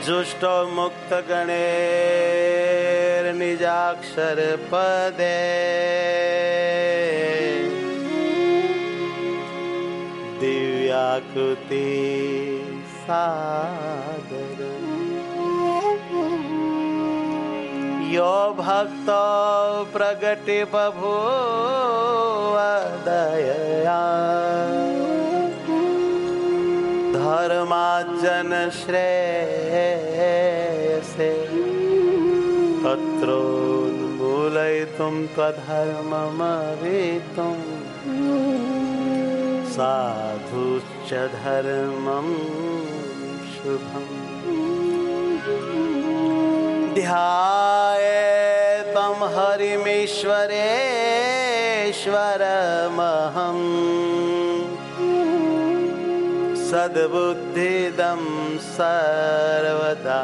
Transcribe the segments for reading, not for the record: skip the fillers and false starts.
जुष्टो मुक्त गणेर निजाक्षर पदे दिव्याकृति सादर यो भक्तो प्रगति बभूव दयया धर्माजन श्रेयसे तत्रोन्मूलयितुं त्वधर्ममवेतुं साधुश्च धर्मं शुभम् ध्यायेतं हरिमीश्वरेश्वरमहम् सद्बुद्धिदं सर्वदा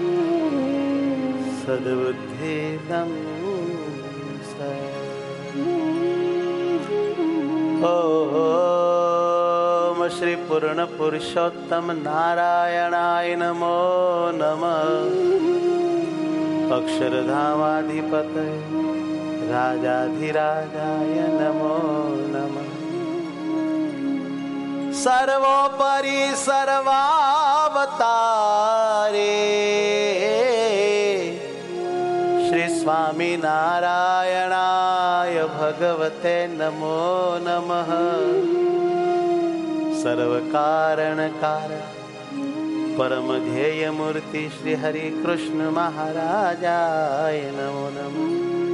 सद्बुद्धिदं ओम श्री पूर्ण पुरुषोत्तम नारायणाय नमो नमः। अक्षरधामाधिपतये राजाधिराजाय नमो नमः। सर्वोपरि सर्वावतारे श्री स्वामी नारायणाय भगवते नमो नमः। सर्वकारण कारण परम ध्येय मूर्ति श्री हरि कृष्ण महाराजाय नमो नमः।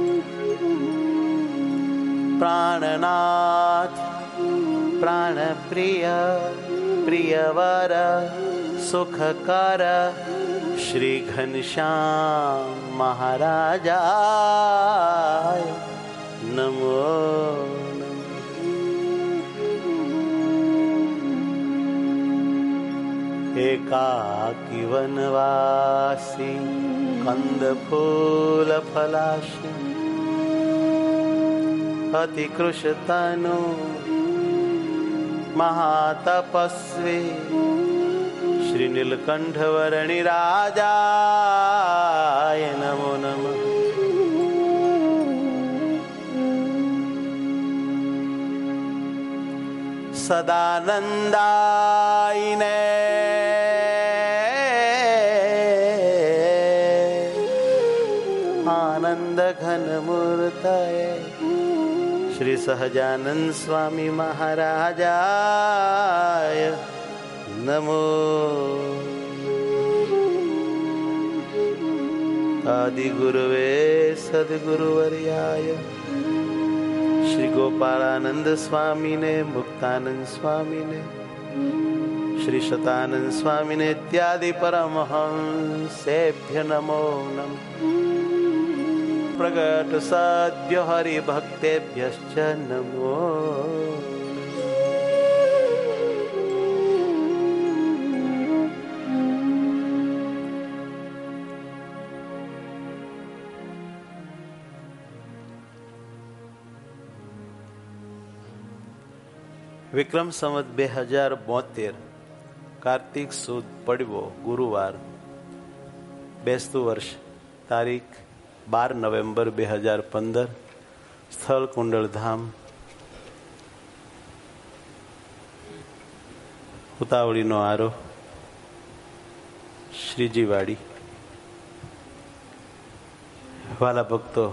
प्राणनाथ प्राण प्रिय प्रियवर सुखकर श्री घनश्याम महाराजाय नमो एकाकी वनवासी कंद फूल फलाशी अति कृशतनु महातपस्वी श्री नीलकंठ वर्णि राजाय नमो नमः। सदानंदायिने आनंद घन मूर्तये श्री सहजानंद स्वामी महाराजाय नमो। आदि गुरुवे सद्गुरुवर्याय श्री गोपालानंद स्वामी ने, मुक्तानंद स्वामी ने, श्री शतानंद स्वामी ने इत्यादि परमहंसेभ्य नमो नमः। प्रगट सद्यो हरि भक्तेभ्यश्च नमो। વિક્રમ સંવત 2072 કાર્તિક સુદ પડવો ગુરુવાર બેસતું વર્ષ તારીખ 12 નવેમ્બર 2015 સ્થળ કુંડળધામ ઉતાવળીનો આરો શ્રીજીવાડી. વાલા ભક્તો,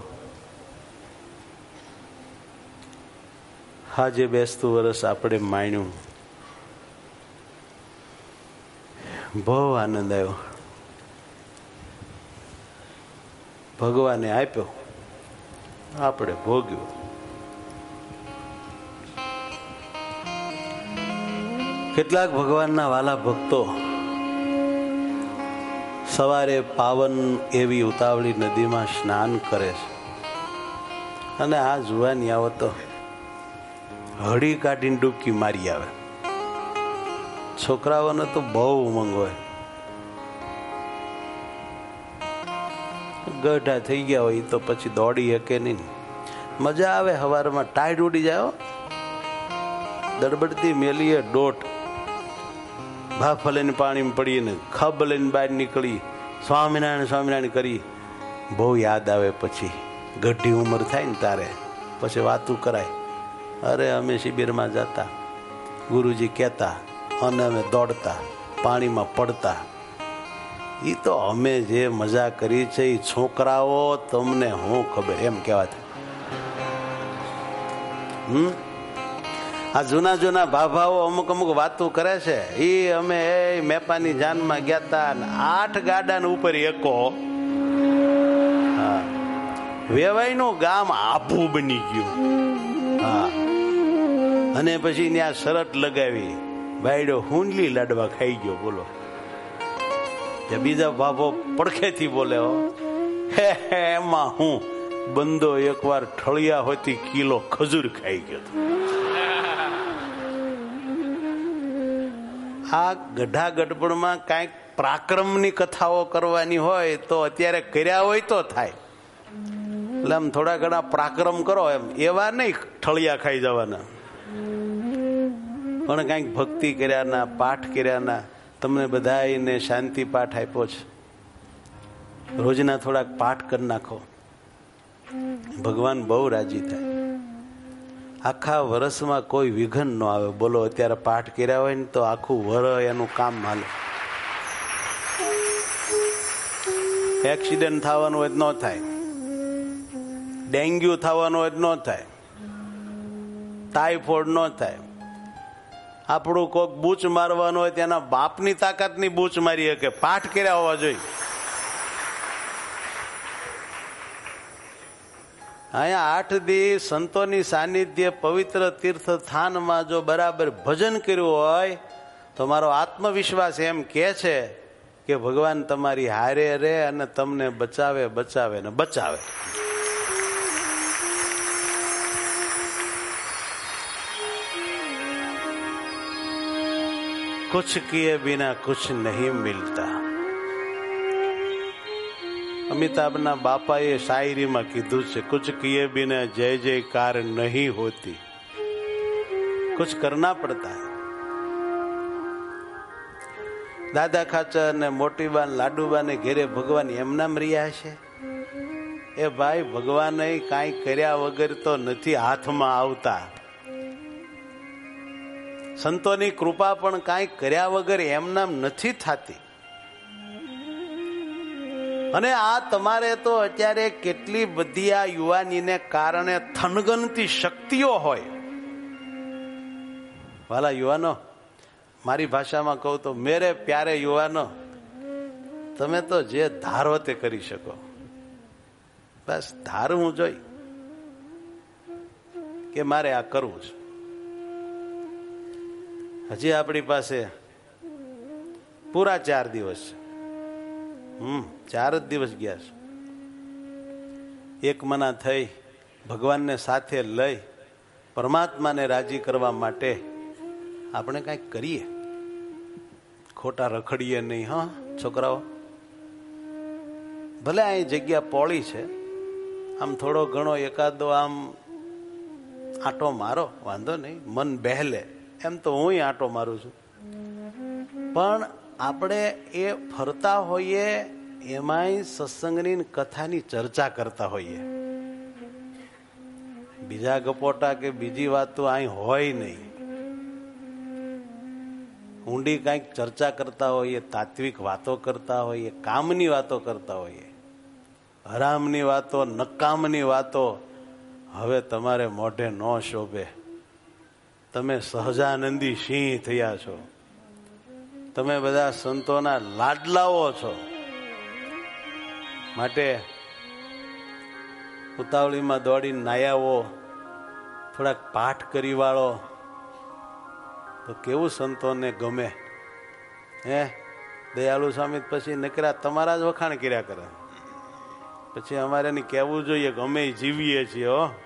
આજે બેસતું વર્ષ આપણે માણ્યું, બહુ આનંદ આવ્યો. ભગવાને આપ્યો, આપણે ભોગ્યો. કેટલાક ભગવાનના વાલા ભક્તો સવારે પાવન એવી ઉતાવળી નદીમાં સ્નાન કરે છે, અને આ જુવાની આવો તો હળી કાઢીને ડૂબકી મારી આવે. છોકરાઓને તો બહુ ઉમંગ હોય, ગઢા થઈ ગયા હોય તો પછી દોડી શકે નહીં. મજા આવે, સવારમાં ટાઈડ ઉડી જાય, દડબડતી મેલીએ ડોટ ભાફ લઈને પાણીમાં પડીને ખબ લઈને બહાર નીકળી સ્વામિનારાયણ સ્વામિનારાયણ કરી. બહુ યાદ આવે પછી ગઢી ઉંમર થાય ને તારે પછી વાતું કરાય. અરે અમે શિબિરમાં જતા, ગુરુજી કહેતા અને અમે દોડતા, પાણીમાં પડતા. એ તો અમે જે મજા કરી છે એ છોકરાઓ તમને હું ખબર એમ કહેવાતા. આ જૂના જૂના ભાભાઓ અમુક અમુક વાતો કરે છે. એ અમે મેપાની જાનમાં ગયા તા, 8 ગાડાને ઉપર એકો. હા, વેવાઈનું ગામ આભું બની ગયું. હા, અને પછી ત્યાં શરત લગાવી, બાયડો હુંડલી લાડવા ખાઈ ગયો. બોલો, બીજા ભાભો પડખેથી બોલે, એમાં હું બંદો એકવાર ઠળિયા હોતી કિલો ખજૂર ખાઈ ગયો. આ ગઢા ગઢપણમાં કાંઈક પરાક્રમની કથાઓ કરવાની હોય તો અત્યારે કર્યા હોય તો થાય. એટલે આમ થોડા ઘણા પરાક્રમ કરો, એમ એવા નહીં ઠળિયા ખાઈ જવાના, પણ કાંઈક ભક્તિ કર્યાના, પાઠ કર્યાના. તમને બધાને શાંતિ પાઠ આપ્યો છે, રોજના થોડાક પાઠ કરી નાખો, ભગવાન બહુ રાજી થાય. આખા વર્ષમાં કોઈ વિઘન ન આવે. બોલો, અત્યારે પાઠ કર્યા હોય ને તો આખું વર્ષ એનું કામ હાલે. એક્સિડન્ટ થવાનું હોય ન થાય, ડેન્ગ્યુ થવાનું હોય ન થાય, ટાઈફોઇડ ન થાય. આપણું કોઈક બૂચ મારવાનું હોય તેના બાપની તાકાતની બૂચ મારી શકે, પાઠ કર્યા હોવા જોઈએ. અહીંયા 8 દિવસ સંતોની સાનિધ્ય પવિત્ર તીર્થ સ્થાનમાં જો બરાબર ભજન કર્યું હોય તો મારો આત્મવિશ્વાસ એમ કે છે કે ભગવાન તમારી હારે રહે અને તમને બચાવે બચાવે ને બચાવે. कुछ किए बिना कुछ नहीं मिलता. અમિતાભના બાપાએ શાયરીમાં કીધું છે, कुछ किए बिना जय जयकार नहीं होती, कुछ करना पड़ता है. દાદા ખાચર ને મોટીબા લાડુબા ને ઘેરે ભગવાન એમનામ રહ્યા છે. એ ભાઈ, ભગવાન કાંઈ કર્યા વગર તો નથી હાથમાં આવતા. સંતોની કૃપા પણ કાંઈ કર્યા વગર એમનામ નથી થતી. અને આ તમારે તો અત્યારે કેટલી બધી આ યુવાનીને કારણે થનગનતી શક્તિઓ હોય. વાલા યુવાનો, મારી ભાષામાં કહું તો મેરે પ્યારે યુવાનો, તમે તો જે ધારો તે કરી શકો. બસ ધારવું જોઈ કે મારે આ કરવું છે. હજી આપણી પાસે પૂરા 4 દિવસ છે. 4 જ દિવસ ગયા છે. એક મના થઈ ભગવાનને સાથે લઈ પરમાત્માને રાજી કરવા માટે આપણે કાંઈક કરીએ, ખોટા રખડીએ નહીં. હા છોકરાઓ, ભલે અહીં જગ્યા પોળી છે, આમ થોડો ઘણો એકાદો આમ આંટો મારો, વાંધો નહીં, મન બહેલે. એમ તો હું આંટો મારું છું, પણ આપણે એ ફરતા હોઈએ એમાંય સત્સંગની કથાની ચર્ચા કરતા હોઈએ. બીજા ગપોટા કે બીજી વાતો અહીં હોય નહીં. ઊંડી કાંઈક ચર્ચા કરતા હોઈએ, તાત્વિક વાતો કરતા હોઈએ, કામની વાતો કરતા હોઈએ. હરામની વાતો, નકામની વાતો હવે તમારે મોઢે ન શોભે. તમે સહજાનંદી સિંહ થયા છો, તમે બધા સંતોના લાડલાઓ છો. માટે ઉતાવળીમાં દોડીને નાયાવો, થોડાક પાઠ કરી વાળો તો કેવું સંતોને ગમે. દયાળુ સ્વામી પછી નકરા તમારા જ વખાણ કર્યા કરે. પછી અમારે એને કહેવું જોઈએ કે અમે જીવીએ છીએ.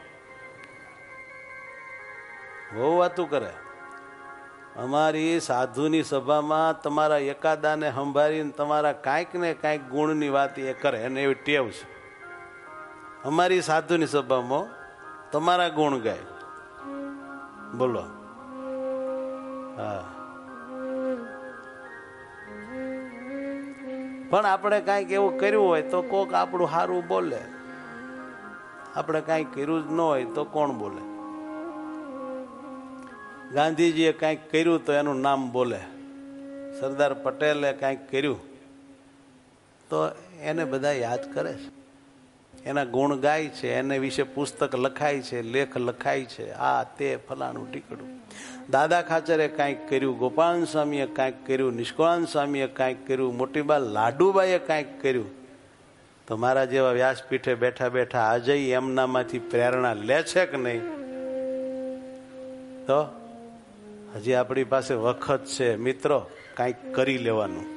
બહુ વાતું કરે. અમારી સાધુની સભામાં તમારા એકાદાને સંભાળીને તમારા કાંઈક ને કાંઈક ગુણની વાત એ કરે, અને એવી ટેવ છે. અમારી સાધુની સભામાં તમારા ગુણ ગાય. બોલો. હા, પણ આપણે કાંઈક એવું કર્યું હોય તો કોક આપણું સારું બોલે, આપણે કાંઈ કર્યું જ ન હોય તો કોણ બોલે? ગાંધીજીએ કાંઈક કર્યું તો એનું નામ બોલે, સરદાર પટેલે કાંઈક કર્યું તો એને બધા યાદ કરે છે, એના ગુણ ગાય છે, એને વિશે પુસ્તક લખાય છે, લેખ લખાય છે, આ તે ફલાણું ટીકડું. દાદા ખાચરે કાંઈક કર્યું, ગોપાલ સ્વામીએ કાંઈક કર્યું, નિષ્કાળ સ્વામીએ કાંઈક કર્યું, મોટીબા લાડુબાઈએ કાંઈક કર્યું, તો મારા જેવા વ્યાસપીઠે બેઠા બેઠા આજે એમનામાંથી પ્રેરણા લે છે કે નહીં? તો હજી આપણી પાસે વખત છે મિત્રો કાંઈક કરી લેવાનું.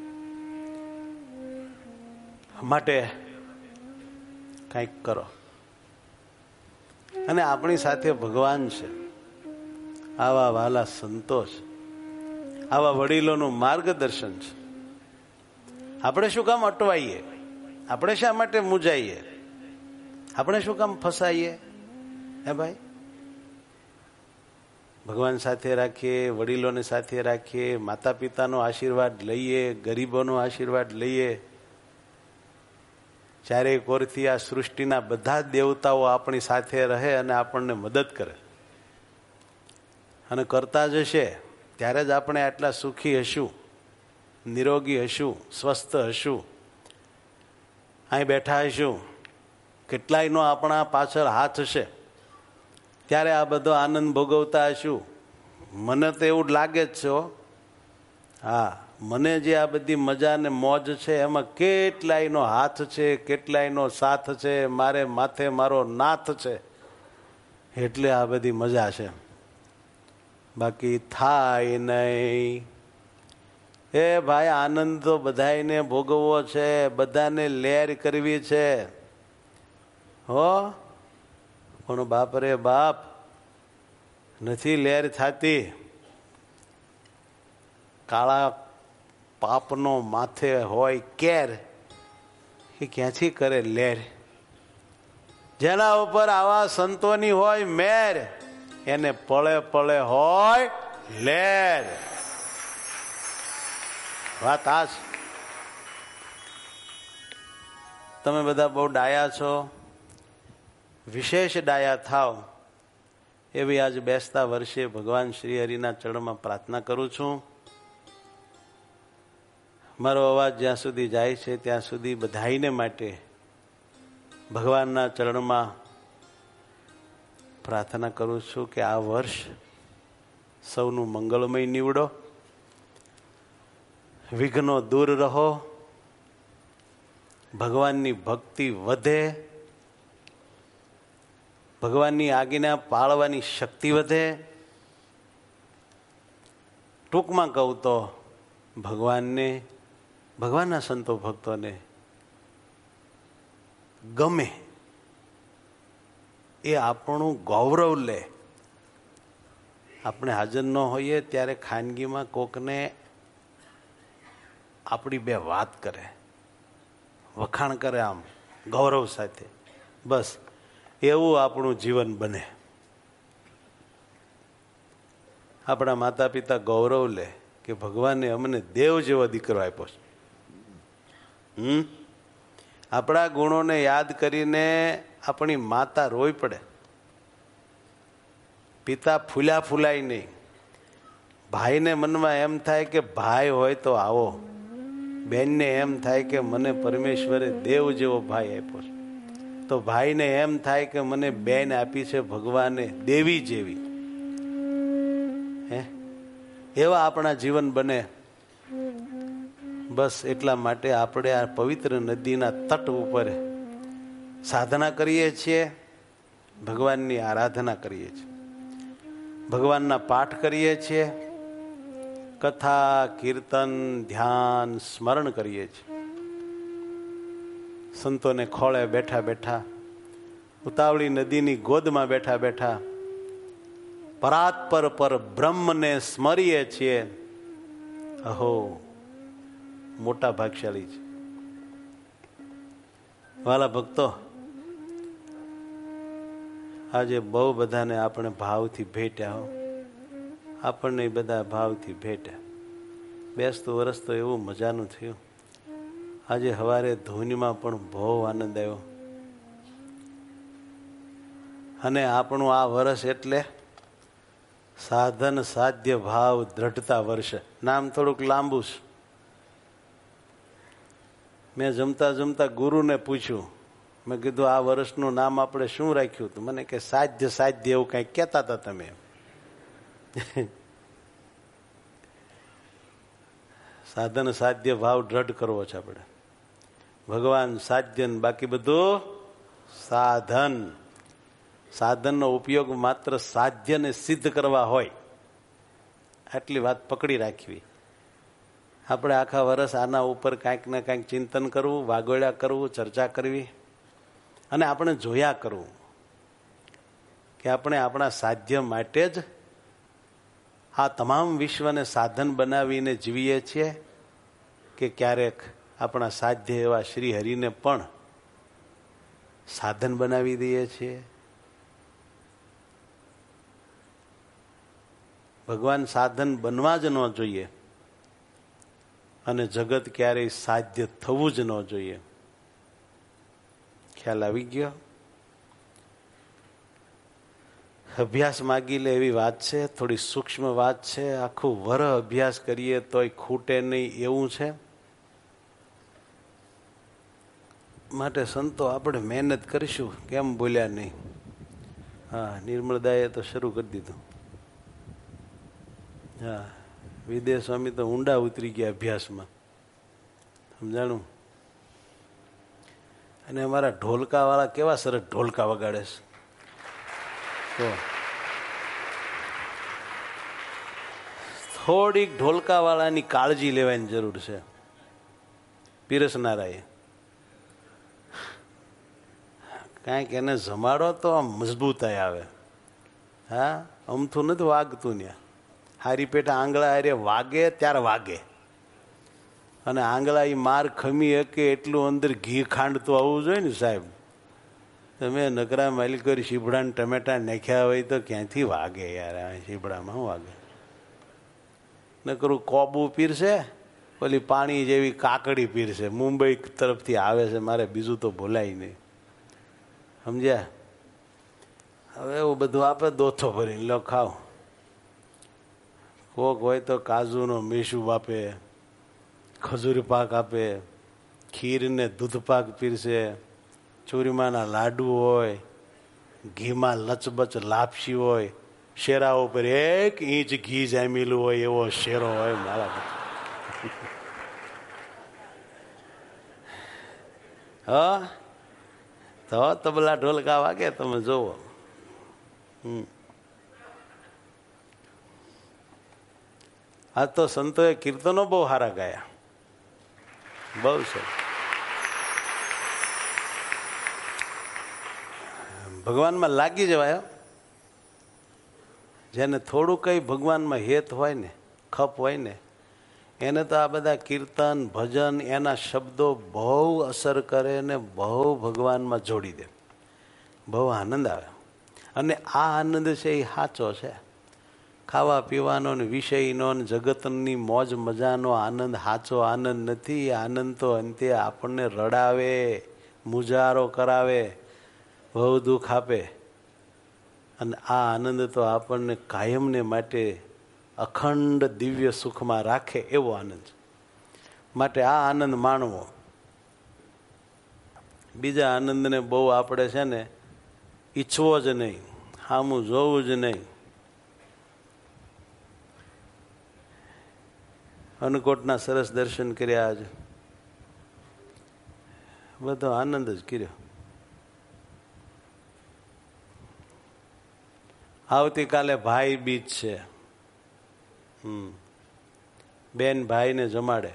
માટે કાંઈક કરો. અને આપણી સાથે ભગવાન છે, આવા વાલા સંતો છે, આવા વડીલોનું માર્ગદર્શન છે. આપણે શું કામ અટવાઈએ? આપણે શા માટે મૂંઝાઈએ? આપણે શું કામ ફસાઈએ? હે ભાઈ, ભગવાન સાથે રાખીએ, વડીલોને સાથે રાખીએ, માતા પિતાનો આશીર્વાદ લઈએ, ગરીબોનો આશીર્વાદ લઈએ. ચારેય કોરથી આ સૃષ્ટિના બધા જ દેવતાઓ આપણી સાથે રહે અને આપણને મદદ કરે. અને કરતા જ હશે ત્યારે જ આપણે આટલા સુખી હશું, નિરોગી હશું, સ્વસ્થ હશું, અહીં બેઠા હશું. કેટલાયનો આપણા પાછળ હાથ હશે ત્યારે આ બધો આનંદ ભોગવતા હશું. મને તો એવું જ લાગે જ છે. હા, મને જે આ બધી મજા ને મોજ છે એમાં કેટલાયનો હાથ છે, કેટલાયનો સાથ છે, મારે માથે મારો નાથ છે, એટલે આ બધી મજા છે. બાકી થાય નહીં. એ ભાઈ, આનંદ તો બધાને ભોગવવો છે, બધાને લહેર કરવી છે હો. પણ બાપ રે બાપ, નથી લહેર થતી. કાળા પાપનો માથે હોય કેર, એ ક્યાંથી કરે લહેર? જેના ઉપર આવા સંતોની હોય મેર, એને પળે પળે હોય લહેર. વાત આ છે. તમે બધા બહુ ડાયા છો, વિશેષ ડાયા થાવ એવી આજ બેસતા વર્ષે ભગવાન શ્રી હરિના ચરણમાં પ્રાર્થના કરું છું. મારો અવાજ જ્યાં સુધી જાય છે ત્યાં સુધી બધાઈને માટે ભગવાનના ચરણમાં પ્રાર્થના કરું છું કે આ વર્ષ સૌનું મંગળમય નીવડો, વિઘ્નો દૂર રહો, ભગવાનની ભક્તિ વધે, ભગવાનની આજ્ઞા પાળવાની શક્તિ વધે. ટૂંકમાં કહું તો ભગવાનને, ભગવાનના સંતો ભક્તોને ગમે એ આપણું ગૌરવ લે. આપણે હાજર ન હોઈએ ત્યારે ખાનગીમાં કોકને આપણી બે વાત કરે, વખાણ કરે, આમ ગૌરવ સાથે. બસ એવું આપણું જીવન બને. આપણા માતા પિતા ગૌરવ લે કે ભગવાને અમને દેવ જેવો દીકરો આપ્યો છે. આપણા ગુણોને યાદ કરીને આપણી માતા રોઈ પડે. પિતા ફૂલાય નહીં. ભાઈને મનમાં એમ થાય કે ભાઈ હોય તો આવો. બેનને એમ થાય કે મને પરમેશ્વરે દેવ જેવો ભાઈ આપ્યો છે. તો ભાઈને એમ થાય કે મને બેન આપી છે ભગવાને દેવી જેવી. હે, એવા આપણા જીવન બને. બસ એટલા માટે આપણે આ પવિત્ર નદીના તટ ઉપર સાધના કરીએ છીએ, ભગવાનની આરાધના કરીએ છીએ, ભગવાનના પાઠ કરીએ છીએ, કથા, કીર્તન, ધ્યાન, સ્મરણ કરીએ છીએ. સંતોને ખોળે બેઠા બેઠા, ઉતાવળી નદીની ગોદમાં બેઠા બેઠા પરાત્પર પર બ્રહ્મને સ્મરીએ છીએ. અહો, મોટા ભાગશાળી છે. વાલા ભક્તો, આજે બહુ બધાને આપણે ભાવથી ભેટ્યા હો. આપણને બધા ભાવથી ભેટ્યા. બેસતું વરસ તો એવું મજાનું થયું. આજે સવારે ધૂનમાં પણ બહુ આનંદ આવ્યો. અને આપણું આ વર્ષ એટલે સાધન સાધ્ય ભાવ દ્રઢતા વર્ષ. નામ થોડુંક લાંબુ છે. મેં જમતા જમતા ગુરુને પૂછ્યું, મેં કીધું આ વર્ષનું નામ આપણે શું રાખ્યું? તો મને કે સાધ્ય સાધ્ય એવું કંઈક કહેતા હતા તમે. સાધન સાધ્ય ભાવ દ્રઢ કરવો છે આપણે. ભગવાન સાધ્ય, બાકી બધું સાધન. સાધનનો ઉપયોગ માત્ર સાધ્યને સિદ્ધ કરવા હોય, આટલી વાત પકડી રાખવી. આપણે આખા વર્ષ આના ઉપર કાંઈક ને કાંઈક ચિંતન કરવું, વાગોળ્યા કરવું, ચર્ચા કરવી, અને આપણે જોયા કરવું કે આપણે આપણા સાધ્ય માટે જ આ તમામ વિશ્વને સાધન બનાવીને જીવીએ છીએ કે ક્યારેક આપણા સાધ્ય એવા શ્રી હરિને પણ સાધન બનાવી દઈએ છીએ. ભગવાન સાધન બનવા જ ન જોઈએ અને જગત ક્યારેય સાધ્ય થવું જ ન જોઈએ. ખ્યાલ આવી ગયો? અભ્યાસ માગી લે એવી વાત છે, થોડી સૂક્ષ્મ વાત છે. આખું વરહ અભ્યાસ કરીએ તોય ખૂટે નહીં એવું છે. માટે સંતો આપણે મહેનત કરીશું. કેમ બોલ્યા નહીં? હા, નિર્મળદાએ તો શરૂ કરી દીધું. હા, વિદય સ્વામી તો ઊંડા ઉતરી ગયા અભ્યાસમાં, સમજાણું? અને અમારા ઢોલકા વાળા કેવા સરસ ઢોલકા વગાડે છે. તો થોડીક ઢોલકા વાળાની કાળજી લેવાની જરૂર છે. પીરસનારાએ કાંઈક એને જમાડો તો આમ મજબૂતાઈ આવે. હા, અમથું નથી વાગતું ત્યાં. હારી પેટા આંગળા હારે વાગે ત્યારે વાગે. અને આંગળા એ માર ખમી શકે એટલું અંદર ઘી ખાંડ તો આવવું જોઈએ ને સાહેબ. તમે નકરા માલિકોર શીભડા ટમેટા નાખ્યા હોય તો ક્યાંથી વાગે યાર? આ શીભડામાં શું વાગે? નકરું કોબું પીરશે, ઓલી પાણી જેવી કાકડી પીરશે. મુંબઈ તરફથી આવે છે, મારે બીજું તો ભૂલાય નહીં. સમજ્યા? હવે એવું બધું આપે દોથો ભરીને લો ખાવ. કોક હોય તો કાજુનો મીઠું આપે, ખજૂર પાક આપે, ખીરને દૂધ પાક પીરશે, ચૂરમાના લાડુ હોય, ઘીમાં લચબચ લાપસી હોય, શેરા ઉપર 1 ઇંચ ઘી જામેલું હોય એવો શેરો હોય મારા. હા, તો તબલા ઢોલકા વાગે તમે જોવો. આ તો સંતોએ કીર્તનો બહુ સારા ગાયા, બહુ છે. ભગવાનમાં લાગી જવાય. જેને થોડું કઈ ભગવાનમાં હેત હોય ને, ખપ હોય ને, એને તો આ બધા કીર્તન ભજન એના શબ્દો બહુ અસર કરે ને બહુ ભગવાનમાં જોડી દે. બહુ આનંદ આવે. અને આ આનંદ છે એ સાચો છે. ખાવા પીવાનો ને વિષયનો ને જગતની મોજ મજાનો આનંદ સાચો આનંદ નથી. આનંદ તો અંતે આપણને રડાવે, મુજારો કરાવે, બહુ દુઃખ આપે. અને આ આનંદ તો આપણને કાયમને માટે અખંડ દિવ્ય સુખમાં રાખે એવો આનંદ. માટે આ આનંદ માણવો. બીજા આનંદને બહુ આપણે છે ને ઈચ્છવો જ નહીં, સામું જોવું જ નહીં. અન્નકોટના સરસ દર્શન કર્યા, આજ બધો આનંદ જ કર્યો. આવતીકાલે ભાઈ બીજ છે. બેન ભાઈને જમાડે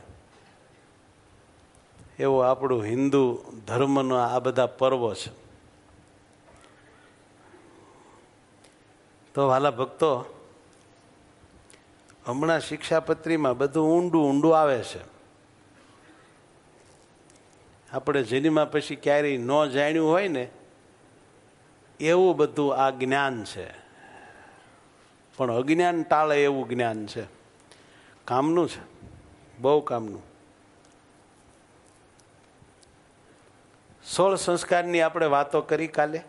એવો આપણું હિન્દુ ધર્મનો આ બધા પર્વો છે. તો વાલા ભક્તો, હમણાં શિક્ષાપત્રીમાં બધું ઊંડું ઊંડું આવે છે. આપણે જેનીમાં પછી ક્યારેય ન જાણ્યું હોય ને એવું બધું આ જ્ઞાન છે. પણ અજ્ઞાન ટાળે એવું જ્ઞાન છે. કામનું છે, બહુ કામનું. 16 સંસ્કારની આપણે વાતો કરી કાલે.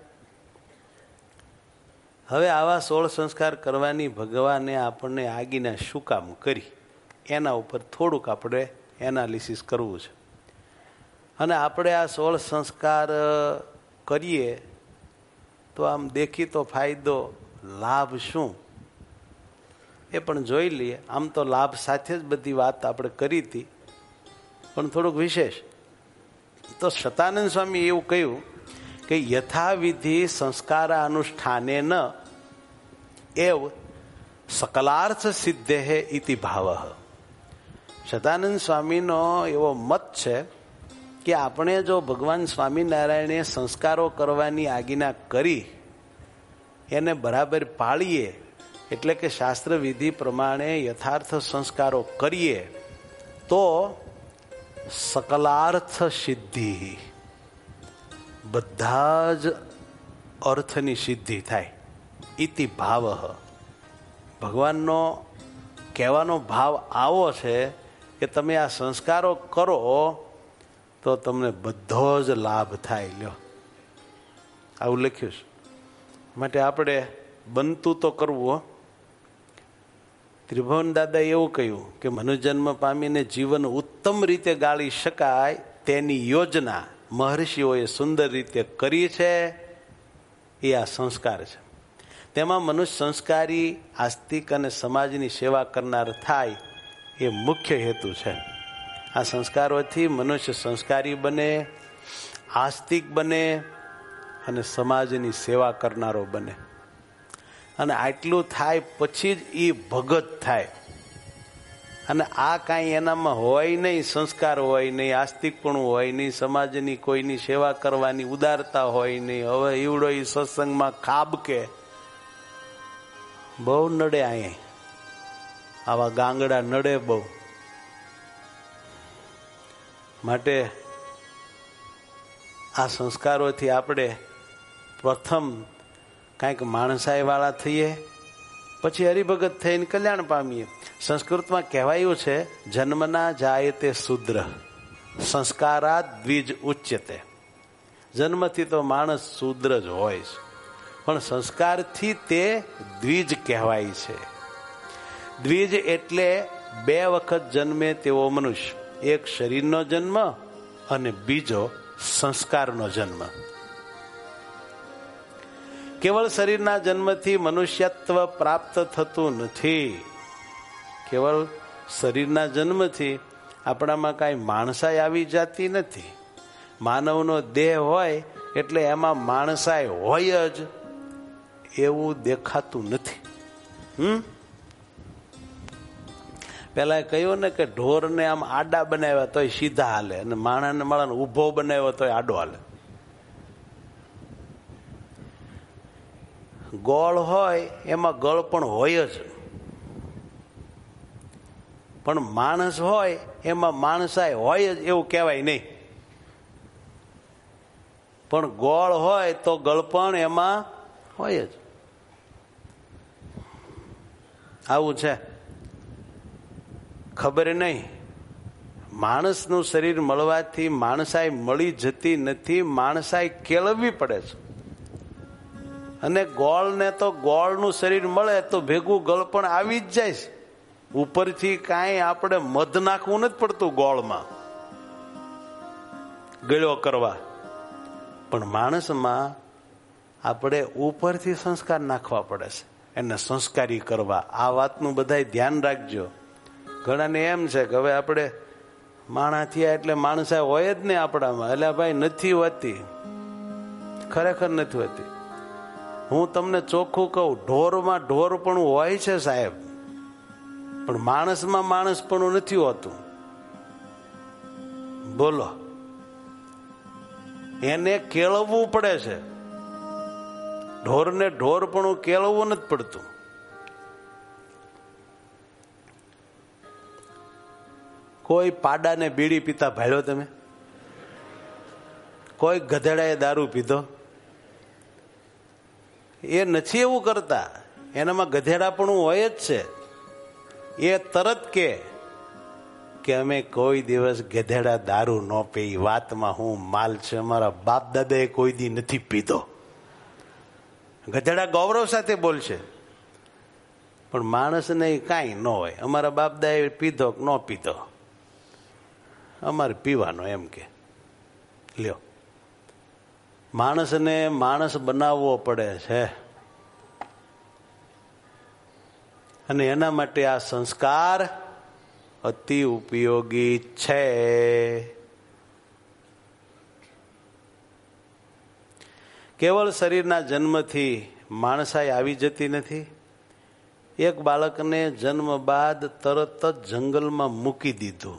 હવે આવા 16 સંસ્કાર કરવાની ભગવાને આપણને આજ્ઞા શું કામ કરી, એના ઉપર થોડુંક આપણે એનાલિસિસ કરવું છે. અને આપણે આ 16 સંસ્કાર કરીએ તો આમ દેખીતો ફાયદો, લાભ શું એ પણ જોઈ લઈએ. આમ તો લાભ સાથે જ બધી વાત આપણે કરી હતી, પણ થોડુંક વિશેષ. તો સતાનંદ સ્વામી એવું કહ્યું કે યથાવિધિ સંસ્કાર અનુષ્ઠાને ન એવ સકલાર્થ સિદ્ધે ઇતિ ભાવ. સતાનંદ સ્વામીનો એવો મત છે કે આપણે જો ભગવાન સ્વામિનારાયણે સંસ્કારો કરવાની આજ્ઞા કરી એને બરાબર પાળીએ, એટલે કે શાસ્ત્ર વિધિ પ્રમાણે યથાર્થ સંસ્કારો કરીએ તો સકલાર્થ સિદ્ધિ, બધા જ અર્થની સિદ્ધિ થાય. ઇતિ ભાવ. ભગવાનનો કહેવાનો ભાવ આવો છે કે તમે આ સંસ્કારો કરો તો તમને બધો જ લાભ થાય. લ્યો, આવું લખ્યું છે. માટે આપણે બનતું તો કરવું. ત્રિભુવન દાદા એવું કહ્યું કે મનુજન્મ પામીને જીવન ઉત્તમ રીતે ગાળી શકાય તેની યોજના મહર્ષિઓએ સુંદર રીતે કરી છે. એ આ સંસ્કાર છે. તેમાં મનુષ્ય સંસ્કારી, આસ્તિક અને સમાજની સેવા કરનાર થાય એ મુખ્ય હેતુ છે. આ સંસ્કારોથી મનુષ્ય સંસ્કારી બને, આસ્તિક બને અને સમાજની સેવા કરનારો બને. અને આટલું થાય પછી જ એ ભગત થાય. અને આ કાંઈ એનામાં હોય નહીં, સંસ્કાર હોય નહીં, આસ્તિકપણું હોય નહીં, સમાજની કોઈની સેવા કરવાની ઉદારતા હોય નહીં. હવે ઈવડો એ સત્સંગમાં ખાબકે બહુ નડે. અહીં આવા ગાંગડા નડે બહુ. માટે આ સંસ્કારોથી આપણે પ્રથમ કાંઈક માણસાઈ વાળા થઈએ, પછી હરિભગત થઈને કલ્યાણ પામીએ. સંસ્કૃતમાં કહેવાયું છે જન્મના જાય તે શુદ્ર સંસ્કારાત દ્વિજ ઉચ્યતે. જન્મથી તો માણસ શુદ્ર જ હોય છે, પણ સંસ્કારથી તે દ્વિજ કહેવાય છે. દ્વિજ એટલે 2 વખત જન્મે તેવો મનુષ્ય. એક શરીરનો જન્મ અને બીજો સંસ્કારનો જન્મ. કેવળ શરીરના જન્મથી મનુષ્યત્વ પ્રાપ્ત થતું નથી. કેવળ શરીરના જન્મથી આપણામાં કાંઈ માણસાઈ આવી જતી નથી. માનવનો દેહ હોય એટલે એમાં માણસાઈ હોય જ એવું દેખાતું નથી. પેલા કહ્યું ને કે ઢોરને આમ આડા બનાવ્યા તોય સીધા હાલે, અને માણસને ઊભો બનાવ્યો તોય આડો હાલે. ગોળ હોય એમાં ગળ પણ હોય જ, પણ માણસ હોય એમાં માણસાઈ હોય જ એવું કહેવાય નહીં. પણ ગોળ હોય તો ગળપણ એમાં હોય જ. આવું છે. ખબર નહીં, માણસનું શરીર મળવાથી માણસાઈ મળી જતી નથી, માણસાઈ કેળવવી પડે છે. અને ગોળને તો ગોળનું શરીર મળે તો ભેગું ગળપણ આવી જ જાય છે. ઉપરથી કાંઈ આપણે મધ નાખવું નથી પડતું ગોળમાં ગળ્યો કરવા, પણ માણસમાં આપણે ઉપરથી સંસ્કાર નાખવા પડે છે, એને સંસ્કારી કરવા. આ વાતનું બધાય ધ્યાન રાખજો. ઘણાને એમ છે કે હવે આપણે માણા થયા એટલે માણસાઈ હોય જ ને આપણામાં. એટલે ભાઈ નથી હોતી, ખરેખર નથી હોતી. હું તમને ચોખ્ખું કહું, ઢોરમાં ઢોરપણું હોય છે સાહેબ, પણ માણસમાં માણસપણું નથી હોતું. બોલો, એને કેળવવું પડે છે. ઢોરને ઢોરપણું કેળવવું નથી પડતું. કોઈ પાડાને બીડી પીતા ભાળ્યો તમે? કોઈ ગધેડાએ દારૂ પીધો? એ નથી એવું કરતા. એનામાં ગધેડાપણું હોય જ છે. એ તરત કે કે અમે કોઈ દિવસ ગધેડા દારૂ ન પી. વાતમાં હું માલ છે, અમારા બાપ દાદાએ કોઈ દી નથી પીધો. ગધેડા ગૌરવ સાથે બોલશે, પણ માણસને કાંઈ ન હોય. અમારા બાપ દાદાએ પીધો કે ન પીધો, અમારે પીવાનો એમ કે લ્યો. માણસને માણસ બનાવવો પડે છે, અને એના માટે આ સંસ્કાર અતિ ઉપયોગી છે. કેવળ શરીરના જન્મથી માણસાઈ આવી જતી નથી. એક બાળકને જન્મ બાદ તરત જ જંગલમાં મૂકી દીધું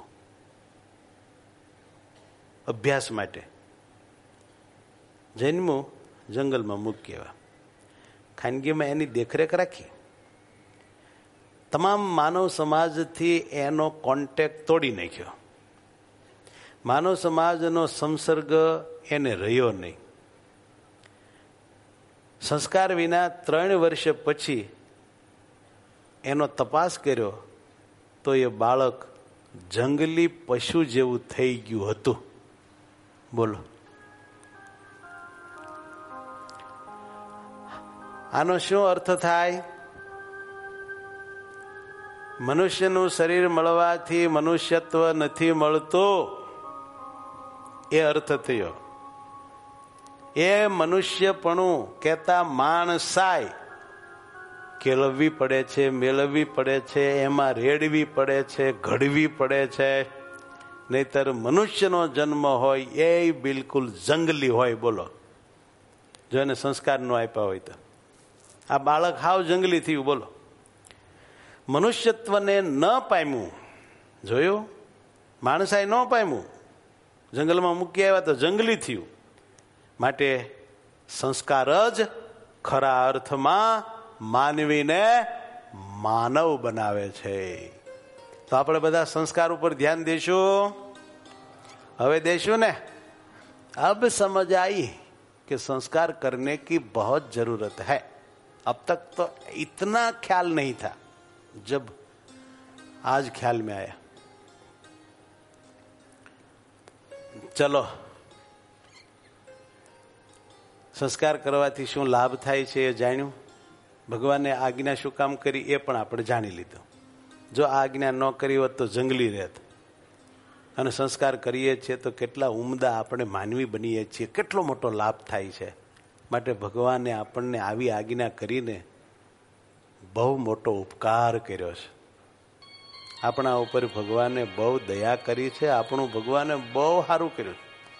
અભ્યાસ માટે. જન્મ્યું, જંગલમાં મૂકી આવ્યા, ખાનગીમાં એની દેખરેખ રાખી. તમામ માનવ સમાજથી એનો કોન્ટેક્ટ તોડી નાખ્યો. માનવ સમાજનો સંસર્ગ એને રહ્યો નહીં. સંસ્કાર વિના 3 વર્ષ પછી એનો તપાસ કર્યો તો એ બાળક જંગલી પશુ જેવું થઈ ગયું હતું. બોલો, આનો શું અર્થ થાય? મનુષ્યનું શરીર મળવાથી મનુષ્યત્વ નથી મળતું, એ અર્થ થયો. એ મનુષ્યપણું કહેતા માણસાઈ કેળવવી પડે છે, મેળવવી પડે છે, એમાં રેડવી પડે છે, ઘડવી પડે છે. નહીતર મનુષ્યનો જન્મ હોય એ બિલકુલ જંગલી હોય. બોલો, જો એને સંસ્કાર ન આપ્યા હોય તો આ બાળક હાવ જંગલી થયું. બોલો, મનુષ્યત્વને ન પામ્યું. જોયું, માણસાઈ ન પામ્યું, જંગલમાં મૂકી આવ્યા તો જંગલી થયું. માટે સંસ્કાર જ ખરા અર્થમાં માનવીને માનવ બનાવે છે. તો આપણે બધા સંસ્કાર ઉપર ધ્યાન દેશું. હવે દેશું ને? अब समझ आई कि संस्कार करने की बहुत जरूरत है. अब तक तो इतना ख्याल नहीं था, जब आज ख्याल में आया. चलो, સંસ્કાર કરવાથી શું લાભ થાય છે એ જાણ્યું. ભગવાને આજ્ઞા શું કામ કરી એ પણ આપણે જાણી લીધું. જો આજ્ઞા ન કરી હોત તો જંગલી રહેત. અને સંસ્કાર કરીએ છીએ તો કેટલા ઉમદા આપણે માનવી બનીએ છીએ, કેટલો મોટો લાભ થાય છે. માટે ભગવાને આપણને આવી આજ્ઞા કરીને બહુ મોટો ઉપકાર કર્યો છે. આપણા ઉપર ભગવાને બહુ દયા કરી છે. આપણું ભગવાને બહુ સારું કર્યું.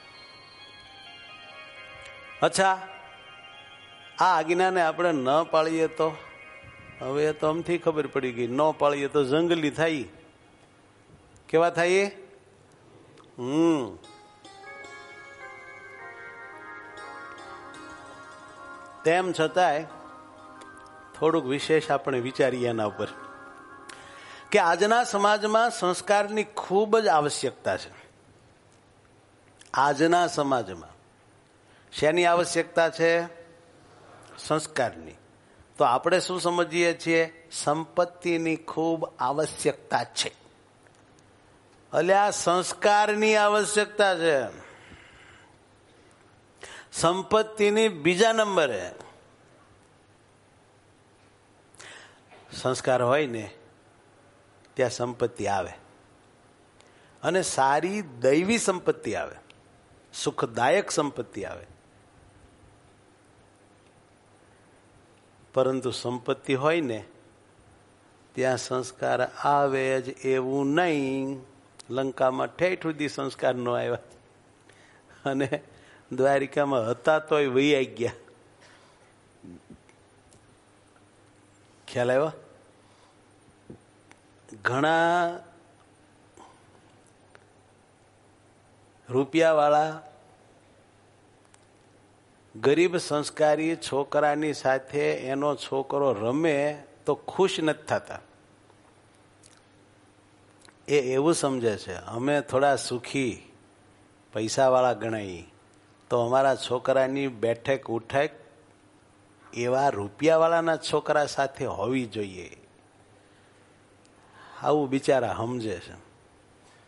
અચ્છા, આ આજ્ઞાને આપણે ન પાળીએ તો? હવે તો અમથી ખબર પડી ગઈ, ન પાળીએ તો જંગલી થાય. કેવા થાય? તેમ છતાંય થોડુંક વિશેષ આપણે વિચારીએ એના ઉપર કે આજના સમાજમાં સંસ્કારની ખૂબ જ આવશ્યકતા છે. આજના સમાજમાં શેની આવશ્યકતા છે? સંસ્કારની. તો આપણે શું સમજીએ છીએ? સંપત્તિની ખૂબ આવશ્યકતા છે. અલ્યા, સંસ્કારની આવશ્યકતા છે. સંપત્તિની બીજા નંબરે. સંસ્કાર હોય ને ત્યાં સંપત્તિ આવે, અને સારી દૈવી સંપત્તિ આવે, સુખદાયક સંપત્તિ આવે. પરંતુ સંપત્તિ હોય ને ત્યાં સંસ્કાર આવે જ એવું નહીં. લંકામાં ઠેઠ સુધી સંસ્કાર ન આવ્યા, અને દ્વારિકામાં હતા તોય વૈયા ગયા. ખ્યાલ આવ્યો? ઘણા રૂપિયાવાળા ગરીબ સંસ્કારી છોકરાની સાથે એનો છોકરો રમે તો ખુશ નથી થતા. એ એવું સમજે છે અમે થોડા સુખી પૈસાવાળા ગણાઈ તો અમારા છોકરાની બેઠક ઉઠક એવા રૂપિયાવાળાના છોકરા સાથે હોવી જોઈએ. આવું બિચારા સમજે છે.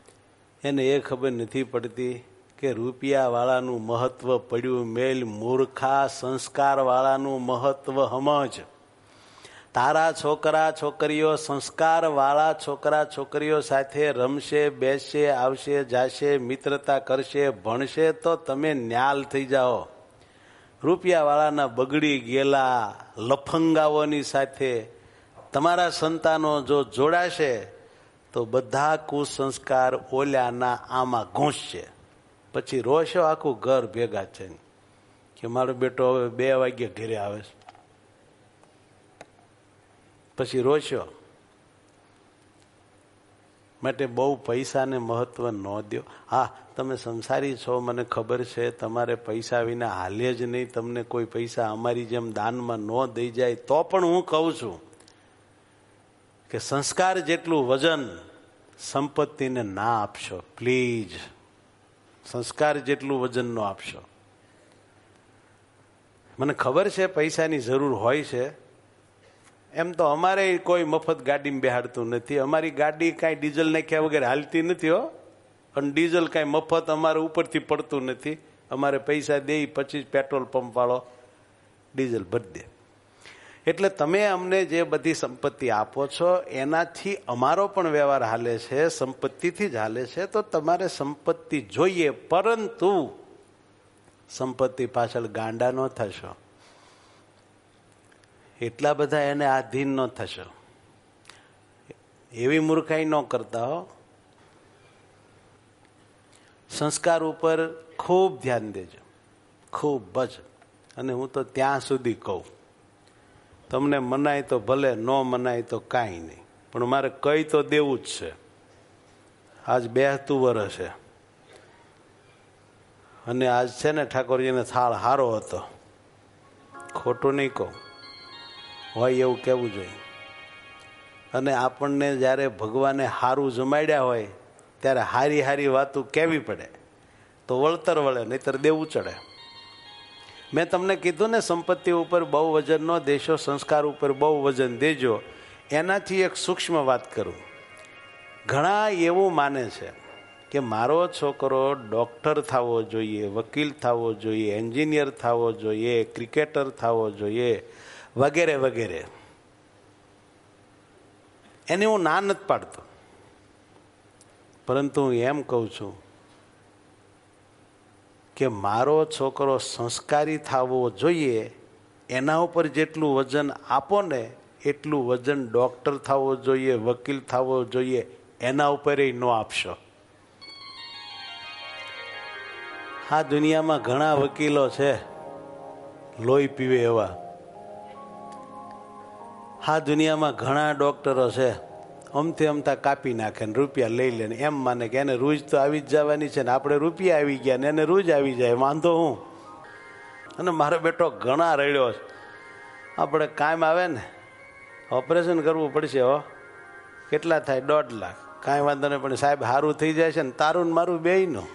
એને એ ખબર નથી પડતી કે રૂપિયાવાળાનું મહત્વ પડ્યું મેલ, મૂર્ખા સંસ્કારવાળાનું મહત્વ સમજ. તારા છોકરા છોકરીઓ સંસ્કારવાળા છોકરા છોકરીઓ સાથે રમશે, બેસશે, આવશે, જાશે, મિત્રતા કરશે, ભણશે તો તમે ન્યાલ થઈ જાઓ. રૂપિયાવાળાના બગડી ગયેલા લફંગાઓની સાથે તમારા સંતાનો જો જોડાશે તો બધા કુસંસ્કાર ઓલ્યાના આમાં ઘૂંસશે. પછી રોશો આખું ઘર ભેગા છે કે મારો બેટો હવે 2 વાગ્યે ઘરે આવે છે. પછી રોશો. માટે બહુ પૈસાને મહત્વ ન દો. હા, તમે સંસારી છો, મને ખબર છે, તમારે પૈસા વિના હાલે જ નહીં. તમને કોઈ પૈસા અમારી જેમ દાનમાં ન દઈ જાય તો પણ હું કહું છું કે સંસ્કાર જેટલું વજન સંપત્તિને ના આપશો પ્લીઝ. સંસ્કાર જેટલું વજન ન આપશો. મને ખબર છે પૈસાની જરૂર હોય છે. એમ તો અમારે કોઈ મફત ગાડીમાં બેહાડતું નથી. અમારી ગાડી કાંઈ ડીઝલ નાખ્યા વગર હાલતી નથી હો. અને ડીઝલ કાંઈ મફત અમારે ઉપરથી પડતું નથી. અમારે પૈસા દે પછી પેટ્રોલ પંપ વાળો ડીઝલ ભરી દે. એટલે તમે અમને જે બધી સંપત્તિ આપો છો એનાથી અમારો પણ વ્યવહાર હાલે છે, સંપત્તિથી જ હાલે છે. તો તમારે સંપત્તિ જોઈએ, પરંતુ સંપત્તિ પાછળ ગાંડા ન થશો. એટલા બધા એને આધીન ન થશો. એવી મૂર્ખાઈ ન કરતા હો. સંસ્કાર ઉપર ખૂબ ધ્યાન દેજો, ખૂબ જ. અને હું તો ત્યાં સુધી કહું, તમને મનાય તો ભલે, ન મનાય તો કાંઈ નહીં, પણ મારે કઈ તો દેવું જ છે. આજ 72 વર્ષ છે અને આજ છે ને ઠાકોરજીને થાળ હારો હતો. ખોટું નહીં કહું, હોય એવું કહેવું જોઈએ. અને આપણને જ્યારે ભગવાને હારું જમાડ્યા હોય ત્યારે હારી હારી વાતો કહેવી પડે તો વળતર વળે, નહીતર દેવું ચડે. મેં તમને કીધું ને, સંપત્તિ ઉપર બહુ વજન ન દેશો, સંસ્કાર ઉપર બહુ વજન દેજો. એનાથી એક સૂક્ષ્મ વાત કરું. ઘણા એવું માને છે કે મારો છોકરો ડૉક્ટર થવો જોઈએ, વકીલ થવો જોઈએ, એન્જિનિયર થવો જોઈએ, ક્રિકેટર થવો જોઈએ, વગેરે વગેરે. એને હું ના નથી પાડતો, પરંતુ હું એમ કહું છું કે મારો છોકરો સંસ્કારી થવો જોઈએ. એના ઉપર જેટલું વજન આપો ને એટલું વજન ડૉક્ટર થવો જોઈએ, વકીલ થવો જોઈએ, એના ઉપર ન આપશો. આ દુનિયામાં ઘણા વકીલો છે લોહી પીવે એવા. આ દુનિયામાં ઘણા ડોક્ટરો છે અમથી અમથા કાપી નાખે ને રૂપિયા લઈ લે ને એમ માને કે એને રૂજ તો આવી જ જવાની છે ને આપણે રૂપિયા આવી ગયા ને એને રૂજ આવી જાય, વાંધો હું. અને મારો બેટો ઘણા રડ્યો છે. આપણે કાયમ આવે ને ઓપરેશન કરવું પડશે. હો, કેટલા થાય? 1.5 લાખ. કાંઈ વાંધો નહીં, પણ સાહેબ સારું થઈ જાય છે ને તારું ને મારું બેયનું.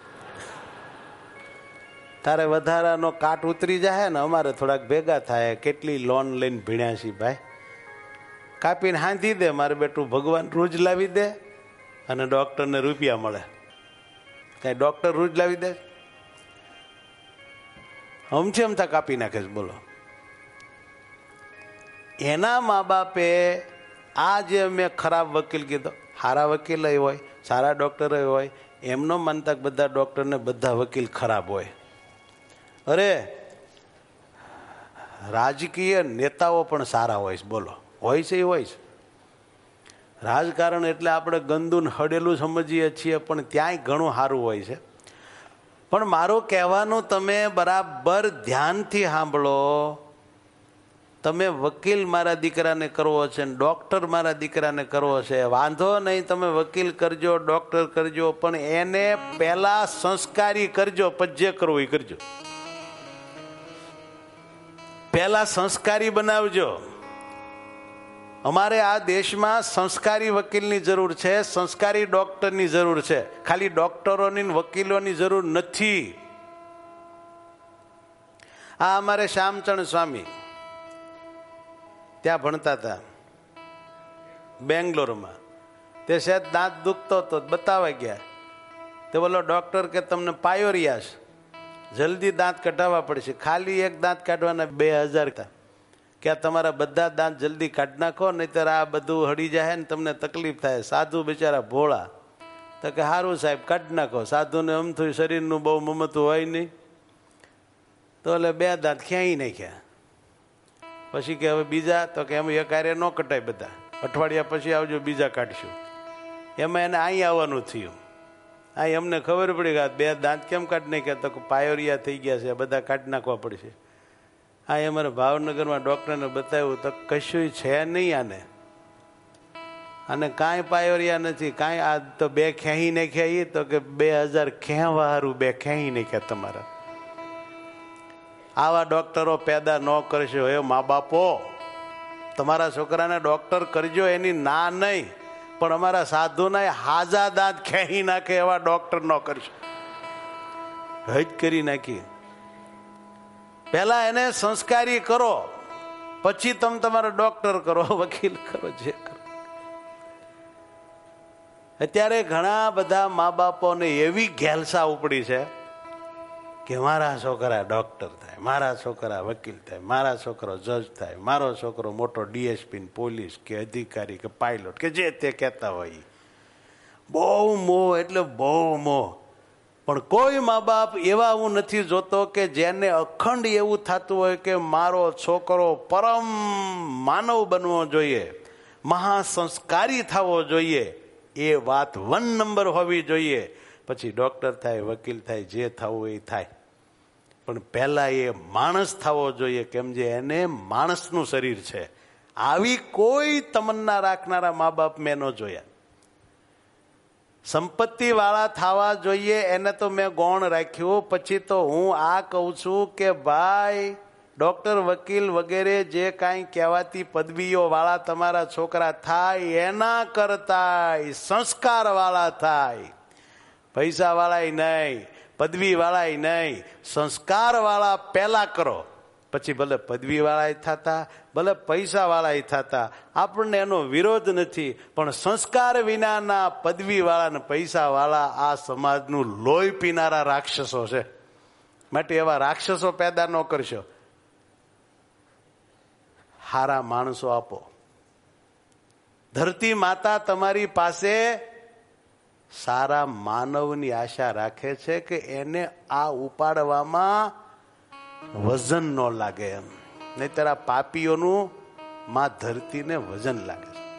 તારે વધારાનો કાટ ઉતરી જાય ને અમારે થોડાક ભેગા થાય. કેટલી લોન લઈને ભીણ્યા છીએ ભાઈ. કાપીને હાંધી દે મારે બેટું, ભગવાન રૂજ લાવી દે અને ડૉક્ટરને રૂપિયા મળે. કાંઈ ડૉક્ટર રૂજ લાવી દે? અમથી અમથા કાપી નાખે છે. બોલો, એના મા બાપે આ જે મેં ખરાબ વકીલ કીધો, સારા વકીલ હોય, સારા ડૉક્ટર હોય, એમનો માનતા બધા ડૉક્ટરને બધા વકીલ ખરાબ હોય. અરે રાજકીય નેતાઓ પણ સારા હોય છે. બોલો, હોય છે? એ હોય છે. રાજકારણ એટલે આપણે ગંદુ હડેલું સમજીએ છીએ, પણ ત્યાંય ઘણું સારું હોય છે. પણ મારું કહેવાનું તમે બરાબર ધ્યાનથી સાંભળો. તમે વકીલ મારા દીકરાને કરવો છે ને ડૉક્ટર મારા દીકરાને કરવો છે, વાંધો નહીં, તમે વકીલ કરજો, ડૉક્ટર કરજો, પણ એને પહેલા સંસ્કારી કરજો. પછી જે કરવું એ કરજો. પહેલા સંસ્કારી બનાવજો. અમારે આ દેશમાં સંસ્કારી વકીલની જરૂર છે, સંસ્કારી ડૉક્ટરની જરૂર છે. ખાલી ડૉક્ટરોની વકીલોની જરૂર નથી. આ અમારે શ્યામચંદ સ્વામી ત્યાં ભણતા હતા બેંગ્લોરમાં. તે શાયદ દાંત દુખતો હતો, બતાવવા ગયા. તો બોલો ડૉક્ટર કે તમને પાયોરિયા છે, જલ્દી દાંત કઢાવવા પડશે, ખાલી એક દાંત કાઢવાના 2000 કે તમારા બધા દાંત જલ્દી કાઢી નાખો, નહીતર આ બધું હળી જાય ને તમને તકલીફ થાય. સાધુ બિચારા ભોળા, તો કે સારું સાહેબ કાઢી નાખો. સાધુને અમથું શરીરનું બહુ મમતું હોય નહીં, તો એટલે 2 દાંત ક્યાંય નાખ્યા. પછી કે હવે બીજા, તો કે એમ એક કાર્ય ન કટાય, બધા અઠવાડિયા પછી આવજો બીજા કાઢશું. એમાં એને અહીં આવવાનું થયું. અહીં અમને ખબર પડી કે 2 દાંત કેમ કાઢી નાખ્યા, તો પાયોરિયા થઈ ગયા છે, બધા કાઢી નાખવા પડશે. આ અમારે ભાવનગરમાં ડૉક્ટરને બતાવ્યું તો કશું છે નહીં આને કાંઈ પાયોરિયા નથી, કાંઈ. આ તો 2 ખેંચી નાખ્યા. એ તો કે 2000 ખેંચવા હારું 2 ખેંચી નાખ્યા તમારા. આવા ડૉક્ટરો પેદા ન કરશો. હે મા બાપો, તમારા છોકરાને ડૉક્ટર કરજો, એની ના નહીં, પણ અમારા સાધુના હાજા દાંત ખેંચી નાખે એવા ડૉક્ટર ન કરશો. હજ કરી નાખી. પહેલા એને સંસ્કારી કરો, પછી તમે તમારા ડૉક્ટર કરો, વકીલ કરો, જે કરો. અત્યારે ઘણા બધા મા બાપોને એવી ઘેલસા ઉપડી છે કે મારા છોકરા ડૉક્ટર થાય, મારા છોકરા વકીલ થાય, મારા છોકરો જજ થાય, મારો છોકરો મોટો ડીએસપી, પોલીસ કે અધિકારી કે પાયલોટ કે જે તે કહેતા હોય. બહુ મોહ, એટલે બહુ મોહ. પણ કોઈ મા બાપ એવા હું નથી જોતો કે જેને અખંડ એવું થતું હોય કે મારો છોકરો પરમ માનવ બનવો જોઈએ, મહાસંસ્કારી થવો જોઈએ. એ વાત 1 નંબર હોવી જોઈએ. પછી ડૉક્ટર થાય, વકીલ થાય, જે થવું એ થાય, પણ પહેલા એ માણસ થવો જોઈએ, કેમ જે એને માણસનું શરીર છે. આવી કોઈ તમન્ના રાખનારા મા બાપ મેં ન જોયા. સંપત્તિ વાળા થવા જોઈએ એને તો મેં ગૌણ રાખ્યું. પછી તો હું આ કહું છું કે ભાઈ ડૉક્ટર, વકીલ વગેરે જે કાંઈ કહેવાતી પદવીઓ વાળા તમારા છોકરા થાય, એના કરતા સંસ્કાર વાળા થાય. પૈસા વાળા નહીં, પદવી વાળા નહીં, સંસ્કાર વાળા પહેલા કરો, પછી ભલે પદવી વાળા થતા, ભલે પૈસા વાળા થતા, આપણને એનો વિરોધ નથી. પણ સંસ્કાર વિનાના પદવી વાળા ને પૈસા વાળા આ સમાજનું લોહી પીનારા રાક્ષસો છે. માટે એવા રાક્ષસો પેદા ન કરશો. હારા માણસો આપો. ધરતી માતા તમારી પાસે સારા માનવની આશા રાખે છે કે એને આ ઉપાડવામાં વજન ન લાગે એમ. નહીતર આ પાપીઓનું માં ધરતીને વજન લાગે છે.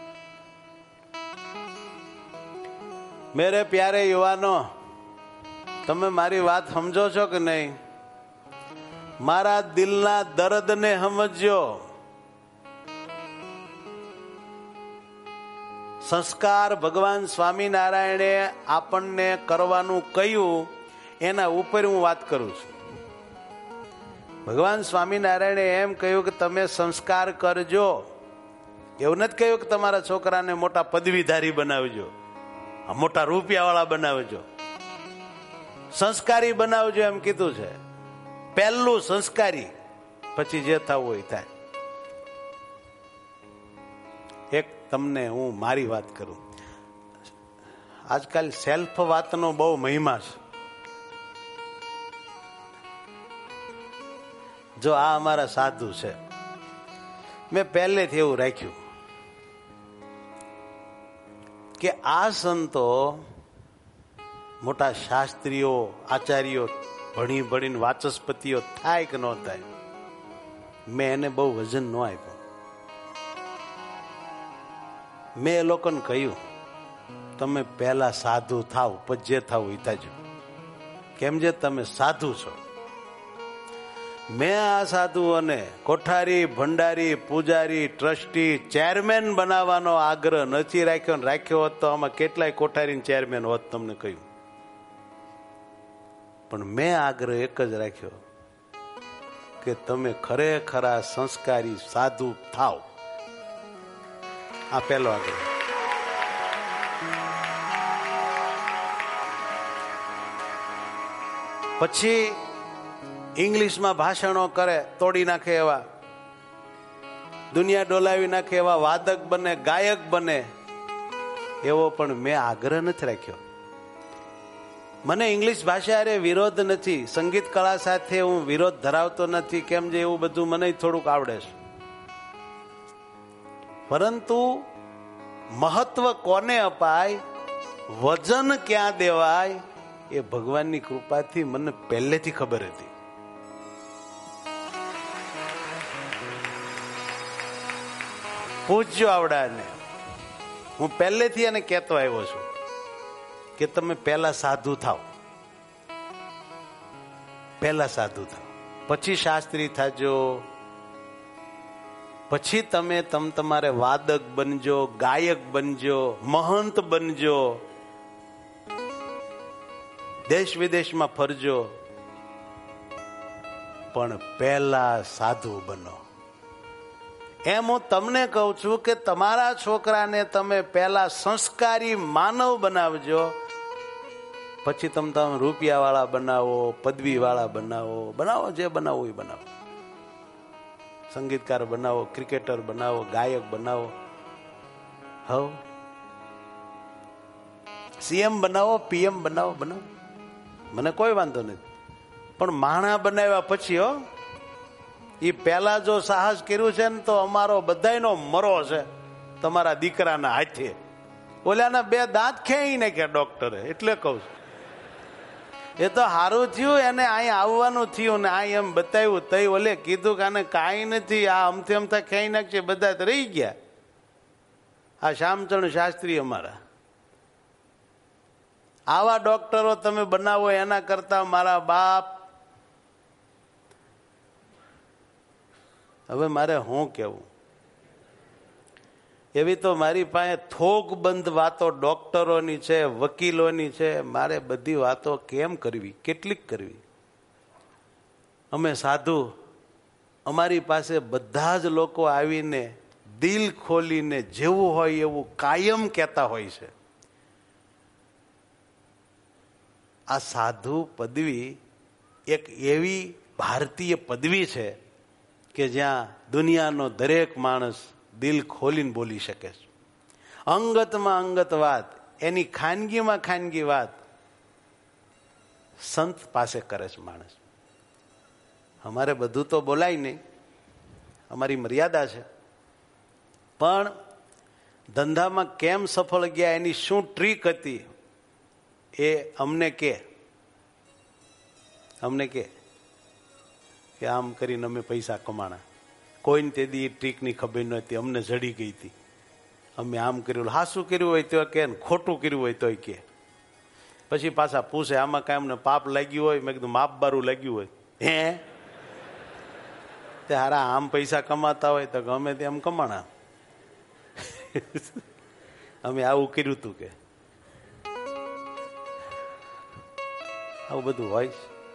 મેરે પ્યારે યુવાનો, તમે મારી વાત સમજો છો કે નહીં? મારા દિલના દર્દને સમજો. સંસ્કાર ભગવાન સ્વામિનારાયણે આપણને કરવાનું કહ્યું, એના ઉપર હું વાત કરું છું. ભગવાન સ્વામિનારાયણે એમ કહ્યું કે તમે સંસ્કાર કરજો. એવું નથી કહ્યું કે તમારા છોકરાને મોટા પદવીધારી બનાવજો, મોટા રૂપિયાવાળા બનાવજો, સંસ્કારી બનાવજો એમ કીધું છે. પહેલું સંસ્કારી, પછી જે થવું હોય થાય. એક તમને હું મારી વાત કરું. આજકાલ સેલ્ફ વાતનો બહુ મહિમા છે. જો આ અમારા સાધુ છે, મેં પહેલેથી એવું રાખ્યું કે આ સંતો મોટા શાસ્ત્રીઓ, આચાર્યો, ભણી ભણીને વાચસ્પતિઓ થાય કે ન થાય, મેં એને બહુ વજન ન આપ્યું. મેં એ લોકોને કહ્યું તમે પહેલા સાધુ થાવ, પછી જે થાવ એ થાજો. કેમ જે તમે સાધુ છો. મેં આ સાધુઓને કોઠારી, ભંડારી, પૂજારી, ટ્રસ્ટી, ચેરમેન બનાવવાનો આગ્રહ નથી રાખ્યો. રાખ્યો હોત તો આમાં કેટલાય કોઠારી ચેરમેન હોત, તમને કહ્યું. પણ મેં આગ્રહ એક જ રાખ્યો કે તમે ખરેખરા સંસ્કારી સાધુ થાવ. આ પહેલો આગ્રહ. પછી ઇંગ્લિશમાં ભાષણો કરે, તોડી નાખે એવા, દુનિયા ડોલાવી નાખે એવા વાદક બને, ગાયક બને, એવો પણ મેં આગ્રહ નથી રાખ્યો. મને ઇંગ્લિશ ભાષા અરે વિરોધ નથી, સંગીત કળા સાથે હું વિરોધ ધરાવતો નથી, કેમ જે એવું બધું મને થોડુંક આવડે છે. પરંતુ મહત્વ કોને અપાય, વજન ક્યાં દેવાય, એ ભગવાનની કૃપાથી મને પહેલેથી ખબર હતી. પૂછજો આવડાને, હું પહેલેથી એને કહેતો આવ્યો છું કે તમે પહેલા સાધુ થાવ, પહેલા સાધુ થાવ, પછી શાસ્ત્રી થાજો, પછી તમે તમારે વાદક બનજો, ગાયક બનજો, મહંત બનજો, દેશ વિદેશમાં ફરજો, પણ પહેલા સાધુ બનો. એમ હું તમને કહું છું કે તમારા છોકરાને તમે પહેલા સંસ્કારી માનવ બનાવજો, પછી તમે રૂપિયા વાળા બનાવો, પદવી વાળા બનાવો, જે બનાવો એ બનાવો, સંગીતકાર બનાવો, ક્રિકેટર બનાવો, ગાયક બનાવો, હવ સીએમ બનાવો, પીએમ બનાવો, મને કોઈ વાંધો નથી. પણ માણા બનાવ્યા પછી એ પહેલા જો સાહસ કર્યું છે ને, તો અમારો બધાયનો મરો છે તમારા દીકરાના હાથે. ઓલાના 2 દાંત ખેંચી નાખ્યા ડોક્ટરે, એટલે કહું છું. એ તો સારું થયું એને અહીં આવવાનું થયું ને અહીં એમ બતાવ્યું, તઈ ઓલે કીધું કે આને કાંઈ નથી, આ અમથી અમથા ખેંચી નાખશે, બધા તો રહી ગયા. આ શ્યામચંદ્ર શાસ્ત્રી અમારા આવા ડોક્ટરો તમે બનાવો, એના કરતા મારા બાપ. હવે મારે શું કેવું, એવી તો મારી પાસે થોકબંધ વાતો ડોક્ટરોની છે, વકીલોની છે. મારે બધી વાતો કેમ કરવી, કેટલીક કરવી? અમે સાધુ, અમારી પાસે બધા જ લોકો આવીને દિલ ખોલીને જેવું હોય એવું કાયમ કહેતા હોય છે. આ સાધુ પદવી એક એવી ભારતીય પદવી છે કે જ્યાં દુનિયાનો દરેક માણસ દિલ ખોલીને બોલી શકે છે. અંગતમાં અંગત વાત, એની ખાનગીમાં ખાનગી વાત સંત પાસે કરે છે માણસ. અમારે બધું તો બોલાય નહીં, અમારી મર્યાદા છે. પણ ધંધામાં કેમ સફળ ગયા, એની શું ટ્રીક હતી, એ અમને કે આમ કરીને અમે પૈસા કમાણા. કોઈને તે દી ટ્રીકની ખબર નહોતી, અમને જડી ગઈ હતી. અમે આમ કર્યું, હાસું કર્યું હોય તો કે, ખોટું કર્યું હોય તોય કે. પછી પાછા પૂછે આમાં કાંઈ અમને પાપ લાગ્યું હોય? મેં કીધું માપ બારું લાગ્યું હોય. હે તે હારા આમ પૈસા કમાતા હોય તો ગમે તેમ કમાણા. અમે આવું કર્યું હતું કે આવું બધું હોય.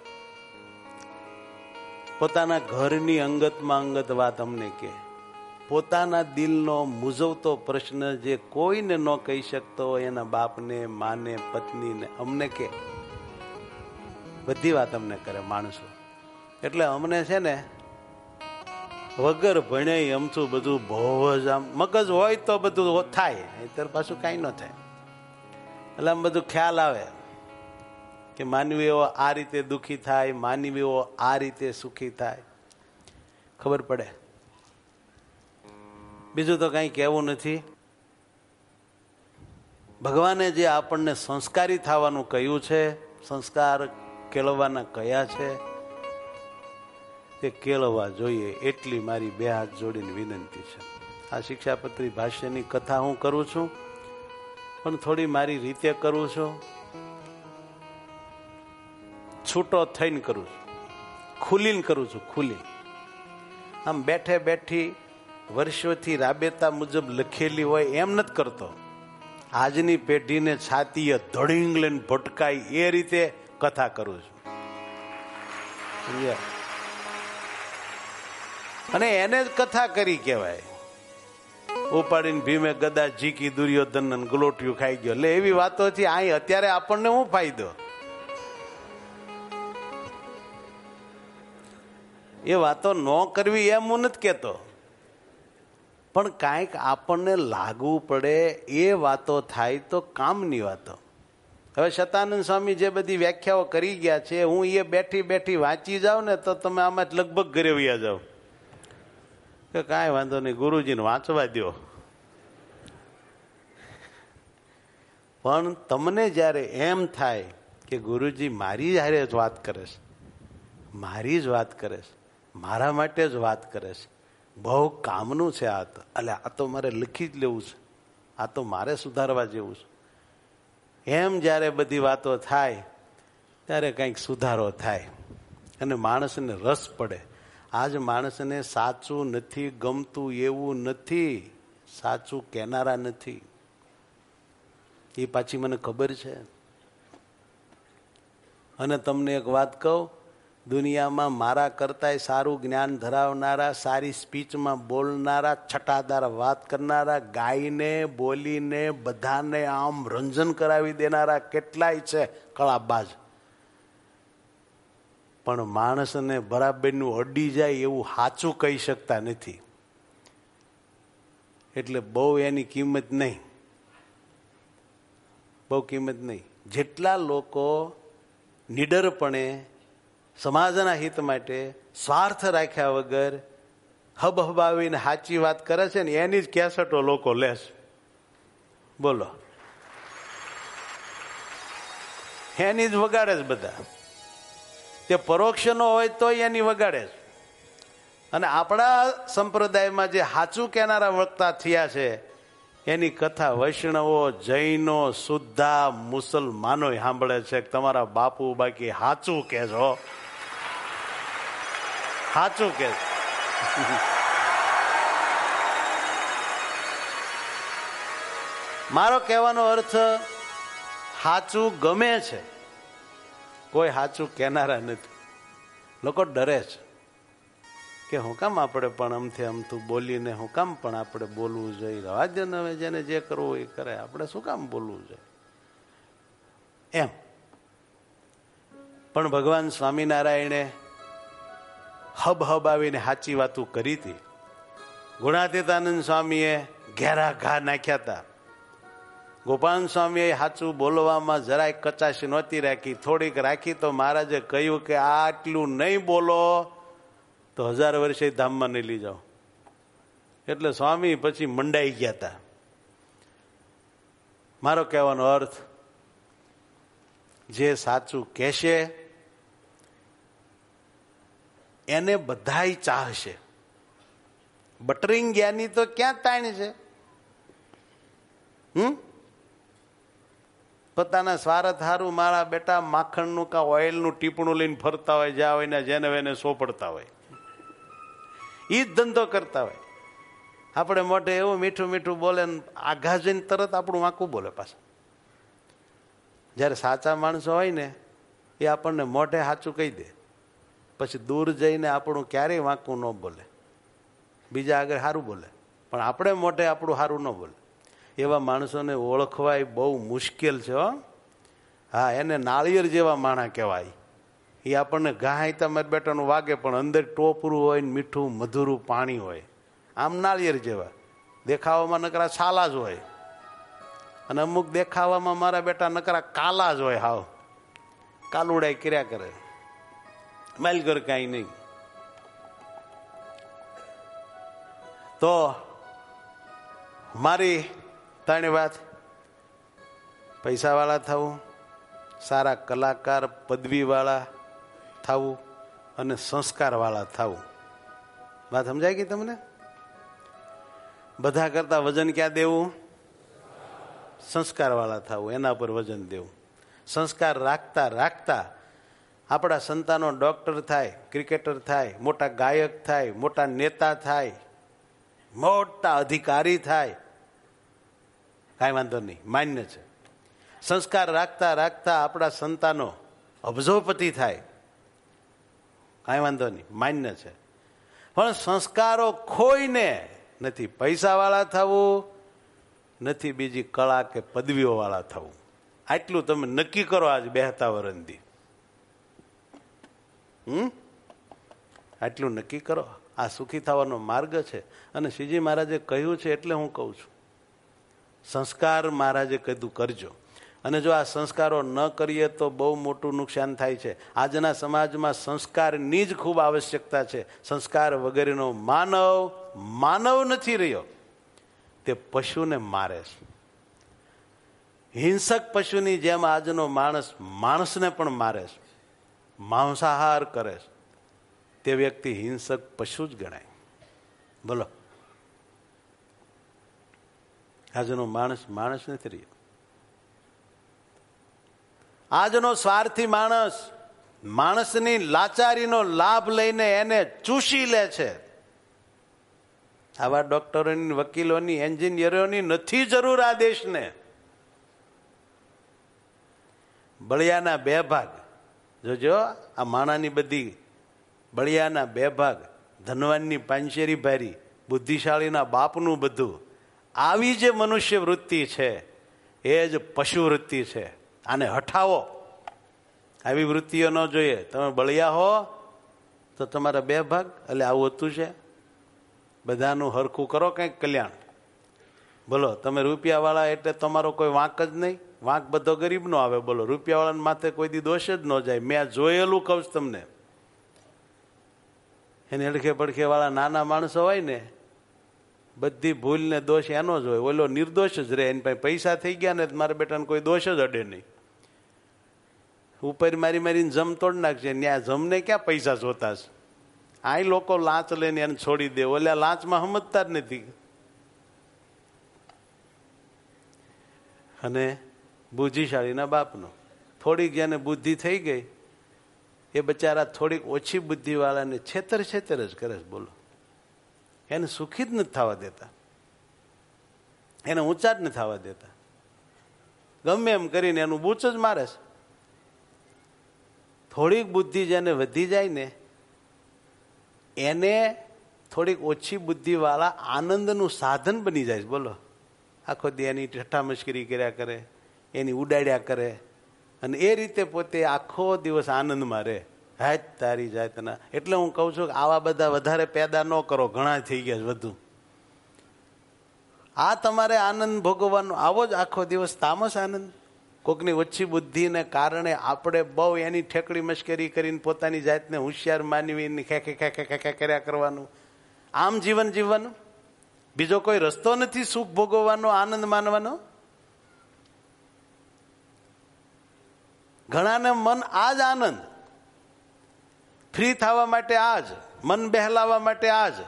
પોતાના ઘરની અંગતમાં અંગત વાત અમને કે, પોતાના દિલનો મૂંઝવતો પ્રશ્ન જે કોઈને ન કહી શકતો હોય એના બાપને, માને, પત્નીને અમને કે. બધી વાત અમને કરે માણસો. એટલે અમને છે ને વગર ભણે અમથું બધું બહુ જ આમ મગજ હોય તો બધું થાય, અત્યારે પાછું કાંઈ ન થાય. એટલે આમ બધું ખ્યાલ આવે કે માનવીઓ આ રીતે દુઃખી થાય, માનવીઓ આ રીતે સુખી થાય, ખબર પડે. બીજું તો કંઈ કહેવું નથી. ભગવાને જે આપણને સંસ્કારી થવાનું કહ્યું છે, સંસ્કાર કેળવવાના કયા છે, તે કેળવવા જોઈએ, એટલી મારી 2 હાથ જોડીને વિનંતી છે. આ શિક્ષાપત્રી ભાષ્યની કથા હું કરું છું, પણ થોડી મારી રીતે કરું છું, છૂટો થઈને કરું છું, ખુલીને કરું છું, ખુલી. આમ બેઠે બેઠી વર્ષોથી રાબેતા મુજબ લખેલી હોય એમ નથી કરતો. આજની પેઢીને છાતીએ ધડીંગ લઈને ભટકાય એ રીતે કથા કરું છું. અને એને જ કથા કરી કહેવાય. ઉપાડીને ભીમે ગદા ઝીકી, દુર્યોધન ગલોટિયું ખાઈ ગયો, એટલે એવી વાતોથી અહીં અત્યારે આપણને શું ફાયદો? એ વાતો ન કરવી એમ હું નથી કહેતો, પણ કાંઈક આપણને લાગવું પડે એ વાતો થાય તો કામની વાતો. હવે શતાનંદ સ્વામી જે બધી વ્યાખ્યાઓ કરી ગયા છે, હું એ બેઠી બેઠી વાંચી જાઉં ને તો તમે આમાં લગભગ ઘરે વયા જાઓ કે કાંઈ વાંધો નહીં, ગુરુજીને વાંચવા દો. પણ તમને જ્યારે એમ થાય કે ગુરુજી મારી હારે જ વાત કરે છે, મારી જ વાત કરે છે, મારા માટે જ વાત કરે છે, બહુ કામનું છે આ તો, એટલે આ તો મારે લખી જ લેવું છે, આ તો મારે સુધારવા જેવું છે, એમ જ્યારે બધી વાતો થાય ત્યારે કંઈક સુધારો થાય અને માણસને રસ પડે. આજ માણસને સાચું નથી ગમતું એવું નથી, સાચું કહેનારા નથી, એ પાછી મને ખબર છે. અને તમને એક વાત કહું, દુનિયામાં મારા કરતાંય સારું જ્ઞાન ધરાવનારા, સારી સ્પીચમાં બોલનારા, છટાદાર વાત કરનારા, ગાઈને બોલીને બધાને આમ રંજન કરાવી દેનારા કેટલાય છે કળાબાજ. પણ માણસને બરાબરનું અડી જાય એવું સાચું કહી શકતા નથી, એટલે બહુ એની કિંમત નહીં, બહુ કિંમત નહીં. જેટલા લોકો નિડરપણે સમાજના હિત માટે સ્વાર્થ રાખ્યા વગર હબહબાવીને સાચી વાત કરે છે ને એની જ કેસેટો લોકો લેશે. બોલો, એની જ વગાડે છે બધા. તે પરોક્ષનો હોય તો એની વગાડે છે. અને આપણા સંપ્રદાયમાં જે સાચું કહેનારા વક્તા થયા છે એની કથા વૈષ્ણવો, જૈનો, શુદ્ધા, મુસલમાનો સાંભળે છે. તમારા બાપુ બાકી સાચું કહેજો, સાચું કે. મારો કહેવાનો અર્થ સાચું ગમે છે, કોઈ સાચું કહેનારા નથી. લોકો ડરે છે કે હું કામ આપણે પણ અમથી અમથું બોલીને હું કામ પણ આપણે બોલવું જોઈએ, રવા દે ને, હવે જેને જે કરવું એ કરે, આપણે શું કામ બોલવું જોઈએ એમ. પણ ભગવાન સ્વામિનારાયણે હબ આવીને સાચી વાતો કરી હતી. ગુણાતીતાનંદ સ્વામીએ ઘેરા ઘા નાખ્યા હતા. ગોપાલ સ્વામીએ સાચું બોલવામાં જરાય કચાશ નહોતી રાખી, થોડીક રાખી તો મહારાજે કહ્યું કે આટલું નહીં બોલો તો 1000 વર્ષે ધામમાં નહીં લઈ જાઓ. એટલે સ્વામી પછી મંડાઈ ગયા હતા. મારો કહેવાનો અર્થ, જે સાચું કહેશે એને બધાય ચાહશે. બટરિંગ જ્ઞાની તો ક્યાં તાણ છે? પોતાના સ્વાર્થ હારું મારા બેટા માખણનું કા ઓઇલનું ટીપણું લઈને ફરતા હોય, જ્યાં હોય ને જેને એને સોંપડતા હોય, એ જ ધંધો કરતા હોય. આપણે મોઢે એવું મીઠું મીઠું બોલે ને આઘા જઈને તરત આપણું વાંકું બોલે પાછા. જ્યારે સાચા માણસો હોય ને એ આપણને મોઢે સાચું કહી દે, પછી દૂર જઈને આપણું ક્યારેય વાંકું ન બોલે, બીજા આગળ સારું બોલે, પણ આપણે મોઢે આપણું સારું ન બોલે. એવા માણસોને ઓળખવા એ બહુ મુશ્કેલ છે. હા, એને નાળિયેર જેવા માણા કહેવાય. એ આપણને ઘા તમારે બેટાનું વાગે પણ અંદર ટોપરું હોય ને મીઠું મધુરું પાણી હોય. આમ નાળિયેર જેવા દેખાવામાં નકરા છાલા જ હોય, અને અમુક દેખાવામાં મારા બેટા નકરા કાલા જ હોય. હાવ કાલુડાઈ કર્યા કરે, માલગર કાંઈ નહીં. તો મારી ત્રણેય વાત, પૈસાવાળા થવું, સારા કલાકાર પદવીવાળા થવું અને સંસ્કારવાળા થવું. વાત સમજાય ગઈ તમને? બધા કરતા વજન ક્યાં દેવું? સંસ્કારવાળા થવું, એના પર વજન દેવું. સંસ્કાર રાખતા રાખતા આપણા સંતાનો ડોક્ટર થાય, ક્રિકેટર થાય, મોટા ગાયક થાય, મોટા નેતા થાય, મોટા અધિકારી થાય, કાંઈ વાંધો નહીં, માન્ય છે. સંસ્કાર રાખતા રાખતા આપણા સંતાનો અબજોપતિ થાય, કાંઈ વાંધો નહીં, માન્ય છે. પણ સંસ્કારો ખોઈને નથી પૈસાવાળા થવું, નથી બીજી કળા કે પદવીઓવાળા થવું. આટલું તમે નક્કી કરો આજ બેહતા વરંદી. આટલું નક્કી કરો. આ સુખી થવાનો માર્ગ છે. અને શ્રીજી મહારાજે કહ્યું છે એટલે હું કહું છું. સંસ્કાર મહારાજે કીધું કરજો. અને જો આ સંસ્કારો ન કરીએ તો બહુ મોટું નુકસાન થાય છે. આજના સમાજમાં સંસ્કારની જ ખૂબ આવશ્યકતા છે. સંસ્કાર વગેરેનો માનવ નથી રહ્યો, તે પશુને મારે છે. હિંસક પશુની જેમ આજનો માણસને પણ મારે છે, માંસાહાર કરે છે. તે વ્યક્તિ હિંસક પશુ જ ગણાય. બોલો, આજનો માણસ નથી રહ્યો. આજનો સ્વાર્થી માણસની લાચારીનો લાભ લઈને એને ચૂસી લે છે. આવા ડોક્ટરોની, વકીલોની, એન્જિનિયરોની નથી જરૂર આ દેશને. બળિયાના 2 ભાગ જોજો. આ માણાની બધી બળિયાના 2 ભાગ, ધનવાનની પાંચેરી ભારી, બુદ્ધિશાળીના બાપનું બધું. આવી જે મનુષ્ય વૃત્તિ છે એ જ પશુ વૃત્તિ છે. આને હટાવો. આવી વૃત્તિઓ ન જોઈએ. તમે બળિયા હો તો તમારા 2 ભાગ, એટલે આવું હતું છે. બધાનું હરખું કરો, કંઈક કલ્યાણ. બોલો, તમે રૂપિયાવાળા એટલે તમારો કોઈ વાંક જ નહીં. વાંક બધો ગરીબનો આવે. બોલો, રૂપિયાવાળાને માથે કોઈ દી દોષ જ ન જાય. મેં જોયેલું કહું છું તમને. એને અડખે પડખે વાળા નાના માણસો હોય ને, બધી ભૂલ ને દોષ એનો જ હોય. ઓલો નિર્દોષ જ રહે. એની પાસે પૈસા થઈ ગયા ને મારા બેટાને કોઈ દોષ જ અડે નહીં. ઉપર મારીને જમ તોડ નાખશે. ત્યાં જમને ક્યાં પૈસા જોતા છે? આ લોકો લાંચ લઈને એને છોડી દે. ઓલા લાંચમાં સમજતા જ નથી. અને બુદ્ધિશાળીના બાપનો થોડીક જેને બુદ્ધિ થઈ ગઈ એ બચારા થોડીક ઓછી બુદ્ધિવાળાને છેતર જ કરે છે. બોલો, એને સુખી જ નથી થવા દેતા, એને ઊંચા જ નથી થવા દેતા. ગમે એમ કરીને એનું બૂચ જ મારે છે. થોડીક બુદ્ધિ જેને વધી જાય ને એને થોડીક ઓછી બુદ્ધિવાળા આનંદનું સાધન બની જાય. બોલો, આખો દી એની ઠઠ્ઠા મશ્કરી કર્યા કરે, એની ઉડાડ્યા કરે, અને એ રીતે પોતે આખો દિવસ આનંદમાં રહે. હાથ તારી જાતના. એટલે હું કહું છું કે આવા બધા વધારે પેદા ન કરો. ઘણા થઈ ગયા વધુ. આ તમારે આનંદ ભોગવવાનો, આવો જ આખો દિવસ તામસ આનંદ. કોકની ઓછી બુદ્ધિને કારણે આપણે બહુ એની ઠેકડી મશ્કરી કરીને પોતાની જાતને હોશિયાર માનવી ખેખે કર્યા કરવાનું. આમ જીવન જીવવાનું. બીજો કોઈ રસ્તો નથી સુખ ભોગવવાનો, આનંદ માનવાનો. ઘણાને મન આ જ આનંદ, ફ્રી થવા માટે આ જ, મન બહેલાવા માટે આ જ.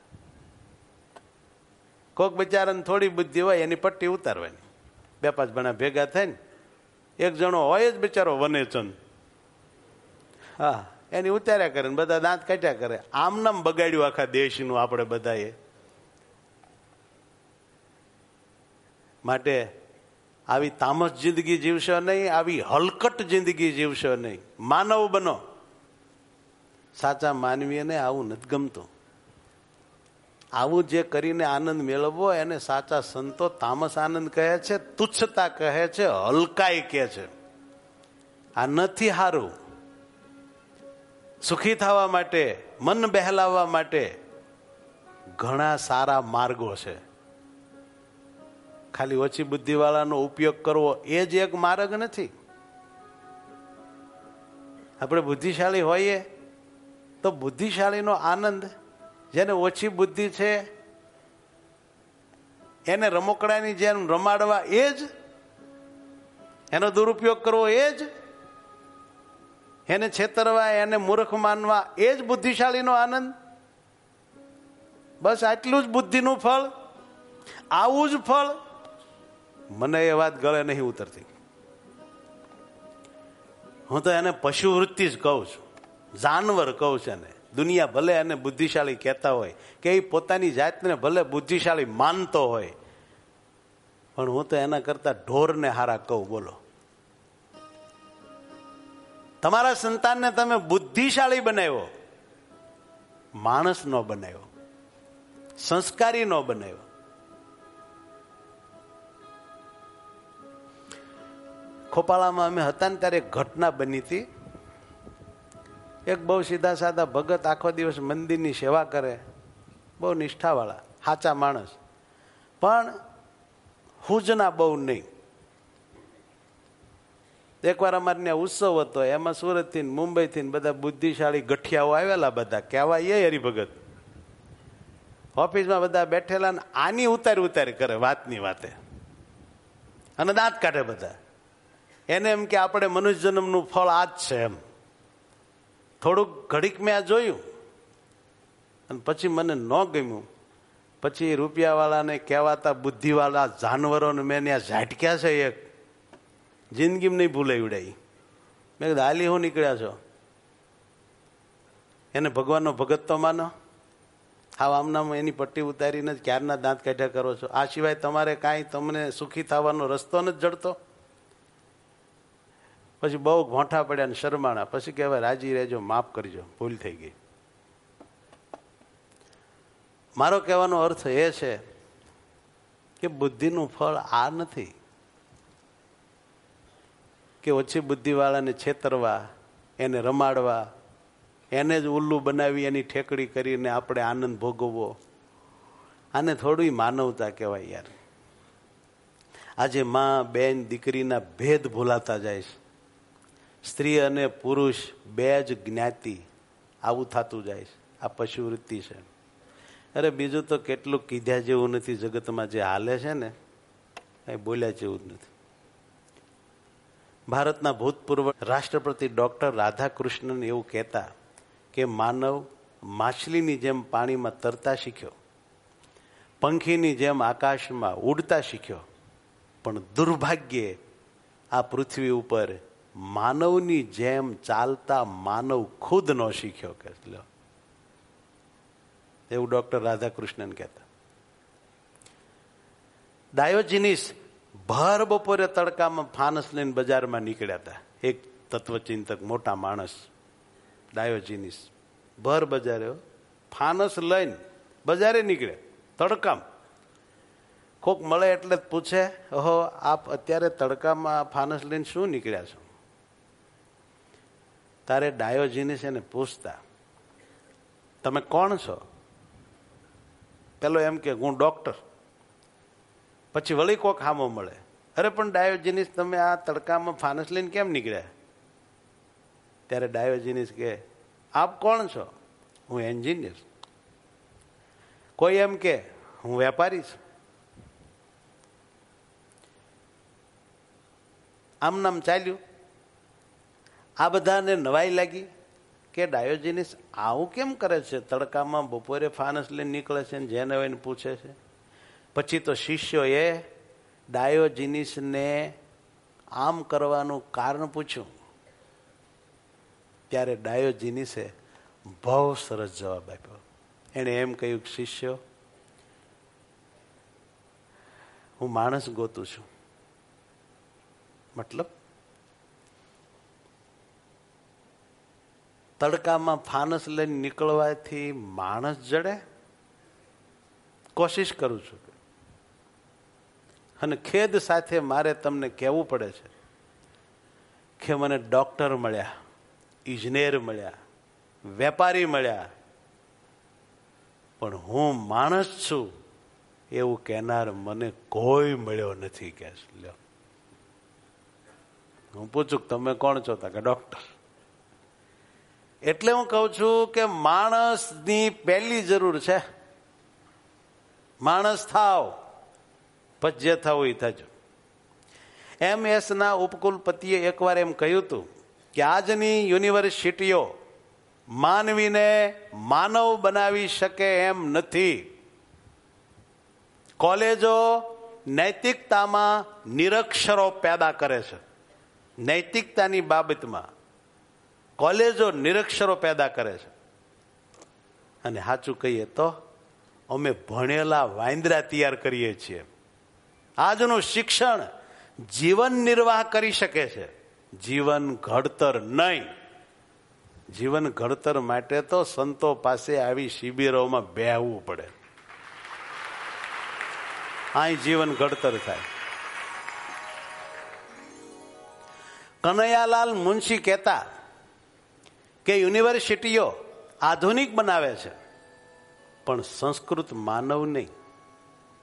કોક બિચારાને થોડી બુદ્ધિ હોય એની પટ્ટી ઉતારવાની. 2-5 જણા ભેગા થાય ને, એક જણો હોય જ બિચારો વનેચંદ, હા, એની ઉતાર્યા કરે ને બધા દાંત કાઢ્યા કરે. આમ નામ બગાડ્યું આખા દેશનું આપણે બધાએ. માટે આવી તામસ જિંદગી જીવશો નહીં, આવી હલકટ જિંદગી જીવશો નહીં. માનવ બનો. સાચા માનવીને આવું નથી ગમતું. આવું જે કરીને આનંદ મેળવવો એને સાચા સંતો તામસ આનંદ કહે છે, તુચ્છતા કહે છે, હલકાઈ કહે છે. આ નથી સારું. સુખી થવા માટે, મન બહેલાવવા માટે ઘણા સારા માર્ગો છે. ખાલી ઓછી બુદ્ધિવાળાનો ઉપયોગ કરવો એ જ એક માર્ગ નથી. આપણે બુદ્ધિશાળી હોઈએ તો બુદ્ધિશાળીનો આનંદ, જેને ઓછી બુદ્ધિ છે એને રમકડાની જેમ રમાડવા એ જ, એનો દુરુપયોગ કરવો એ જ, એને છેતરવા, એને મૂર્ખ માનવા એ જ બુદ્ધિશાળીનો આનંદ. બસ આટલું જ બુદ્ધિનું ફળ, આવું જ ફળ. મને એ વાત ગળે નહીં ઉતરતી. હું તો એને પશુ વૃત્તિ જ કહું છું, જાનવર કહું છું એને. દુનિયા ભલે એને બુદ્ધિશાળી કહેતા હોય કે એ પોતાની જાતને ભલે બુદ્ધિશાળી માનતો હોય, પણ હું તો એના કરતા ઢોરને હારા કહું. બોલો, તમારા સંતાનને તમે બુદ્ધિશાળી બનાવ્યો, માણસ નો બનાવ્યો, સંસ્કારી નો બનાવ્યો. ખોપાળામાં અમે હતા ને ત્યારે એક ઘટના બની હતી. એક બહુ સીધા સાધા ભગત, આખો દિવસ મંદિરની સેવા કરે, બહુ નિષ્ઠાવાળા, સાચા માણસ, પણ હુજના બહુ નહીં. એકવાર અમારે ત્યાં ઉત્સવ હતો, એમાં સુરતથી મુંબઈથી બધા બુદ્ધિશાળી ગઠિયાઓ આવેલા, બધા કહેવા એ હરિભગત ઓફિસમાં બધા બેઠેલા ને આની ઉતારી કરે વાતની વાતે અને દાંત કાઢે બધા. એને એમ કે આપણે મનુષ્ય જન્મનું ફળ આ જ છે એમ. થોડુંક ઘડીક મેં આ જોયું અને પછી મને ન ગમ્યું. પછી રૂપિયાવાળાને કહેવાતા બુદ્ધિવાળા જાનવરોને મેં ત્યાં ઝાટક્યા છે, એક જિંદગીમાં નહીં ભૂલાઈ ઉડાઈ. મેં કીધું હાલી હું નીકળ્યા છો, એને ભગવાનનો ભગત તો માનો. હા, આમનામ એની પટ્ટી ઉતારીને જ ક્યારના દાંત કાઢ્યા કરો છો. આ સિવાય તમારે કાંઈ તમને સુખી થવાનો રસ્તો નથી જડતો. પછી બહુ ઘોંઠા પડ્યા ને શરમાણા. પછી કહેવાય રાજી રહેજો, માફ કરજો, ભૂલ થઈ ગઈ. મારો કહેવાનો અર્થ એ છે કે બુદ્ધિનું ફળ આ નથી કે ઓછી બુદ્ધિવાળાને છેતરવા, એને રમાડવા, એને જ ઉલ્લુ બનાવી એની ઠેકડી કરીને આપણે આનંદ ભોગવવો. આને થોડી માનવતા કહેવાય યાર. આજે માં, બેન, દીકરીના ભેદ ભૂલાતા જાય છે. સ્ત્રી અને પુરુષ બે જ જ્ઞાતિ, આવું થતું જાય છે. આ પશુવૃત્તિ છે. અરે બીજું તો કેટલું કીધા જેવું નથી જગતમાં. જે હાલે છે ને કઈ બોલ્યા જેવું જ નથી. ભારતના ભૂતપૂર્વ રાષ્ટ્રપતિ ડોક્ટર રાધાકૃષ્ણન એવું કહેતા કે માનવ માછલીની જેમ પાણીમાં તરતા શીખ્યો, પંખીની જેમ આકાશમાં ઉડતા શીખ્યો, પણ દુર્ભાગ્યે આ પૃથ્વી ઉપર માનવની જેમ ચાલતા માનવ ખુદ ન શીખ્યો. કે એવું ડોક્ટર રાધાકૃષ્ણન કહેતા. ડાયોજિનિસ ભર બપોરે તડકામાં ફાનસ લઈને બજારમાં નીકળ્યા હતા. એક તત્વચિંતક મોટા માણસ ડાયોજિનિસ ભર બજારે ફાનસ લઈને બજારે નીકળે તડકામાં. કોક મળે એટલે પૂછે, ઓહો આપ અત્યારે તડકામાં ફાનસ લઈને શું નીકળ્યા છો? તારે ડાયોજિનિસ એને પૂછતા, તમે કોણ છો? પેલો એમ કે હું ડોક્ટર. પછી વળી કોક હામો મળે, અરે પણ ડાયોજિનિસ તમે આ તડકામાં ફાનસ લઈને કેમ નીકળ્યા? ત્યારે ડાયોજિનિસ કે આપ કોણ છો? હું એન્જિનિયર. કોઈ એમ કે હું વેપારી છું. આમ નામ ચાલ્યું. આ બધાને નવાઈ લાગી કે ડાયોજિનિસ આવું કેમ કરે છે, તડકામાં બપોરે ફાનસ લઈને નીકળે છે ને જેને હોય પૂછે છે. પછી તો શિષ્યોએ ડાયોજિનિસને આમ કરવાનું કારણ પૂછ્યું. ત્યારે ડાયોજિનિસે બહુ સરસ જવાબ આપ્યો. એણે એમ કહ્યું, શિષ્યો હું માણસ ગોતું છું. મતલબ તડકામાં ફાનસ લઈને નીકળવાથી માણસ જડે? કોશિશ કરું છું. અને ખેદ સાથે મારે તમને કહેવું પડે છે કે મને ડોક્ટર મળ્યા, ઇજનેર મળ્યા, વેપારી મળ્યા, પણ હું માણસ છું એવું કહેનાર મને કોઈ મળ્યો નથી. કે લ્યો, હું પૂછું તમે કોણ છો? કે ડોક્ટર. એટલે હું કહું છું કે માણસની પહેલી જરૂર છે માણસ થાવ, પછી જે થવું એ થજો. MS ના ઉપકુલપતિએ એકવાર એમ કહ્યું હતું કે આજની યુનિવર્સિટીઓ માનવીને માનવ બનાવી શકે એમ નથી. કોલેજો નૈતિકતામાં નિરક્ષરો પેદા કરે છે. નૈતિકતાની બાબતમાં કોલેજો નિરક્ષરો પેદા કરે છે. અને સાચું કહીએ તો અમે ભણેલા વાંદરા તૈયાર કરીએ છીએ. આજનું શિક્ષણ જીવન નિર્વાહ કરી શકે છે, જીવન ઘડતર નહીં. જીવન ઘડતર માટે તો સંતો પાસે આવી શિબિરોમાં બેહવું પડે. અહીં જીવન ઘડતર થાય. કનૈયાલાલ મુનશી કહેતા કે યુનિવર્સિટીઓ આધુનિક બનાવે છે પણ સંસ્કૃત માનવ નહીં.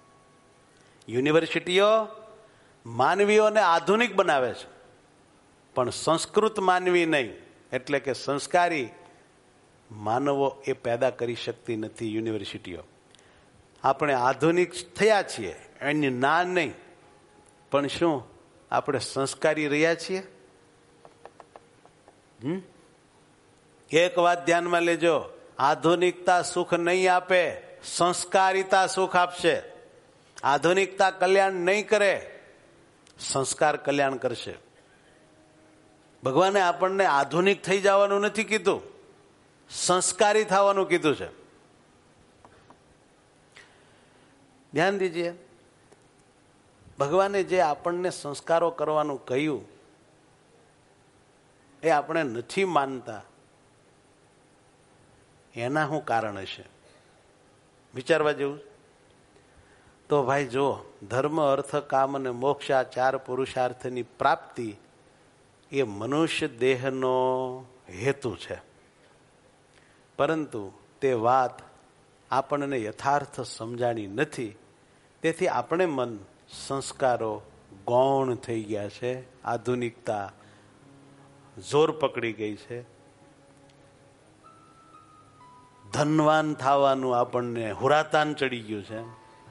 યુનિવર્સિટીઓ માનવીઓને આધુનિક બનાવે છે પણ સંસ્કૃત માનવી નહીં, એટલે કે સંસ્કારી માનવો એ પેદા કરી શકતી નથી યુનિવર્સિટીઓ. આપણે આધુનિક થયા છીએ એની ના નહીં, પણ શું આપણે સંસ્કારી રહ્યા છીએ? એક વાત ધ્યાનમાં લેજો, આધુનિકતા સુખ નહીં આપે, સંસ્કારિતા સુખ આપશે. આધુનિકતા કલ્યાણ નહીં કરે, સંસ્કાર કલ્યાણ કરશે. ભગવાને આપણને આધુનિક થઈ જવાનું નથી કીધું, સંસ્કારી થવાનું કીધું છે. ધ્યાન દીજીએ, ભગવાને જે આપણને સંસ્કારો કરવાનું કહ્યું એ આપણે નથી માનતા, એના શું કારણ હશે? વિચારવા જેવું. તો ભાઈ જો, ધર્મ, અર્થ, કામ અને મોક્ષ, આ 4 પુરુષાર્થની પ્રાપ્તિ એ મનુષ્ય દેહનો હેતુ છે, પરંતુ તે વાત આપણને યથાર્થ સમજાણી નથી. તેથી આપણે મન સંસ્કારો ગૌણ થઈ ગયા છે, આધુનિકતા જોર પકડી ગઈ છે. ધનવાન થવાનું આપણને હુરાતાન ચડી ગયું છે.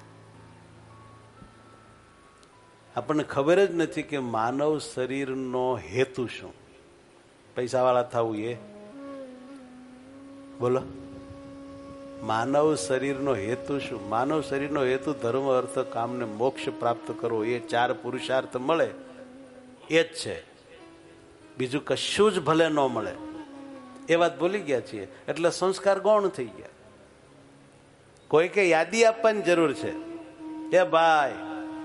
આપણને ખબર જ નથી કે માનવ શરીરનો હેતુ શું. પૈસાવાળા થવું એ બોલો, માનવ શરીરનો હેતુ શું? માનવ શરીરનો હેતુ ધર્મ, અર્થ, કામ ને મોક્ષ પ્રાપ્ત કરવો, એ 4 પુરુષાર્થ મળે એ જ છે. બીજું કશું જ ભલે ન મળે એ વાત ભૂલી ગયા છીએ, એટલે સંસ્કાર ગૌણ થઈ ગયા. કોઈ કે યાદી આપવાની જરૂર છે એ ભાઈ.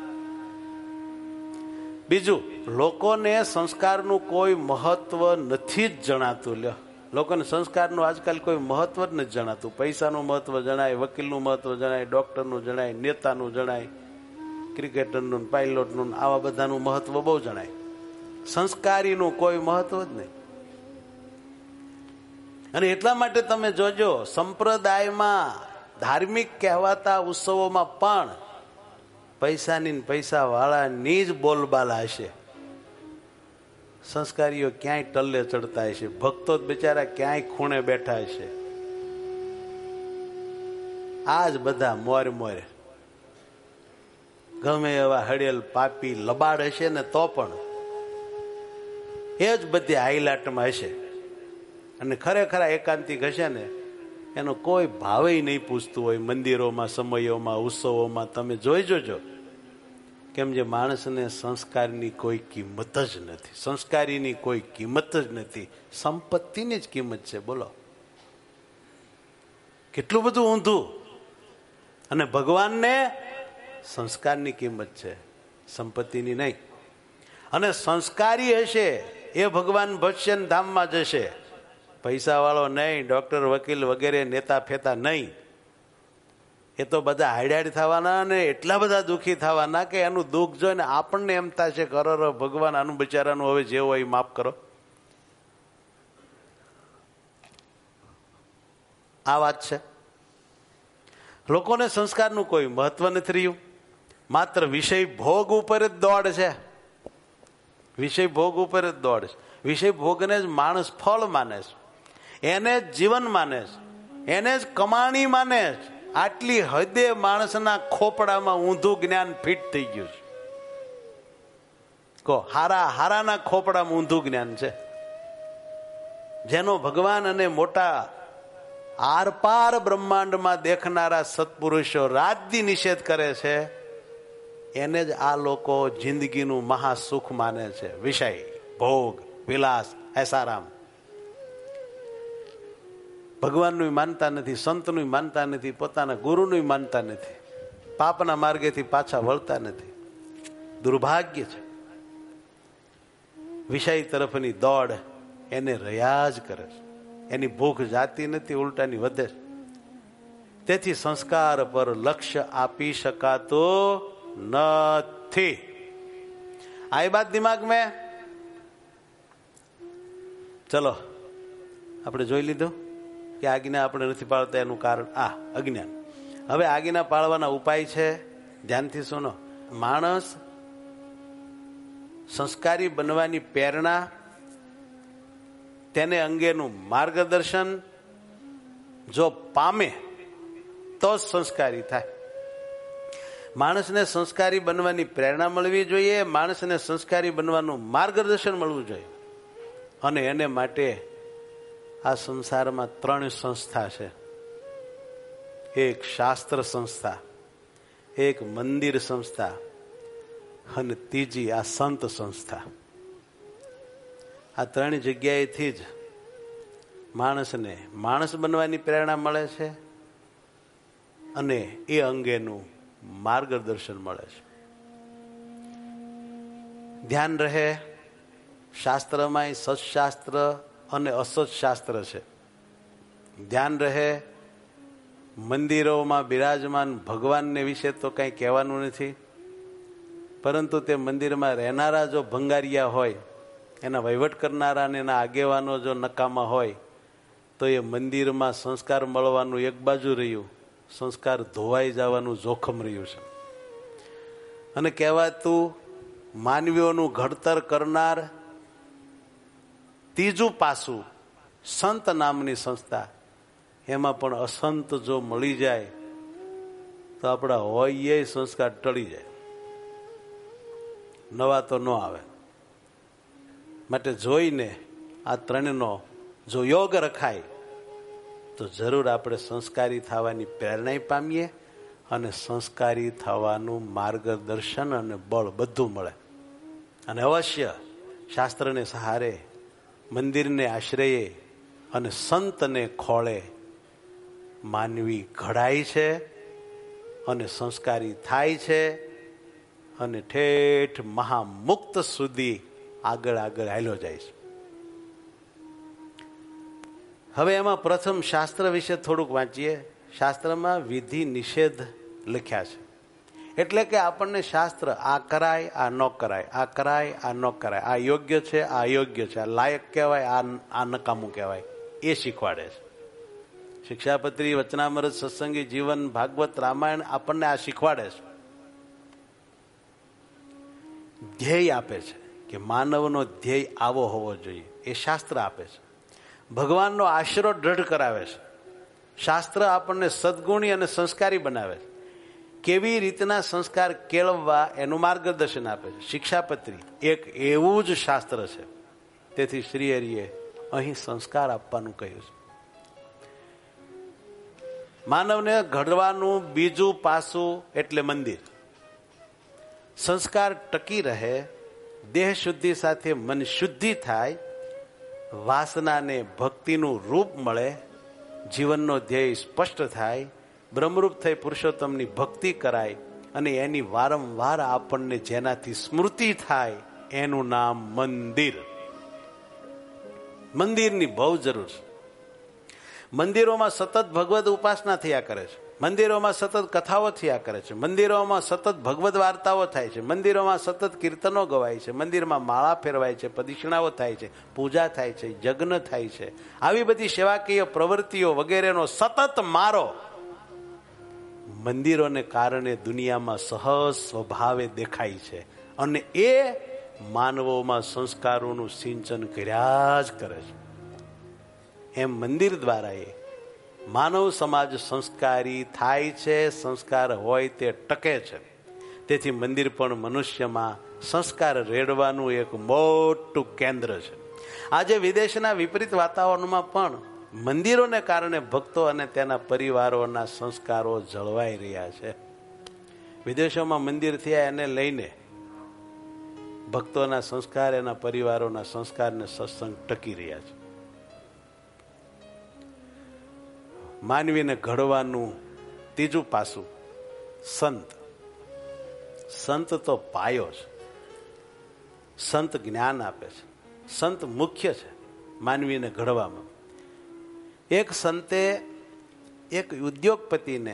બીજું, લોકોને સંસ્કારનું કોઈ મહત્વ નથી જ જણાતું. લ્યો, લોકોને સંસ્કારનું આજકાલ કોઈ મહત્વ જ નથી જણાતું. પૈસાનું મહત્વ જણાય, વકીલનું મહત્વ જણાય, ડોક્ટરનું જણાય, નેતાનું જણાય, ક્રિકેટરનું, પાયલોટનું, આવા બધાનું મહત્વ બહુ જણાય. સંસ્કારીનું કોઈ મહત્વ જ નહીં. અને એટલા માટે તમે જોજો, સંપ્રદાયમાં ધાર્મિક કહેવાતા ઉત્સવોમાં પણ પૈસાની પૈસા વાળાની જ બોલબાલા હશે. સંસ્કારીઓ ક્યાંય ટલ્લે ચડતા હશે, ભક્તો જ બિચારા ક્યાંય ખૂણે બેઠા હશે. આજ બધા મોર મોર ગમે એવા હડેલ પાપી લબાડ હશે ને તો પણ એ જ બધી હાઈલાઇટમાં હશે. અને ખરેખર એકાંતિક હશે ને એનો કોઈ ભાવે નહીં પૂછતું હોય. મંદિરોમાં, સમયોમાં, ઉત્સવોમાં તમે જોઈ જોજો, કેમ જે માણસને સંસ્કારની કોઈ કિંમત જ નથી, સંસ્કારીની કોઈ કિંમત જ નથી. સંપત્તિની જ કિંમત છે. બોલો કેટલું બધું ઊંધું. અને ભગવાનને સંસ્કારની કિંમત છે, સંપત્તિની નહીં. અને સંસ્કારી હશે એ ભગવાન ભજન ધામમાં જશે. પૈસા વાળો નહીં, ડોક્ટર, વકીલ વગેરે નેતા ફેતા નહીં. એ તો બધા હાઈડાડ થવાના ને એટલા બધા દુઃખી થવાના કે એનું દુઃખ જોઈને આપણને એમ થશે કે અરે ભગવાન આનું બિચારાનું હવે જે હોય માફ કરો. આ વાત છે. લોકોને સંસ્કારનું કોઈ મહત્વ નથી રહ્યું, માત્ર વિષય ભોગ ઉપર જ દોડ છે. વિષય ભોગ ઉપર જ દોડ છે. વિષય ભોગને જ માણસ ફળ માને છે, એને જ જીવન માને છે, એને જ કમાણી માને છે. આટલી હદે માણસના ખોપડામાં ઊંધું જ્ઞાન ફિટ થઈ ગયું છે. કહો, હારાના ખોપડામાં ઊંધું જ્ઞાન છે. જેનો ભગવાન અને મોટા આરપાર બ્રહ્માંડમાં દેખનારા સત્પુરુષો રાજ્ય નિષેધ કરે છે, એને જ આ લોકો જિંદગીનું મહાસુખ માને છે. વિષય ભોગ વિલાસ એસારામ. ભગવાનનું માનતા નથી, સંતનું માનતા નથી, પોતાના ગુરુનું માનતા નથી, પાપના માર્ગેથી પાછા વળતા નથી. દુર્ભાગ્ય છે. વિષય તરફની દોડ એને રહ્યા જ કરે છે. એની ભૂખ જાતી નથી, ઉલટાની વધે છે. તેથી સંસ્કાર પર લક્ષ્ય આપી શકાતું નથી. આ બાત દિમાગ મેં. ચલો, આપણે જોઈ લીધું કે આજ્ઞા આપણે નથી પાળતા એનું કારણ આ અજ્ઞાન. હવે આજ્ઞા પાળવાના ઉપાય છે. ધ્યાનથી સુનો. માણસ સંસ્કારી બનવાની પ્રેરણા તેને અંગેનું માર્ગદર્શન જો પામે તો જ સંસ્કારી થાય. માણસને સંસ્કારી બનવાની પ્રેરણા મળવી જોઈએ, માણસને સંસ્કારી બનવાનું માર્ગદર્શન મળવું જોઈએ. અને એને માટે આ સંસારમાં 3 સંસ્થા છે. એક શાસ્ત્ર સંસ્થા, એક મંદિર સંસ્થા અને ત્રીજી આ સંત સંસ્થા. આ 3 જગ્યાએથી જ માણસને માણસ બનવાની પ્રેરણા મળે છે અને એ અંગેનું માર્ગદર્શન મળે છે. ધ્યાન રહે, શાસ્ત્રમાં સત્શાસ્ત્ર અને અસત્શાસ્ત્ર છે. ધ્યાન રહે, મંદિરોમાં બિરાજમાન ભગવાનને વિશે તો કંઈ કહેવાનું નથી, પરંતુ તે મંદિરમાં રહેનારા જો ભંગારિયા હોય, એના વહીવટ કરનારા અને એના આગેવાનો જો નકામા હોય, તો એ મંદિરમાં સંસ્કાર મળવાનું એક બાજુ રહ્યું, સંસ્કાર ધોવાઈ જવાનું જોખમ રહ્યું છે. અને કહેવાતું માનવીઓનું ઘડતર કરનાર ત્રીજું પાસું સંત નામની સંસ્થા, એમાં પણ અસંત જો મળી જાય તો આપણા હોય એ સંસ્કાર ટળી જાય, નવા તો ન આવે. માટે જોઈને આ 3નો જો યોગ રખાય તો જરૂર આપણે સંસ્કારી થવાની પ્રેરણા પામીએ અને સંસ્કારી થવાનું માર્ગદર્શન અને બળ બધું મળે. અને અવશ્ય શાસ્ત્રને સહારે, મંદિરને આશ્રયે અને સંતને ખોળે માનવી ઘડાય છે અને સંસ્કારી થાય છે અને ઠેઠ મહામુક્ત સુધી આગળ આગળ હાલ્યો જાય છે. હવે એમાં પ્રથમ શાસ્ત્ર વિશે થોડુંક વાંચીએ. શાસ્ત્રમાં વિધિ નિષેધ લખ્યા છે, એટલે કે આપણને શાસ્ત્ર આ કરાય, આ ન કરાય, આ કરાય, આ ન કરાય, આ યોગ્ય છે, આ અયોગ્ય છે, આ લાયક કહેવાય, આ નકામું કહેવાય, એ શીખવાડે છે. શિક્ષાપત્રી, વચનામૃત, સત્સંગી જીવન, ભાગવત, રામાયણ આપણને આ શીખવાડે છે. ધ્યેય આપે છે કે માનવનો ધ્યેય આવો હોવો જોઈએ, એ શાસ્ત્ર આપે છે. ભગવાનનો આશરો દ્રઢ કરાવે છે. શાસ્ત્ર આપણને સદગુણી અને સંસ્કારી બનાવે છે. કેવી રીતના સંસ્કાર કેળવવા એનું માર્ગદર્શન આપે છે. શિક્ષાપત્રી એક એવું જ શાસ્ત્ર છે. તેથી શ્રી હરિએ અહીં સંસ્કાર આપવાનું કહ્યું છે. માનવને ઘડવાનું બીજું પાસું એટલે મંદિર. સંસ્કાર ટકી રહે, દેહ શુદ્ધિ સાથે મન શુદ્ધિ થાય, વાસનાને ભક્તિનું રૂપ મળે, જીવનનો ધ્યેય સ્પષ્ટ થાય, બ્રહ્મરૂપ થઈ પુરુષોત્તમની ભક્તિ કરાય અને એની વારંવાર આપણને જેનાથી સ્મૃતિ થાય એનું નામ મંદિર. મંદિરની બહુ જરૂર છે. મંદિરોમાં સતત ભગવદ ઉપાસના થયા કરે છે, મંદિરોમાં સતત કથાઓ થયા કરે છે, મંદિરોમાં સતત ભગવદ વાર્તાઓ થાય છે, મંદિરોમાં સતત કીર્તનો ગવાય છે, મંદિરમાં માળા ફેરવાય છે, પ્રદક્ષિણાઓ થાય છે, પૂજા થાય છે, યજ્ઞ થાય છે. આવી બધી સેવાકીય પ્રવૃત્તિઓ વગેરેનો સતત મારો મંદિરોને કારણે દુનિયામાં સહજ સ્વભાવે દેખાય છે અને એ માનવોમાં સંસ્કારોનું સિંચન કર્યા જ કરે છે. એમ મંદિર દ્વારા એ માનવ સમાજ સંસ્કારી થાય છે, સંસ્કાર હોય તે ટકે છે. તેથી મંદિર પણ મનુષ્યમાં સંસ્કાર રેડવાનું એક મોટું કેન્દ્ર છે. આજે વિદેશના વિપરીત વાતાવરણમાં પણ મંદિરોને કારણે ભક્તો અને તેના પરિવારોના સંસ્કારો જળવાઈ રહ્યા છે. વિદેશોમાં મંદિર થયા એને લઈને ભક્તોના સંસ્કાર, એના પરિવારોના સંસ્કારને સત્સંગ ટકી રહ્યા છે. માનવીને ઘડવાનું ત્રીજું પાસું સંત. સંત તો પાયો છે. સંત જ્ઞાન આપે છે. સંત મુખ્ય છે માનવીને ઘડવામાં. એક સંતે એક ઉદ્યોગપતિને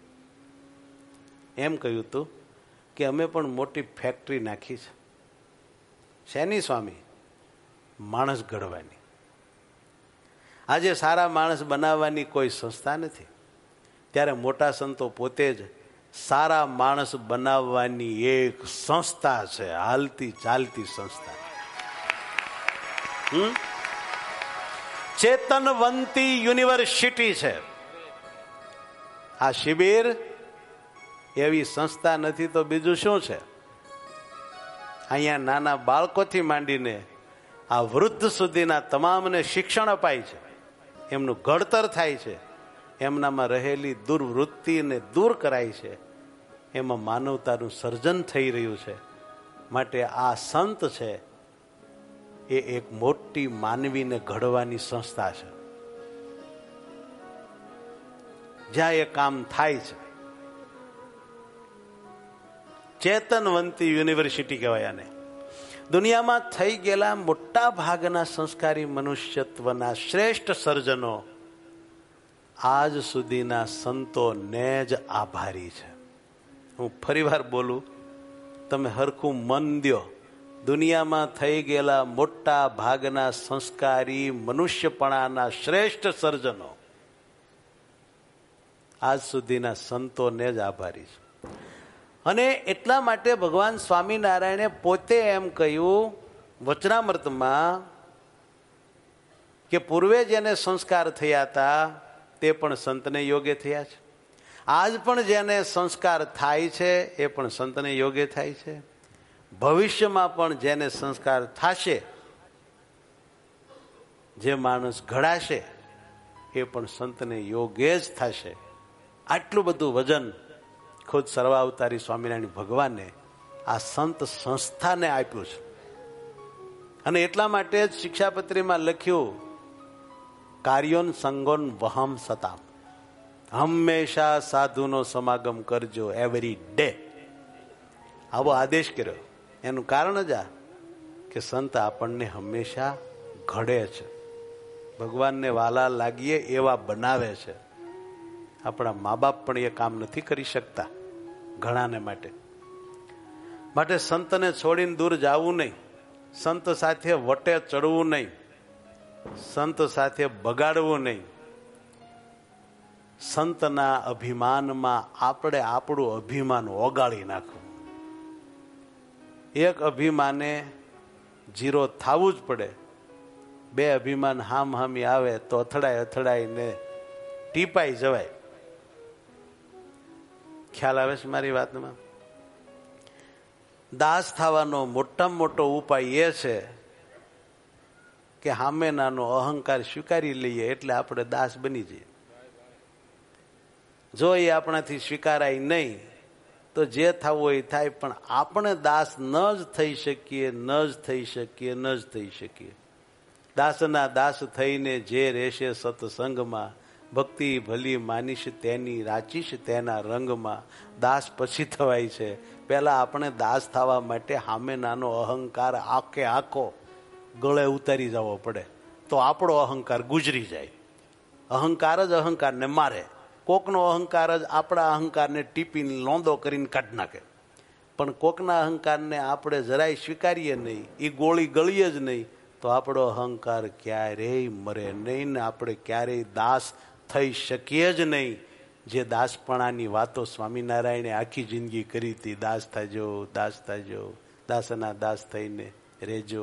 એમ કહ્યું હતું કે અમે પણ મોટી ફેક્ટરી નાખી છે. શેની સ્વામી? માણસ ઘડવાની. આજે સારા માણસ બનાવવાની કોઈ સંસ્થા નથી, ત્યારે મોટા સંતો પોતે જ સારા માણસ બનાવવાની એક સંસ્થા છે, હાલતી ચાલતી સંસ્થા. ચેતનવંતી યુનિવર્સિટી છે. આ શિબિર એવી સંસ્થા નથી તો બીજું શું છે? અહીંયા નાના બાળકોથી માંડીને આ વૃદ્ધ સુધીના તમામને શિક્ષણ અપાય છે, એમનું ઘડતર થાય છે, એમનામાં રહેલી દુર્વૃત્તિને દૂર કરાય છે, એમાં માનવતાનું સર્જન થઈ રહ્યું છે. માટે આ સંત છે એ એક મોટી માનવીને ઘડવાની સંસ્થા છે, જ્યાં એ કામ થાય છે. ચેતનવંતી યુનિવર્સિટી કહેવાય આને. દુનિયામાં થઈ ગયેલા મોટા ભાગના સંસ્કારી મનુષ્યત્વના શ્રેષ્ઠ સર્જનો આજ સુધીના સંતોને જ આભારી છે. હું ફરીવાર બોલું, તમે હરખું મન દ્યો. દુનિયામાં થઈ ગયેલા મોટા ભાગના સંસ્કારી મનુષ્યપણાના શ્રેષ્ઠ સર્જનો આજ સુધીના સંતોને જ આભારી છે. અને એટલા માટે ભગવાન સ્વામિનારાયણે પોતે એમ કહ્યું વચનામૃતમાં કે પૂર્વે જેને સંસ્કાર થયા હતા તે પણ સંતને યોગ્ય થયા છે. આજ પણ જેને સંસ્કાર થાય છે એ પણ સંતને યોગ્ય થાય છે. ભવિષ્યમાં પણ જેને સંસ્કાર થશે, જે માણસ ઘડાશે એ પણ સંતને યોગ્ય જ થશે. આટલું બધું વજન ખુદ સર્વાવતારી સ્વામિનારાયણ ભગવાને આ સંત સંસ્થાને આપ્યું છે. અને એટલા માટે જ શિક્ષાપત્રીમાં લખ્યું કાર્યોન સંગોન વહમ સતામ, હંમેશા સાધુનો સમાગમ કરજો એવરી ડે. આવો આદેશ કર્યો. એનું કારણ જ આ કે સંત આપણને હંમેશા ઘડે છે, ભગવાનને વાલા લાગીએ એવા બનાવે છે. આપણા મા બાપ પણ એ કામ નથી કરી શકતા ઘણાને માટે સંતને છોડીને દૂર જવું નહીં, સંત સાથે વટે ચડવું નહીં, સંત સાથે બગાડવું નહીં. સંતના અભિમાનમાં આપણે આપણું અભિમાન ઓગાળી નાખવું. એક અભિમાને જીરો થવું જ પડે. બે અભિમાન હામ હામી આવે તો અથડાઈને ટીપાઈ જવાય. ખ્યાલ આવે છે મારી વાતમાં? દાસ થવાનો મોટામાં મોટો ઉપાય એ છે કે સામેનાનો અહંકાર સ્વીકારી લઈએ એટલે આપણે દાસ બની જઈએ. જો એ આપણાથી સ્વીકારાય નહીં તો જે થવું એ થાય, પણ આપણે દાસ ન જ થઈ શકીએ. દાસના દાસ થઈને જે રહેશે સત્સંગમાં, ભક્તિ ભલી માનીશ તેની, રાચીશ તેના રંગમાં. દાસ પછી થવાય છે, પહેલા આપણે દાસ થવા માટે સામેનાનો અહંકાર આખો ગળે ઉતારી જવો પડે તો આપણો અહંકાર ગુજરી જાય. અહંકાર જ અહંકારને મારે. કોકનો અહંકાર જ આપણા અહંકારને ટીપીને લોંદો કરીને કાઢી નાખે. પણ કોકના અહંકારને આપણે જરાય સ્વીકારીએ નહીં, એ ગોળી ગળીએ જ નહીં, તો આપણો અહંકાર ક્યારેય મરે નહીં ને આપણે ક્યારેય દાસ થઈ શકીએ જ નહીં. જે દાસપણાની વાતો સ્વામિનારાયણે આખી જિંદગી કરી હતી, દાસ થાજો, દાસના દાસ થઈને રેજો.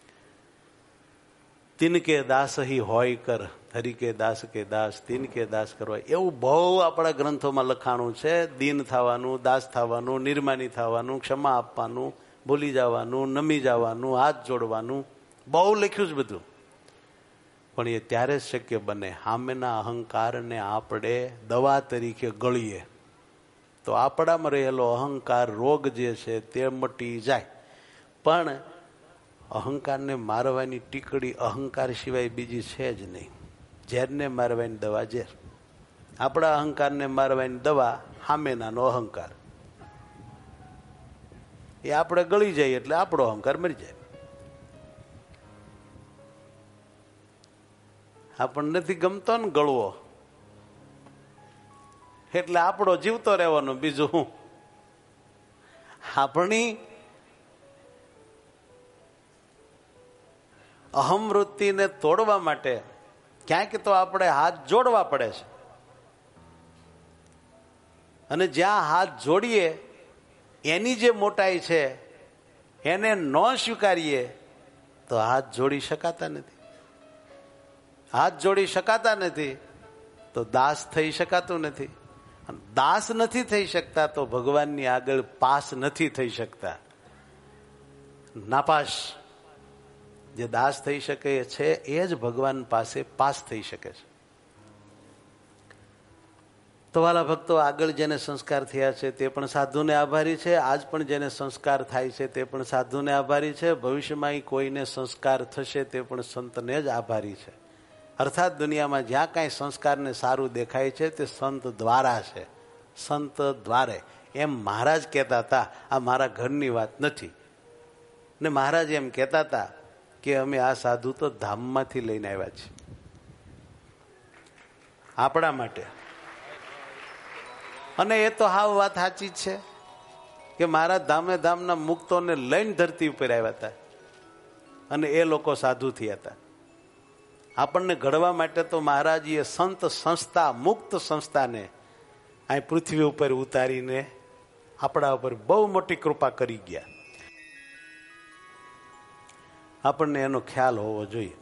તિનકે દાસ હી હોય કર, હરિકે દાસ કે દાસ, તિનકે દાસ કરવા, એવું બહુ આપણા ગ્રંથોમાં લખાણું છે. દીન થવાનું, દાસ થવાનું, નિર્માની થવાનું, ક્ષમા આપવાનું, ભૂલી જવાનું, નમી જવાનું, હાથ જોડવાનું, બહુ લખ્યું છે બધું. પણ એ ત્યારે શક્ય બને સામેના અહંકારને આપણે દવા તરીકે ગળીએ તો આપણામાં રહેલો અહંકાર રોગ જે છે તે મટી જાય. પણ અહંકારને મારવાની ટીકડી અહંકાર સિવાય બીજી છે જ નહીં. ઝેરને મારવાની દવા ઝેર. આપણા અહંકારને મારવાની દવા સામેનાનો અહંકાર. એ આપણે ગળી જાય એટલે આપણો અહંકાર મરી જાય. આપણને નથી ગમતો ને ગળવો, એટલે આપણો જીવતો રહેવાનો. બીજું હું? આપણી અહમ વૃત્તિને તોડવા માટે ક્યાંક તો આપણે હાથ જોડવા પડે છે. અને જ્યાં હાથ જોડીએ એની જે મોટાઈ છે એને ન સ્વીકારીએ તો હાથ જોડી શકાતા નથી. હાથ જોડી શકાતા નથી તો દાસ થઈ શકાતું નથી. દાસ નથી થઈ શકતા તો ભગવાનની આગળ પાસ નથી થઈ શકતા. નાપાસ જે દાસ થઈ શકે છે એ જ ભગવાન પાસે પાસ થઈ શકે છે. તો વાલા ભક્તો, આગળ જેને સંસ્કાર થયા છે તે પણ સાધુને આભારી છે. આજ પણ જેને સંસ્કાર થાય છે તે પણ સાધુને આભારી છે. ભવિષ્યમાં કોઈને સંસ્કાર થશે તે પણ સંતને જ આભારી છે. અર્થાત દુનિયામાં જ્યાં કાંઈ સંસ્કારને સારું દેખાય છે તે સંત દ્વારા છે, સંત દ્વારે. એમ મહારાજ કહેતા હતા, આ મારા ઘરની વાત નથી. ને મહારાજ એમ કહેતા હતા કે અમે આ સાધુ તો ધામમાંથી લઈને આવ્યા છીએ આપણા માટે. અને એ તો હાવ વાત સાચી જ છે કે મારા ધામે ધામના મુક્તોને લઈને ધરતી ઉપર આવ્યા હતા અને એ લોકો સાધુ થયા હતા. આપણને ઘડવા માટે તો મહારાજીએ સંત સંસ્થા, મુક્ત સંસ્થાને અહીં પૃથ્વી ઉપર ઉતારીને આપણા ઉપર બહુ મોટી કૃપા કરી ગયા. આપણને એનો ખ્યાલ હોવો જોઈએ.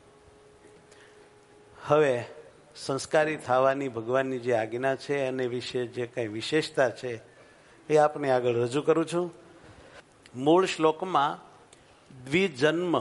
હવે સંસ્કારી થવાની ભગવાનની જે આજ્ઞા છે એને વિશે જે કંઈ વિશેષતા છે એ આપને આગળ રજૂ કરું છું. મૂળ શ્લોકમાં દ્વિજન્મ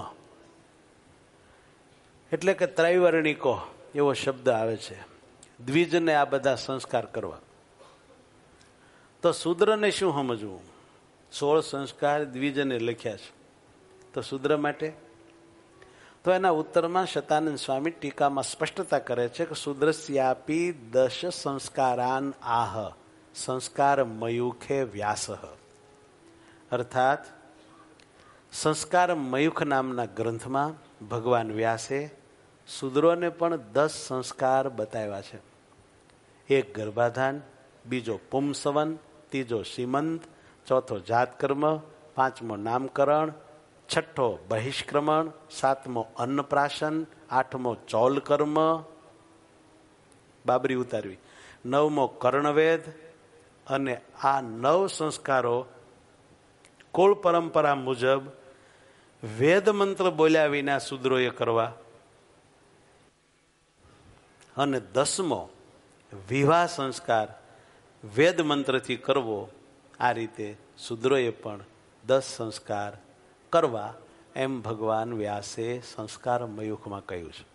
એટલે કે ત્રૈવર્ણિકો એવો શબ્દ આવે છે. દ્વિજને આ બધા સંસ્કાર કરવા. તો શૂદ્રને શું સમજવું? 16 સંસ્કાર દ્વિજને લખ્યા છે. તો શૂદ્ર માટે તો એના ઉત્તરમાં શતાનંદ સ્વામી ટીકામાં સ્પષ્ટતા કરે છે કે શૂદ્રસ્યાપી 10 સંસ્કારાન આહ સંસ્કાર મયુખે વ્યાસ. અર્થાત સંસ્કાર મયુખ નામના ગ્રંથમાં ભગવાન વ્યાસે શૂદ્રોને પણ 10 સંસ્કાર બતાવ્યા છે. એક ગર્ભાધાન, બીજો પુંસવન, ત્રીજો સીમંત, ચોથો જાતકર્મ, પાંચમો નામકરણ, છઠ્ઠો બહિષ્ક્રમણ, સાતમો અન્નપ્રાશન, આઠમો ચૌલકર્મ, બાબરી ઉતારવી, નવમો કર્ણવેદ. અને આ 9 સંસ્કારો કુળ પરંપરા મુજબ વેદ મંત્ર બોલ્યા વિના શૂદ્રોએ કરવા. અને 10મો વિવાહ સંસ્કાર વેદ મંત્રથી કરવો. આ રીતે શૂદ્રોએ પણ 10 સંસ્કાર કરવા એમ ભગવાન વ્યાસે સંસ્કાર મયુખમાં કહ્યું છે.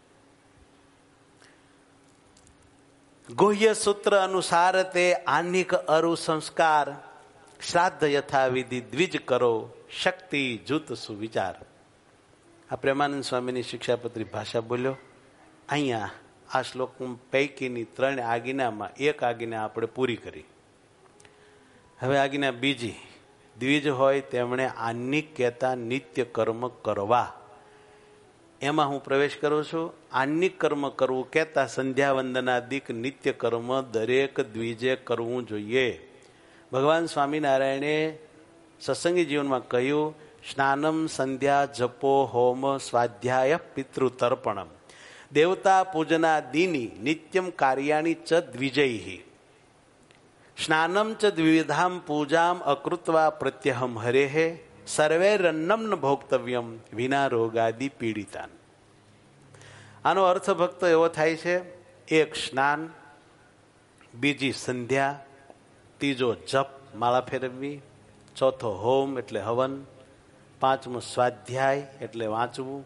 ગુહ્ય સૂત્ર અનુસાર તે આનિક અરુ સંસ્કાર શ્રાદ્ધ યથાવિધિ દ્વિજ કરો શક્તિ જૂત સુવિચાર. આ પ્રેમાનંદ સ્વામીની શિક્ષાપત્રી ભાષા બોલ્યો. અહીંયા આ શ્લોક પૈકીની 3 આજ્ઞામાં એક આજ્ઞા આપણે પૂરી કરી. હવે આજ્ઞા બીજી. દ્વિજ હોય તેમણે આન્નિક કહેતા નિત્ય કર્મ કરવા. એમાં હું પ્રવેશ કરું છું. આન્નિક કર્મ કરવું કહેતા સંધ્યા વંદનાદિક નિત્ય કર્મ દરેક દ્વિજે કરવું જોઈએ. ભગવાન સ્વામિનારાયણે સત્સંગી જીવનમાં કહ્યું, સ્નાનમ સંધ્યા જપો હોમ સ્વાધ્યાય પિતૃતર્પણમ દેવતા પૂજનાદિની નિત્યમ કાર્યાણી ચ દ્વિજૈ સ્નાનમ ચ દ્વિવિધામ પૂજામ અકૃત્વા પ્રત્યહમ હરેહે સર્વૈરન્નમ ન ભોક્તવ્યમ વિના રોગાદિ પીડિતાન. આનો અર્થ ભક્તો એવો થાય છે, એક સ્નાન, બીજી સંધ્યા, ત્રીજો જપ માળા ફેરવવી, ચોથો હોમ એટલે હવન, પાંચમો સ્વાધ્યાય એટલે વાંચવું,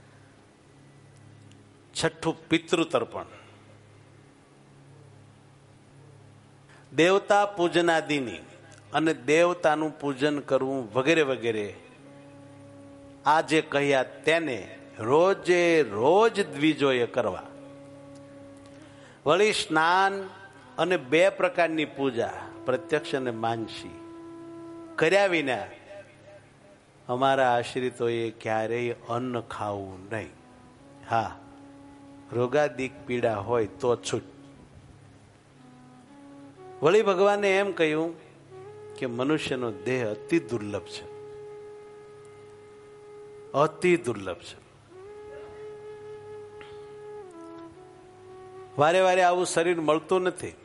છઠ્ઠું પિતૃતર્પણ, દેવતા પૂજનાદિની અને દેવતાનું પૂજન કરવું વગેરે વગેરે. આ જે કહ્યા તેને રોજે રોજ દ્વિજોએ કરવા. વળી સ્નાન અને 2 પ્રકારની પૂજા પ્રત્યક્ષ અને માનસી કર્યા વિના અમારા આશ્રિતોએ ક્યારેય અન્ન ખાવું નહીં. હા, રોગાદિક પીડા હોય તો છૂટ. વળી ભગવાને એમ કહ્યું કે મનુષ્યનો દેહ અતિ દુર્લભ છે, અતિ દુર્લભ છે. વારે વારે આવું શરીર મળતું નથી.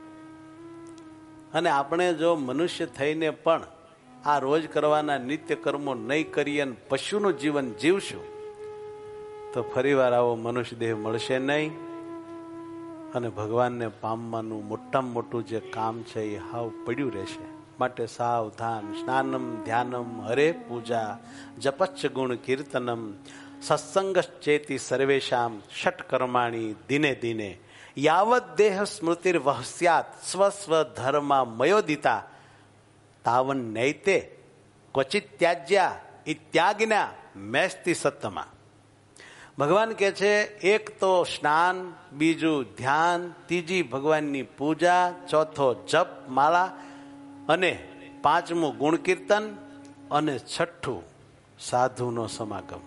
અને આપણે જો મનુષ્ય થઈને પણ આ રોજ કરવાના નિત્ય કર્મો નહીં કરીએ અને પશુનું જીવન જીવશું તો ફરીવાર આવો મનુષ્ય દેહ મળશે નહીં અને ભગવાનને પામવાનું મોટામાં મોટું જે કામ છે એ હાવ પડ્યું રહેશે. માટે સાવધાન. સ્નાનમ ધ્યાનમ હરે પૂજા જપચ્ચ ગુણ કીર્તનમ સત્સંગશ્ચેતિ સર્વેશામ ષટ કર્માણી દિને દિને યાવત દેહ સ્મૃતિર વહસ્યાત સ્વ સ્વ ધર્મા મયોદિતા તાવન નૈતે ક્વચિત ત્યાજ્યા ઇત્યાજ્ઞા મેસ્તિ સત્તમા. ભગવાન કહે છે એક તો સ્નાન, બીજું ધ્યાન, ત્રીજી ભગવાનની પૂજા, ચોથો જપ માળા અને પાંચમું ગુણ કીર્તન અને છઠ્ઠું સાધુનો સમાગમ.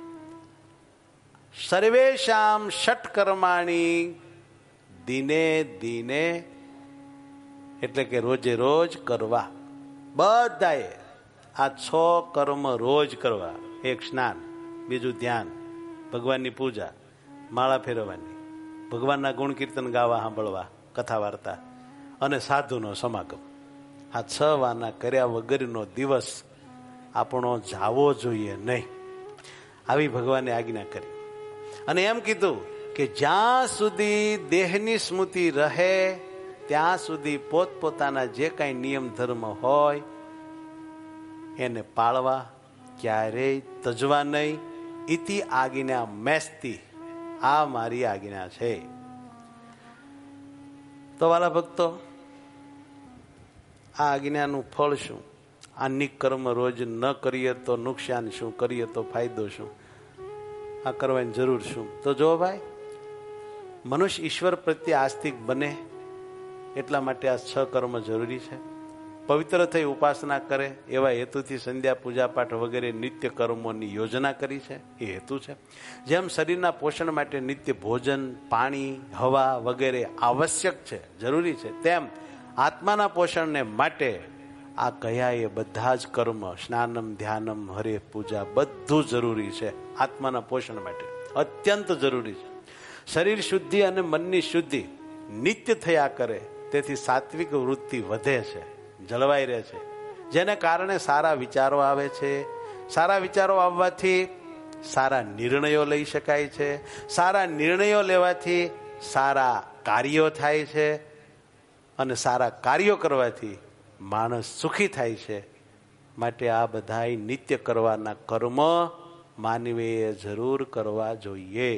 સર્વેશામ ષટ કર્માણી દિને દિને એટલે કે રોજે રોજ કરવા. બધાએ આ 6 કર્મ રોજ કરવા. એક સ્નાન, બીજું ધ્યાન, ભગવાનની પૂજા, માળા ફેરવવાની, ભગવાનના ગુણ કીર્તન ગાવા સાંભળવા, કથા વાર્તા અને સાધુનો સમાગમ. આ 6 વાના કર્યા વગરનો દિવસ આપણો જાવો જોઈએ નહીં. આવી ભગવાને આજ્ઞા કરી અને એમ કીધું કે જ્યાં સુધી દેહની સ્મૃતિ રહે ત્યાં સુધી પોતપોતાના જે કાંઈ નિયમ ધર્મ હોય એને પાળવા, ક્યારેય તજવા નહીં. ઇતિ આજ્ઞા મેસ્તી, આ મારી આજ્ઞા છે. તો વાલા ભક્તો, આ આજ્ઞાનું ફળ શું? આ નિકર્મ રોજ ન કરીએ તો નુકસાન શું, કરીએ તો ફાયદો શું, આ કરવાની જરૂર શું? તો જો ભાઈ, મનુષ્ય ઈશ્વર પ્રત્યે આસ્તિક બને એટલા માટે આ 6 કર્મ જરૂરી છે. પવિત્ર થઈ ઉપાસના કરે એવા હેતુથી સંધ્યા, પૂજા પાઠ વગેરે નિત્ય કર્મોની યોજના કરી છે, એ હેતુ છે. જેમ શરીરના પોષણ માટે નિત્ય ભોજન, પાણી, હવા વગેરે આવશ્યક છે, જરૂરી છે, તેમ આત્માના પોષણને માટે આ કયા એ બધા જ કર્મ, સ્નાનમ ધ્યાનમ હરે પૂજા, બધું જરૂરી છે. આત્માના પોષણ માટે અત્યંત જરૂરી છે. શરીર શુદ્ધિ અને મનની શુદ્ધિ નિત્ય થયા કરે તેથી સાત્વિક વૃત્તિ વધે છે, જળવાઈ રહે છે, જેને કારણે સારા વિચારો આવે છે. સારા વિચારો આવવાથી સારા નિર્ણયો લઈ શકાય છે. સારા નિર્ણયો લેવાથી સારા કાર્યો થાય છે અને સારા કાર્યો કરવાથી માણસ સુખી થાય છે. માટે આ બધા નિત્ય કરવાના કર્મ માનવીએ જરૂર કરવા જોઈએ.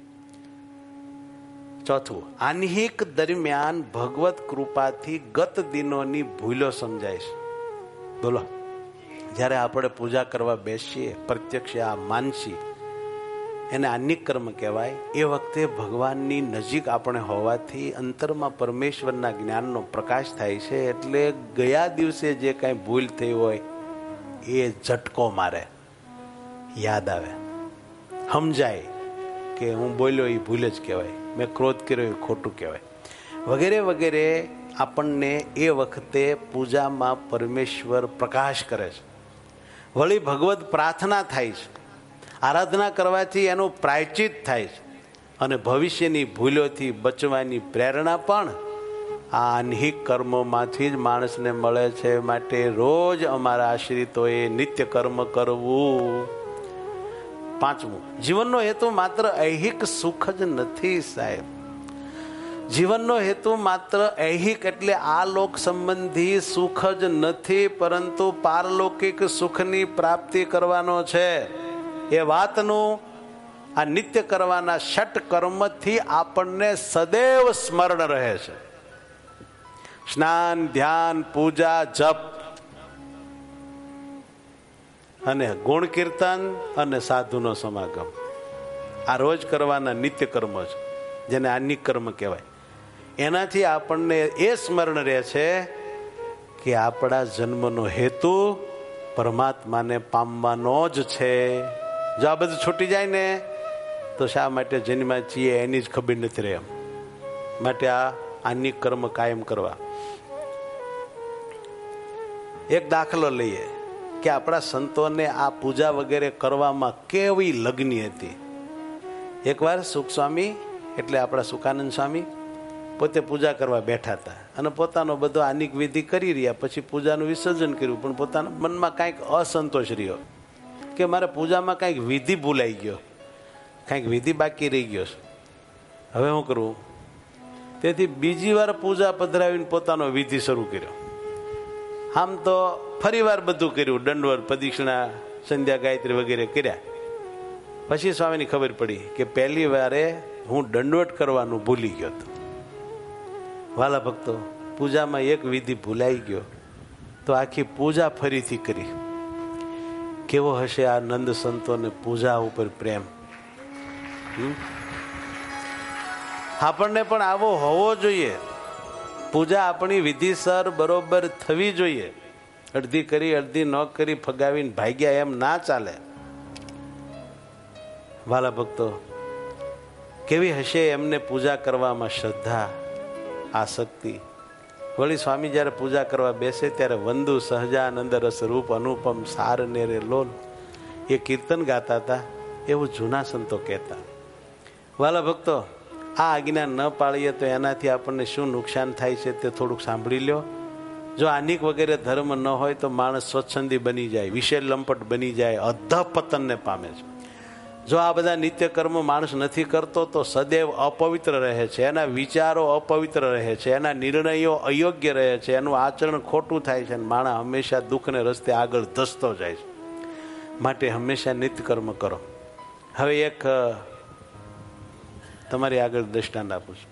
ચોથું, આન્હિક દરમિયાન ભગવત કૃપાથી ગત દિનોની ભૂલો સમજાય છે. બોલો, જ્યારે આપણે પૂજા કરવા બેસીએ, પ્રત્યક્ષ આ માનસી, એને આન્હિક કર્મ કહેવાય. એ વખતે ભગવાનની નજીક આપણે હોવાથી અંતરમાં પરમેશ્વરના જ્ઞાનનો પ્રકાશ થાય છે. એટલે ગયા દિવસે જે કાંઈ ભૂલ થઈ હોય એ ઝટકો મારે, યાદ આવે, સમજાય કે હું બોલ્યો એ ભૂલ જ કહેવાય, મેં ક્રોધ કર્યો એ ખોટું કહેવાય, વગેરે વગેરે. આપણને એ વખતે પૂજામાં પરમેશ્વર પ્રકાશ કરે છે. વળી ભગવત પ્રાર્થના થાય છે. આરાધના કરવાથી એનું પ્રાયચિત થાય છે અને ભવિષ્યની ભૂલોથી બચવાની પ્રેરણા પણ આ આન્હિક કર્મોમાંથી જ માણસને મળે છે. માટે રોજ અમારા આશ્રિતોએ નિત્ય કર્મ કરવું. પાંચમું, જીવનનો હેતુ માત્ર ઐહિક સુખ જ નથી સાહેબ. જીવનનો હેતુ માત્ર ઐહિક એટલે આ લોક સંબંધી સુખ જ નથી, પરંતુ પારલૌકિક સુખની પ્રાપ્તિ કરવાનો છે. એ વાતનું આ નિત્ય કરવાના ષટ કર્મથી આપણને સદૈવ સ્મરણ રહે છે. સ્નાન, ધ્યાન, પૂજા, જપ અને ગુણ કીર્તન અને સાધુનો સમાગમ, આ રોજ કરવાના નિત્ય કર્મો છે, જેને આન્હિક કર્મ કહેવાય. એનાથી આપણને એ સ્મરણ રહે છે કે આપણા જન્મનો હેતુ પરમાત્માને પામવાનો જ છે. જો આ બધું છૂટી જાય ને તો શા માટે જન્મ્યા છીએ એની જ ખબર નથી રહે. માટે આ આન્હિક કર્મ કાયમ કરવા. એક દાખલો લઈએ કે આપણા સંતોને આ પૂજા વગેરે કરવામાં કેવી લગ્ની હતી. એકવાર સુખ સ્વામી એટલે આપણા સુખાનંદ સ્વામી પોતે પૂજા કરવા બેઠા હતા અને પોતાનો બધો આનિક વિધિ કરી રહ્યા. પછી પૂજાનું વિસર્જન કર્યું, પણ પોતાના મનમાં કાંઈક અસંતોષ રહ્યો કે મારે પૂજામાં કાંઈક વિધિ ભૂલાઈ ગયો. કાંઈક વિધિ બાકી રહી ગયો છે, હવે શું કરવું? તેથી બીજી વાર પૂજા પધરાવીને પોતાનો વિધિ શરૂ કર્યો. આમ તો ફરી વાર બધું કર્યું, દંડવત, પ્રદક્ષિણા, સંધ્યા, ગાયત્રી વગેરે કર્યા. પછી સ્વામીની ખબર પડી કે પહેલી વારે હું દંડવત કરવાનું ભૂલી ગયો હતો. વાલા ભક્તો, પૂજામાં એક વિધિ ભૂલાઈ ગયો તો આખી પૂજા ફરીથી કરી. કેવો હશે આ નંદ સંતોને પૂજા ઉપર પ્રેમ! આપણને પણ આવો હોવો જોઈએ. પૂજા આપણી વિધિસર બરોબર થવી જોઈએ. અડધી કરી અડધી ન કરી ફગાવીને ભાગ્યા એમ ના ચાલે. વાલા ભક્તો, કેવી હશે એમને પૂજા કરવામાં શ્રદ્ધા, આસક્તિ! વળી સ્વામી જ્યારે પૂજા કરવા બેસે ત્યારે વંદુ સહજાનંદ રસ રૂપ અનુપમ સાર ને રે લોલ એ કીર્તન ગાતા હતા, એવું જૂના સંતો કહેતા. વાલા ભક્તો, આ આજ્ઞા ન પાળીએ તો એનાથી આપણને શું નુકસાન થાય છે તે થોડુંક સાંભળી લ્યો. જો આનિક વગેરે ધર્મ ન હોય તો માણસ સ્વચ્છંદી બની જાય, વિષય લંપટ બની જાય, અધઃપતનને પામે છે. જો આ બધા નિત્ય કર્મો માણસ નથી કરતો તો સદૈવ અપવિત્ર રહે છે, એના વિચારો અપવિત્ર રહે છે, એના નિર્ણયો અયોગ્ય રહે છે, એનું આચરણ ખોટું થાય છે, અને માણસ હંમેશા દુઃખને રસ્તે આગળ ધસતો જાય છે. માટે હંમેશા નિત્ય કર્મ કરો. હવે એક તમારી આગળ દ્રષ્ટાંત આપું છું.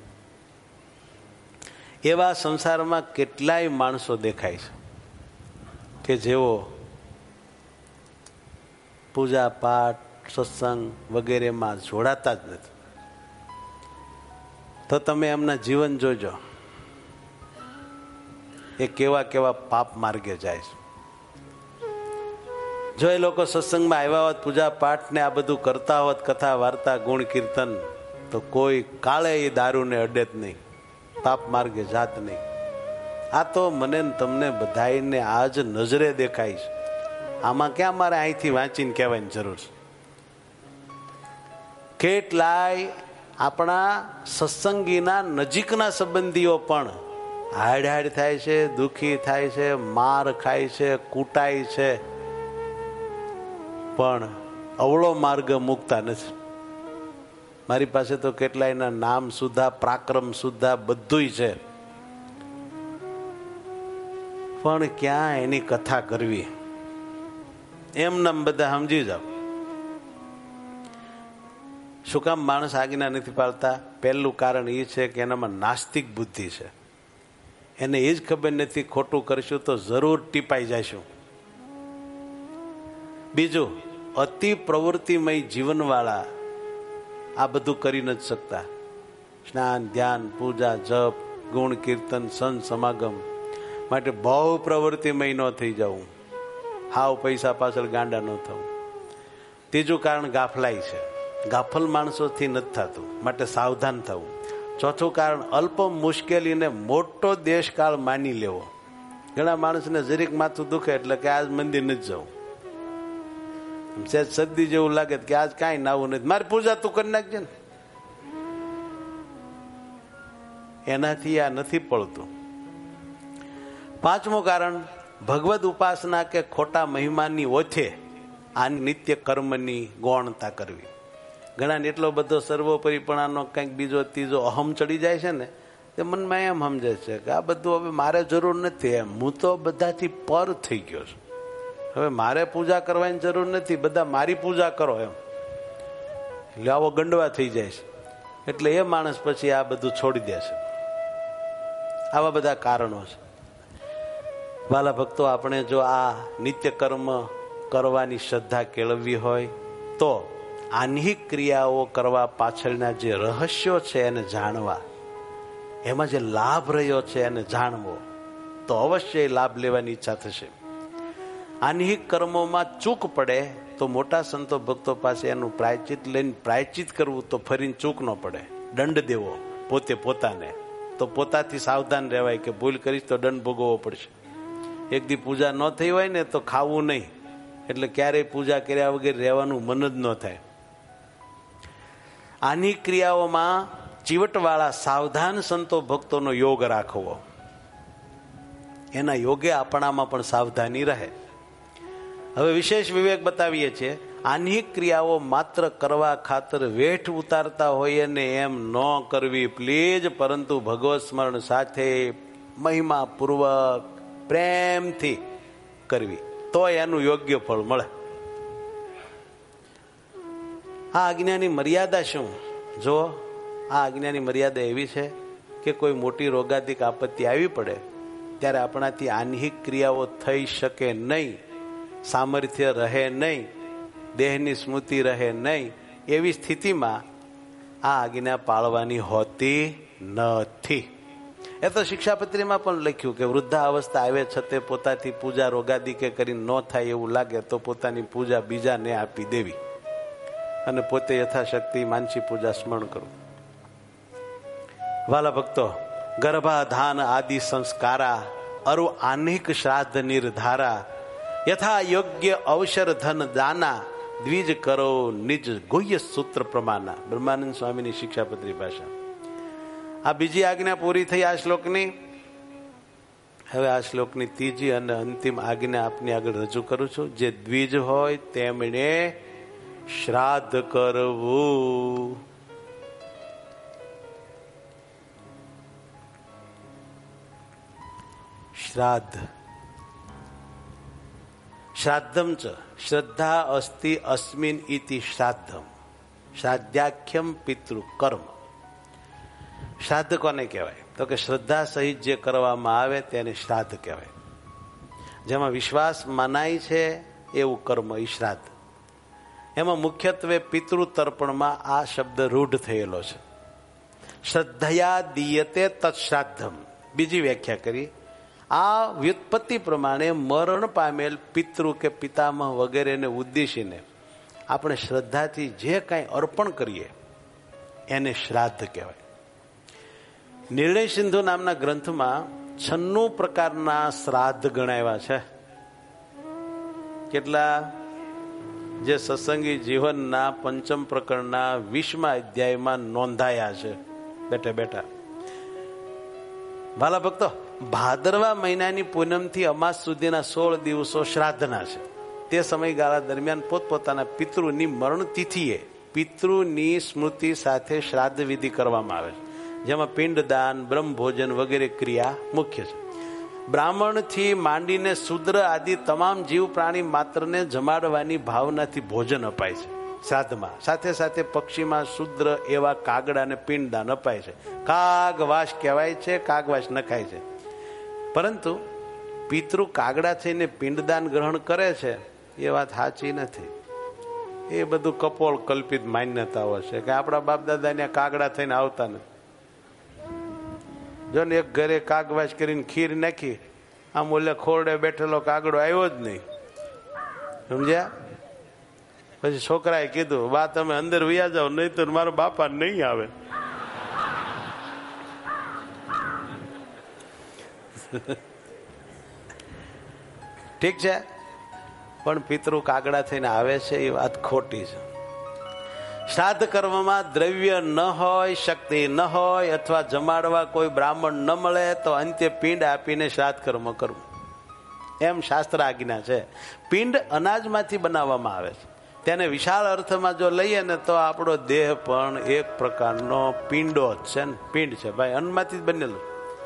એવા સંસારમાં કેટલાય માણસો દેખાય છે કે જેઓ પૂજા પાઠ, સત્સંગ વગેરેમાં જોડાતા જ નથી. તો તમે એમના જીવન જોજો, એ કેવા કેવા પાપ માર્ગે જાય છે. જો એ લોકો સત્સંગમાં આવ્યા હોત, પૂજા પાઠ ને આ બધું કરતા હોત, કથા વાર્તા ગુણ કીર્તન, તો કોઈ કાળે એ દારૂને અડે જ નહીં, પાપ માર્ગે જાત નહીં. આ તો મને તમને બધાને આજ નજરે દેખાય છે. આમાં ક્યાં મારે અહીંથી વાંચીને કહેવાની જરૂર છે? કેટલાય આપણા સત્સંગીના નજીકના સંબંધીઓ પણ હાડ હાડ થાય છે, દુઃખી થાય છે, માર ખાય છે, કૂટાય છે, પણ અવળો માર્ગ મૂકતા નથી. મારી પાસે તો કેટલાયના નામ સુધા, પ્રાક્રમ સુધા બધુંય છે, પણ ક્યાં એની કથા કરવી? એમને બધા સમજી જાઓ. શું કામ માણસ આજ્ઞા નથી પાળતા? પહેલું કારણ એ છે કે એનામાં નાસ્તિક બુદ્ધિ છે. એને એ જ ખબર નથી ખોટું કરશું તો જરૂર ટીપાઈ જઈશું. બીજું, અતિ પ્રવૃત્તિમય જીવનવાળા આ બધું કરી નથી શકતા. સ્નાન, ધ્યાન, પૂજા, જપ, ગુણ કીર્તન, સંત સમાગમ માટે બહુ પ્રવૃત્તિમય ન થઈ જવું, હાવ પૈસા પાછળ ગાંડા ન થવું. ત્રીજું કારણ ગાફલાઈ છે. ગાફલ માણસોથી નથી થતું, માટે સાવધાન થવું. ચોથું કારણ અલ્પ મુશ્કેલીને મોટો દેશકાળ માની લેવો. ઘણા માણસને જરીક માથું દુખે એટલે કે આજ મંદિર નથી જવું, સદી જેવું લાગે કે આજ કાંઈ નાવું નથી, મારી પૂજા તું કરી નાખજે ને. એનાથી આ નથી પડતું. પાંચમું કારણ ભગવદ ઉપાસના કે ખોટા મહિમાની ઓથે આ નિત્ય કર્મની ગૌણતા કરવી. ઘણાને એટલો બધો સર્વોપરીપણાનો કંઈક બીજો ત્રીજો અહમ ચડી જાય છે ને, તે મનમાં એમ સમજે છે કે આ બધું હવે મારે જરૂર નથી, એમ હું તો બધાથી પર થઈ ગયો છું, હવે મારે પૂજા કરવાની જરૂર નથી, બધા મારી પૂજા કરો એમ. એટલે આવો ગંડવા થઈ જાય છે. એટલે એ માણસ પછી આ બધું છોડી દે છે. આવા બધા કારણો છે. વાલા ભક્તો, આપણે જો આ નિત્ય કર્મ કરવાની શ્રદ્ધા કેળવવી હોય તો આન્હિક ક્રિયાઓ કરવા પાછળના જે રહસ્યો છે એને જાણવા, એમાં જે લાભ રહ્યો છે એને જાણવો, તો અવશ્ય લાભ લેવાની ઈચ્છા થશે. આન્હિક કર્મોમાં ચૂક પડે તો મોટા સંતો ભક્તો પાસે એનું પ્રાયચિત લઈને પ્રાયચિત કરવું, તો ફરીને ચૂક ન પડે. દંડ દેવો પોતે પોતાને, તો પોતાથી સાવધાન રહેવાય કે ભૂલ કરીશ તો દંડ ભોગવવો પડશે. એક દી પૂજા ન થઈ હોય ને તો ખાવું નહીં, એટલે ક્યારેય પૂજા કર્યા વગર રહેવાનું મન જ ન થાય. આની ક્રિયાઓમાં ચીવટવાળા સાવધાન સંતો ભક્તોનો યોગ રાખવો, એના યોગે આપણામાં પણ સાવધાની રહે. હવે વિશેષ વિવેક બતાવીએ છીએ. આની ક્રિયાઓ માત્ર કરવા ખાતર વેઠ ઉતારતા હોઈએ ને એમ ન કરવી પ્લીઝ, પરંતુ ભગવત સ્મરણ સાથે મહિમા પૂર્વક પ્રેમથી કરવી, તો એનું યોગ્ય ફળ મળે. આ આજ્ઞાની મર્યાદા શું? જો આ આજ્ઞાની મર્યાદા એવી છે કે કોઈ મોટી રોગાદિક આપત્તિ આવી પડે ત્યારે આપણાથી આન્હિક ક્રિયાઓ થઈ શકે નહીં, સામર્થ્ય રહે નહીં, દેહની સ્મૃતિ રહે નહીં. એવી સ્થિતિમાં આ આજ્ઞા પાળવાની હોતી નથી. એ તો શિક્ષાપત્રીમાં પણ લખ્યું કે વૃદ્ધાવસ્થા આવે છતાં પોતાથી પૂજા રોગાદિકે કરી ન થાય એવું લાગે તો પોતાની પૂજા બીજાને આપી દેવી અને પોતે યથાશક્તિ માનસી પૂજા સ્મરણ કરવું. વાલા ભક્તો, ગર્ભાધાન આદિ સંસ્કારા અરુ આનિક શ્રાદ્ધ નિર્ધારા યથા યોગ્ય અવસર ધન દાના દ્વિજ કરો નિજ ગુહ્ય સૂત્ર પ્રમાના. બ્રહ્માનંદ સ્વામીની શિક્ષાપત્રી ભાષા. આ બીજી આજ્ઞા પૂરી થઈ આ શ્લોકની. હવે આ શ્લોકની ત્રીજી અને અંતિમ આજ્ઞા આપની આગળ રજૂ કરું છું. જે દ્વિજ હોય તેમણે શ્રાદ્ધ કરવું. શ્રાદ્ધ શ્રાદ્ધમ ચ શ્રદ્ધા અસ્તિ અસ્મિન ઇતિ શ્રાદ્ધમ શ્રાદ્ધાખ્યમ પિતૃ કર્મ. શ્રાદ્ધ કોને કહેવાય? તો કે શ્રદ્ધા સહિત જે કરવામાં આવે તેને શ્રાદ્ધ કહેવાય. જેમાં વિશ્વાસ મનાય છે એવું કર્મ એ શ્રાદ્ધ. એમાં મુખ્યત્વે પિતૃ તર્પણમાં આ શબ્દ રૂઢ થયેલો છે. શ્રદ્ધયા દીયતે તત્શ્રાદ્ધમ. બીજી વ્યાખ્યા કરી. આ વ્યુત્પત્તિ પ્રમાણે મરણ પામેલ પિતૃ કે પિતામહ વગેરેને ઉદ્દેશીને આપણે શ્રદ્ધાથી જે કાંઈ અર્પણ કરીએ એને શ્રાદ્ધ કહેવાય. નિર્ણય સિંધુ નામના ગ્રંથમાં 96 પ્રકારના શ્રાદ્ધ ગણાવ્યા છે. કેટલા? જે સત્સંગી જીવનના 5મ પ્રકરણના 20મા અધ્યાયમાં નોંધાયા છે બેઠા બેઠા. વાલા ભક્તો, ભાદરવા મહિનાની પૂનમથી અમાસ સુધીના 16 દિવસો શ્રાદ્ધના છે. તે સમયગાળા દરમિયાન પોતપોતાના પિતૃની મરણ તિથિએ પિતૃની સ્મૃતિ સાથે શ્રાદ્ધ વિધિ કરવામાં આવે છે, જેમાં પિંડદાન, બ્રહ્મભોજન વગેરે ક્રિયા મુખ્ય છે. બ્રાહ્મણથી માંડીને શૂદ્ર આદિ તમામ જીવ પ્રાણી માત્રને જમાડવાની ભાવનાથી ભોજન અપાય છે શ્રાદ્ધમાં. સાથે સાથે પક્ષીમાં શૂદ્ર એવા કાગડાને પિંડદાન અપાય છે. કાગવાસ કહેવાય છે, કાગવાસ નખાય છે. પરંતુ પિતૃ કાગડા થઈને પિંડદાન ગ્રહણ કરે છે એ વાત સાચી નથી. એ બધું કપોળ કલ્પિત માન્યતાઓ છે કે આપણા બાપ દાદા ને કાગડા થઈને આવતા નથી. જો ને એક ઘરે કાગવાસ કરીને ખીર નાખી, આમ ઓલે ખોરડે બેઠેલો કાગડો આવ્યો જ નહીં, સમજ્યા? પછી છોકરાએ કીધું, બા તમે અંદર વયા જાઓ, નહીં તો મારો બાપા નહીં આવે. ઠીક છે, પણ પિતૃ કાગડા થઈને આવે છે એ વાત ખોટી છે. શ્રાદ્ધ કર્મમાં દ્રવ્ય ન હોય, શક્તિ ન હોય અથવા જમાડવા કોઈ બ્રાહ્મણ ન મળે તો અંત્ય પિંડ આપીને શ્રાદ્ધ કર્મ કરવું એમ શાસ્ત્ર આજ્ઞા છે. પિંડ અનાજમાંથી બનાવવામાં આવે છે. તેને વિશાળ અર્થમાં જો લઈએ ને તો આપણો દેહ પણ એક પ્રકારનો પિંડો જ છે ને. પિંડ છે ભાઈ, અન્નમાંથી જ બનેલું.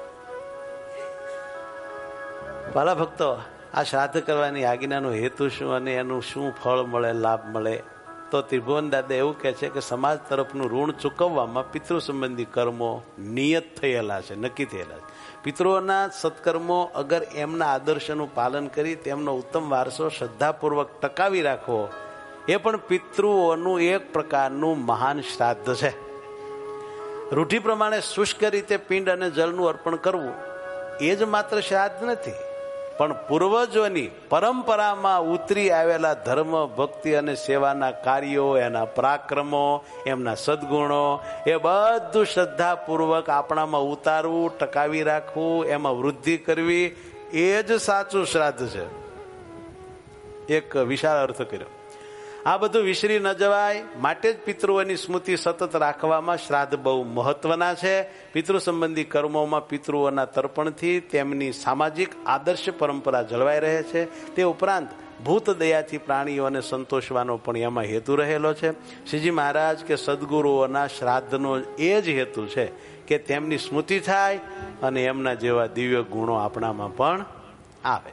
ભલા ભક્તો, આ શ્રાદ્ધ કરવાની આજ્ઞાનો હેતુ શું અને એનું શું ફળ મળે, લાભ મળે? તો ત્રિભુવન દાદા એવું કહે છે કે સમાજ તરફનું ઋણ ચૂકવવામાં પિતૃ સંબંધી કર્મો નિયત થયેલા છે, નક્કી થયેલા છે. પિતૃઓના સત્કર્મો અગર એમના આદર્શનું પાલન કરી તેમનો ઉત્તમ વારસો શ્રદ્ધાપૂર્વક ટકાવી રાખવો એ પણ પિતૃઓનું એક પ્રકારનું મહાન શ્રાદ્ધ છે. રૂઢિ પ્રમાણે શુષ્ક રીતે પિંડ અને જળનું અર્પણ કરવું એ જ માત્ર શ્રાદ્ધ નથી, પણ પૂર્વજોની પરંપરામાં ઉતરી આવેલા ધર્મ, ભક્તિ અને સેવાના કાર્યો, એના પરાક્રમો, એમના સદગુણો એ બધું શ્રદ્ધાપૂર્વક આપણામાં ઉતારવું, ટકાવી રાખવું, એમાં વૃદ્ધિ કરવી એ જ સાચું શ્રાદ્ધ છે. એક વિશાળ અર્થ કર્યો. આ બધું વિસરી ન જવાય માટે જ પિતૃઓની સ્મૃતિ સતત રાખવામાં શ્રાદ્ધ બહુ મહત્વના છે. પિતૃ સંબંધી કર્મોમાં પિતૃઓના તર્પણથી તેમની સામાજિક આદર્શ પરંપરા જળવાઈ રહે છે. તે ઉપરાંત ભૂત દયાથી પ્રાણીઓને સંતોષવાનો પણ એમાં હેતુ રહેલો છે. શ્રીજી મહારાજ કે સદગુરુઓના શ્રાદ્ધનો એ જ હેતુ છે કે તેમની સ્મૃતિ થાય અને એમના જેવા દિવ્ય ગુણો આપણામાં પણ આવે.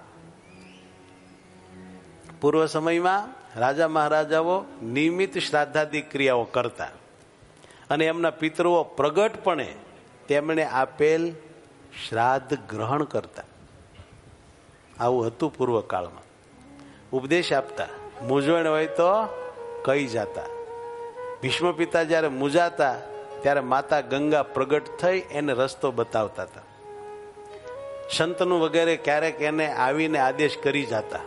પૂર્વ સમયમાં રાજા મહારાજાઓ નિયમિત શ્રાદ્ધાદિ ક્રિયાઓ કરતા અને એમના પિતૃઓ પ્રગટપણે તેમણે આપેલ શ્રાદ્ધ ગ્રહણ કરતા. આવું હતું પૂર્વ કાળમાં. ઉપદેશ આપતા, મૂંઝવણ હોય તો કહી જતા. ભીષ્મ પિતા જ્યારે મૂંઝાતા ત્યારે માતા ગંગા પ્રગટ થઈ એને રસ્તો બતાવતા હતા. સંતનું વગેરે ક્યારેક એને આવીને આદેશ કરી જતા.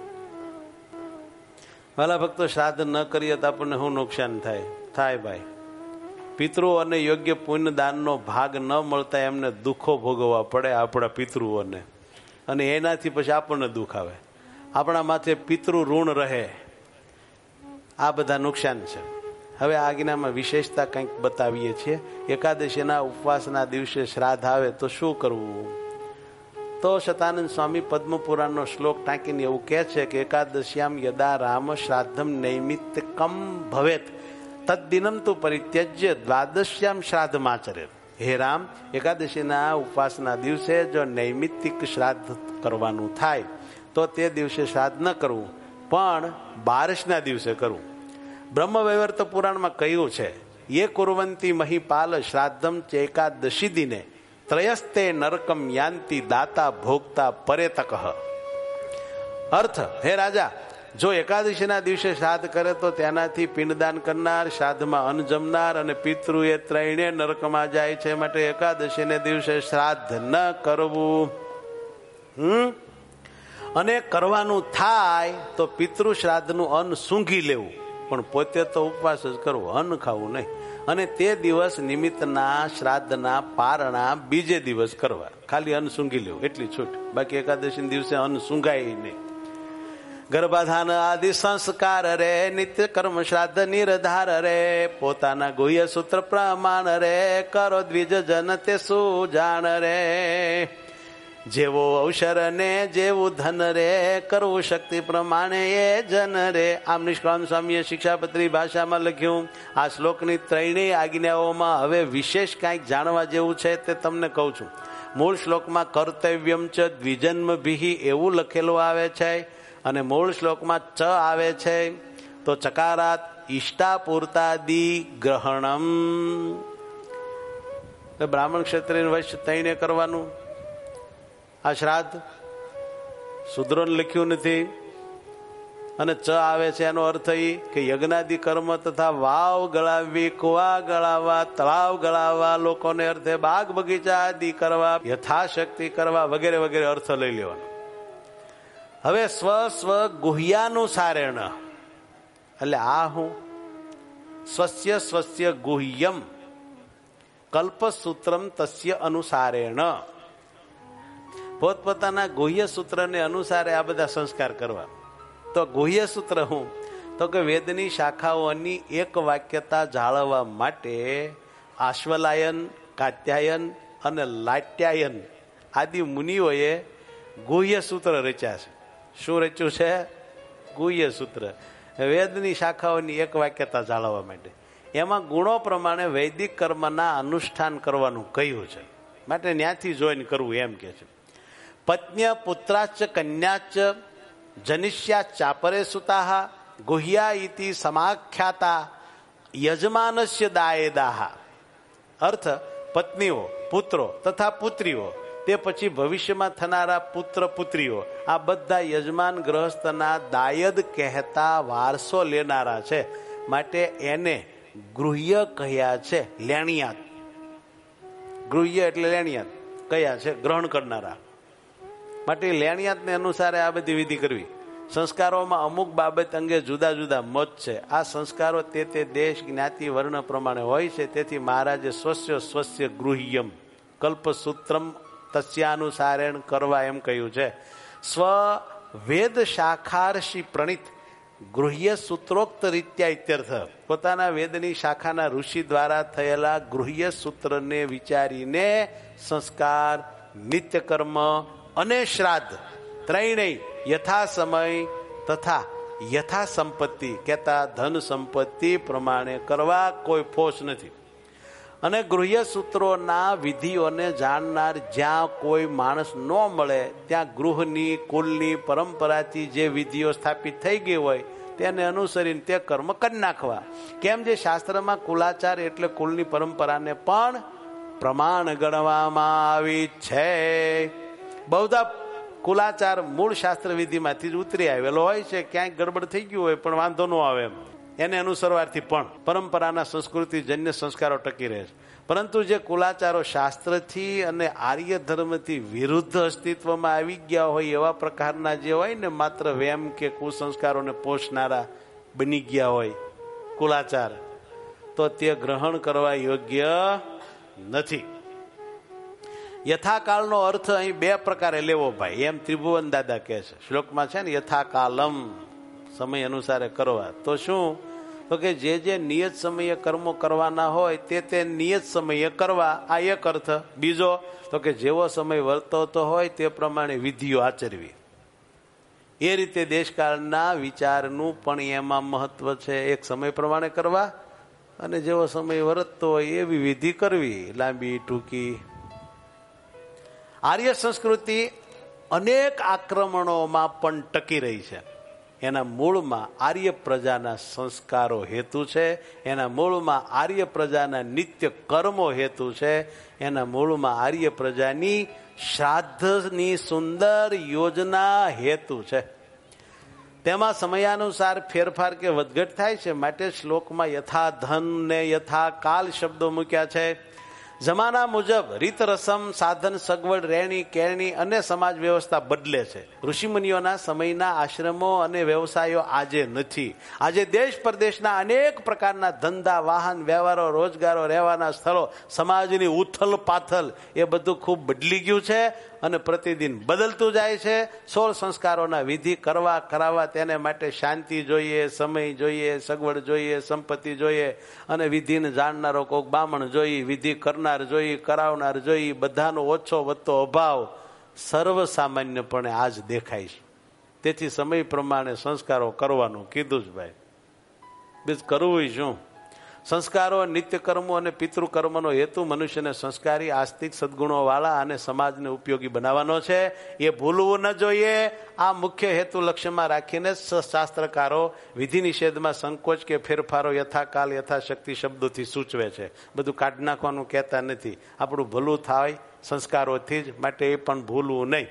વાલા ભક્તો, શ્રાદ્ધ ન કરીએ તો આપણને શું નુકસાન થાય ભાઈ. પિતૃઓને યોગ્ય પુણ્ય દાનનો ભાગ ન મળતા એમને દુઃખો ભોગવવા પડે આપણા પિતૃઓને, અને એનાથી પછી આપણને દુઃખ આવે. આપણા માથે પિતૃ ઋણ રહે. આ બધા નુકસાન છે. હવે આજ્ઞામાં વિશેષતા કંઈક બતાવીએ છીએ. એકાદશીના ઉપવાસના દિવસે શ્રાદ્ધ આવે તો શું કરવું? તો શતાનંદ સ્વામી પદ્મ પુરાણનો શ્લોક ટાંકીને એવું કહે છે કે એકાદશ્યામ યદા રામ શ્રાદ્ધમ નૈમિત્તિકમ ભવેત તદ્દિનમ તુ પરિત્યજ્ય દ્વાદશ્યામ શ્રાદ્ધમાચરે. હે રામ, એકાદશીના ઉપવાસના દિવસે જો નૈમિત્તિક શ્રાદ્ધ કરવાનું થાય તો તે દિવસે શ્રાદ્ધ ન કરવું, પણ 12ના દિવસે કરવું. બ્રહ્મવૈવર્ત પુરાણમાં કહ્યું છે, યે કુર્વંતી મહીપાલ શ્રાદ્ધમ ચૈકાદશી દિને ત્રયસ્તે નરકમ યાંતિ દાતા ભોગતા પરેતક. અર્થ, હે રાજા, જો એકાદશીના દિવસે શ્રાદ્ધ કરે તો તેનાથી પિંડદાન કરનાર, શ્રાદ્ધમાં અન્ન જમનાર અને પિતૃએ ત્રણે નરકમાં જાય છે. માટે એકાદશીને દિવસે શ્રાદ્ધ ન કરવું. અને કરવાનું થાય તો પિતૃ શ્રાદ્ધનું અન્ન સૂંઘી લેવું, પણ પોતે તો ઉપવાસ જ કરવો, અન્ન ખાવું નહીં. અને તે દિવસ નિમિત્તના શ્રાદ્ધના પારણા બીજે દિવસ કરવા, ખાલી અન્ન સૂંઘી લેવું એટલી છૂટ. બાકી એકાદશી દિવસે અન્ન સૂંઘાય નહીં. ગર્ભાધાન આદિ સંસ્કાર રે, નિત્ય કર્મ શ્રાદ્ધ નિર્ધાર રે, પોતાના ગુહ્ય સૂત્ર પ્રમાણ રે, કરો દ્વિજ જન તે સુજાણ રે. જેવો અવસર ને જેવું ધન રે, કરવું શક્તિ પ્રમાણે એ જન રે. આમ નિષ્કામ સ્વામીએ શિક્ષાપત્રી ભાષામાં લખ્યું. આ શ્લોકની ત્રણેય આજ્ઞાઓમાં હવે વિશેષ કાંઈક જાણવા જેવું છે તે તમને કહું છું. મૂળ શ્લોકમાં કર્તવ્યમ ચ દ્વિજન્મભિઃ એવું લખેલું આવે છે, અને મૂળ શ્લોકમાં ચ આવે છે. તો ચકારાત ઈષ્ટાપૂર્તાદિ ગ્રહણમ. બ્રાહ્મણ ક્ષત્રિય વૈશ્ય તૈને કરવાનું આ શ્રાદ્ધ શુદ્રોને લખ્યું નથી. અને ચ આવે છે એનો અર્થ એ કે યજ્ઞાદિ કર્મ તથા વાવ ગળાવવી, કુવા ગળાવવા, તળાવ ગળાવવા, લોકોને અર્થે બાગ બગીચા આદિ કરવા, યથાશક્તિ કરવા વગેરે વગેરે અર્થ લઈ લેવાનો. હવે સ્વ ગુહ્યાનુસારેણ, એટલે આ હું સ્વસ્ય ગુહ્યમ કલ્પસૂત્રમ તસ્ય અનુસારેણ. પોતપોતાના ગુહ્ય સૂત્રને અનુસારે આ બધા સંસ્કાર કરવા. તો ગુહ્ય સૂત્ર હું? તો કે વેદની શાખાઓની એક વાક્યતા જાળવવા માટે આશ્વલાયન, કાત્યાયન અને લાટ્યાયન આદિ મુનિઓએ ગુહ્ય સૂત્ર રચ્યા છે. શું રચ્યું છે? ગુહ્ય સૂત્ર. વેદની શાખાઓની એક વાક્યતા જાળવવા માટે એમાં ગુણો પ્રમાણે વૈદિક કર્મના અનુષ્ઠાન કરવાનું કહ્યું છે. માટે ત્યાંથી જોઈને કરવું એમ કે છે. પત્ન્ય પુત્રાચ કન્યાચ જનિષ્યા ચાપરે સુતાહ ગુહ્યા ઇતિ સમાખ્યાતા યજમાનસ્ય દાયેદાહ. અર્થ, પત્નીઓ, પુત્રો તથા પુત્રીઓ, તે પછી ભવિષ્યમાં થનારા પુત્ર પુત્રીઓ, આ બધા યજમાન ગ્રહસ્થના દાયદ કહેતા વારસો લેનારા છે. માટે એને ગૃહ્ય કહ્યા છે. લેણિયાત, ગૃહ્ય એટલે લેણિયાત કયા છે? ગ્રહણ કરનારા. માટે લેણિયાતને અનુસારે આ બધી વિધિ કરવી. સંસ્કારોમાં અમુક બાબત અંગે જુદા જુદા મત છે. આ સંસ્કારો તે દેશ, જ્ઞાતિ, વર્ણ પ્રમાણે હોય છે. તેથી મહારાજે સ્વસ્ય ગૃહ્યમ કલ્પસૂત્રમ તસ્યાનુસારેણ કરવા એમ કહ્યું છે. સ્વ વેદ શાખાર્ષિ પ્રણિત ગૃહ્ય સૂત્રોક્ત રીત્યા ઇત્યર્થ. પોતાના વેદની શાખાના ઋષિ દ્વારા થયેલા ગૃહ્ય સૂત્રને વિચારીને સંસ્કાર, નિત્યકર્મ અને શ્રાદ્ધ ત્રણેય યથા સમય તથા યથા સંપત્તિ કહેતા ધન સંપત્તિ પ્રમાણે કરવા કોઈ ફોર્સ નથી. અને ગૃહ્ય સૂત્રોના વિધિઓને જાણનાર જ્યાં કોઈ માણસ ન મળે ત્યાં ગૃહની કુલની પરંપરાથી જે વિધિઓ સ્થાપિત થઈ ગઈ હોય તેને અનુસરીને તે કર્મ કરી નાખવા. કેમ જે શાસ્ત્રમાં કુલાચાર એટલે કુલની પરંપરાને પણ પ્રમાણ ગણવામાં આવી છે. બહુધા કુલાચાર મૂળ શાસ્ત્ર વિધિમાંથી જ ઉતરી આવેલો હોય છે. ક્યાંક ગડબડ થઈ ગયું હોય પણ વાંધો ન આવે એમ, એને અનુસરવાથી પણ પરંપરાના સંસ્કૃતિ જન્ય સંસ્કારો ટકી રહે છે. પરંતુ જે કુલાચારો શાસ્ત્રથી અને આર્ય ધર્મથી વિરુદ્ધ અસ્તિત્વમાં આવી ગયા હોય એવા પ્રકારના જે હોય ને માત્ર વેમ કે કુસંસ્કારોને પોષનારા બની ગયા હોય કુલાચાર, તો તે ગ્રહણ કરવા યોગ્ય નથી. યથાકાળનો અર્થ અહીં બે પ્રકારે લેવો ભાઈ, એમ ત્રિભુવન દાદા કહે છે. શ્લોકમાં છે ને યથાકાલમ, સમય અનુસારે કરવા. તો શું? તો કે જે નિયત સમયે કર્મો કરવાના હોય તે નિયત સમયે કરવા, આ એક અર્થ. બીજો તો કે જેવો સમય વર્તવતો હોય તે પ્રમાણે વિધિઓ આચરવી. એ રીતે દેશકાળના વિચારનું પણ એમાં મહત્વ છે. એક સમય પ્રમાણે કરવા અને જેવો સમય વર્તતો હોય એવી વિધિ કરવી, લાંબી ટૂંકી. આર્ય સંસ્કૃતિ અનેક આક્રમણોમાં પણ ટકી રહી છે. એના મૂળમાં આર્ય પ્રજાના સંસ્કારો હેતુ છે, એના મૂળમાં આર્ય પ્રજાના નિત્ય કર્મો હેતુ છે, એના મૂળમાં આર્ય પ્રજાની શ્રાદ્ધની સુંદર યોજના હેતુ છે. તેમાં સમયાનુસાર ફેરફાર કે વધઘટ થાય છે. માટે શ્લોકમાં યથા ધન ને યથા કાલ શબ્દો મૂક્યા છે. જમાના મુજબ રીત રસમ, સાધન, સગવડ, રહેણી કેરણી અને સમાજ વ્યવસ્થા બદલે છે. ઋષિમુનિઓના સમયના આશ્રમો અને વ્યવસાયો આજે નથી. આજે દેશ પરદેશના અનેક પ્રકારના ધંધા, વાહન, વ્યવહારો, રોજગારો, રહેવાના સ્થળો, સમાજની ઉથલ પાથલ એ બધું ખૂબ બદલી ગયું છે અને પ્રતિદિન બદલતું જાય છે. 16 સંસ્કારોના વિધિ કરાવવા તેને માટે શાંતિ જોઈએ, સમય જોઈએ, સગવડ જોઈએ, સંપત્તિ જોઈએ અને વિધિને જાણનારો કોઈક બામણ જોઈ, વિધિ કરનાર જોઈ, કરાવનાર જોઈ, બધાનો ઓછો વધતો અભાવ સર્વસામાન્યપણે આજ દેખાય છે. તેથી સમય પ્રમાણે સંસ્કારો કરવાનું કીધું જ ભાઈ. બીજું કરવું શું? સંસ્કારો, નિત્યકર્મો અને પિતૃકર્મનો હેતુ મનુષ્યને સંસ્કારી, આસ્તિક, સદગુણો વાળા અને સમાજને ઉપયોગી બનાવવાનો છે. એ ભૂલવું ન જોઈએ. આ મુખ્ય હેતુ લક્ષ્યમાં રાખીને શાસ્ત્રકારો વિધિ નિષેધમાં સંકોચ કે ફેરફારો યથાકાલ, યથાશક્તિ શબ્દોથી સૂચવે છે. બધું કાઢી નાખવાનું કહેતા નથી. આપણું ભલું થાય સંસ્કારોથી જ, માટે એ પણ ભૂલવું નહીં.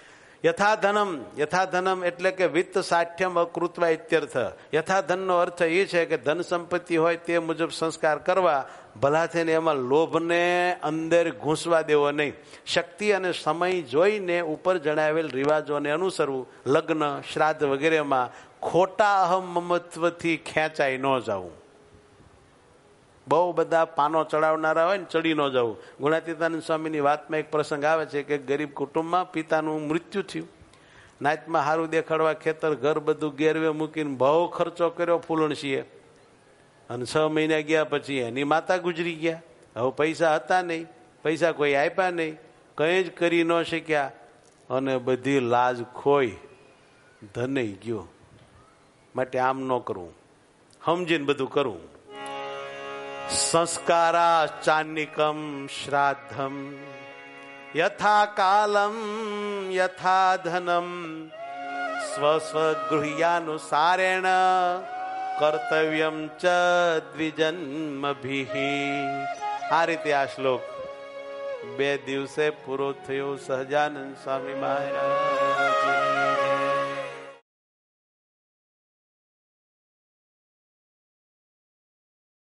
યથાધનમ એટલે કે વિત્ત સાઠ્યમ અકૃત્વા ઇત્યર્થ. યથાધનનો અર્થ એ છે કે ધન સંપત્તિ હોય તે મુજબ સંસ્કાર કરવા. ભલા થઈને એમાં લોભને અંદર ઘૂંસવા દેવો નહીં. શક્તિ અને સમય જોઈને ઉપર જણાવેલ રિવાજોને અનુસરવું. લગ્ન, શ્રાદ્ધ વગેરેમાં ખોટા અહમ મમત્વથી ખેંચાઈ ન જવું. બહુ બધા પાનો ચડાવનારા હોય ને ચડી ન જવું. ગુણાતીતાનંદ સ્વામીની વાતમાં એક પ્રસંગ આવે છે કે ગરીબ કુટુંબમાં પિતાનું મૃત્યુ થયું. નાતમાં સારું દેખાડવા ખેતર, ઘર બધું ગેરવે મૂકીને બહુ ખર્ચો કર્યો ફૂલણસીએ, અને 6 મહિના ગયા પછી એની માતા ગુજરી ગયા. હવે પૈસા હતા નહીં, પૈસા કોઈ આપ્યા નહીં, કંઈ જ કરી ન શક્યા અને બધી લાજ ખોઈ ધનય ગયો. માટે આમ ન કરવું, સમજીને બધું કરવું. સંસ્કારા ચાનિકમ શ્રાદ્ધમ યથા કાલમ યથા ધનમ સ્વસ્વગૃહ્યાનુસારેણ કર્તવ્યમ ચ દ્વિજન્મભિઃ. આ રીતે આ શ્લોક 2 દિવસે પૂરો થયો. સહજાનંદ સ્વામી મહારાજ.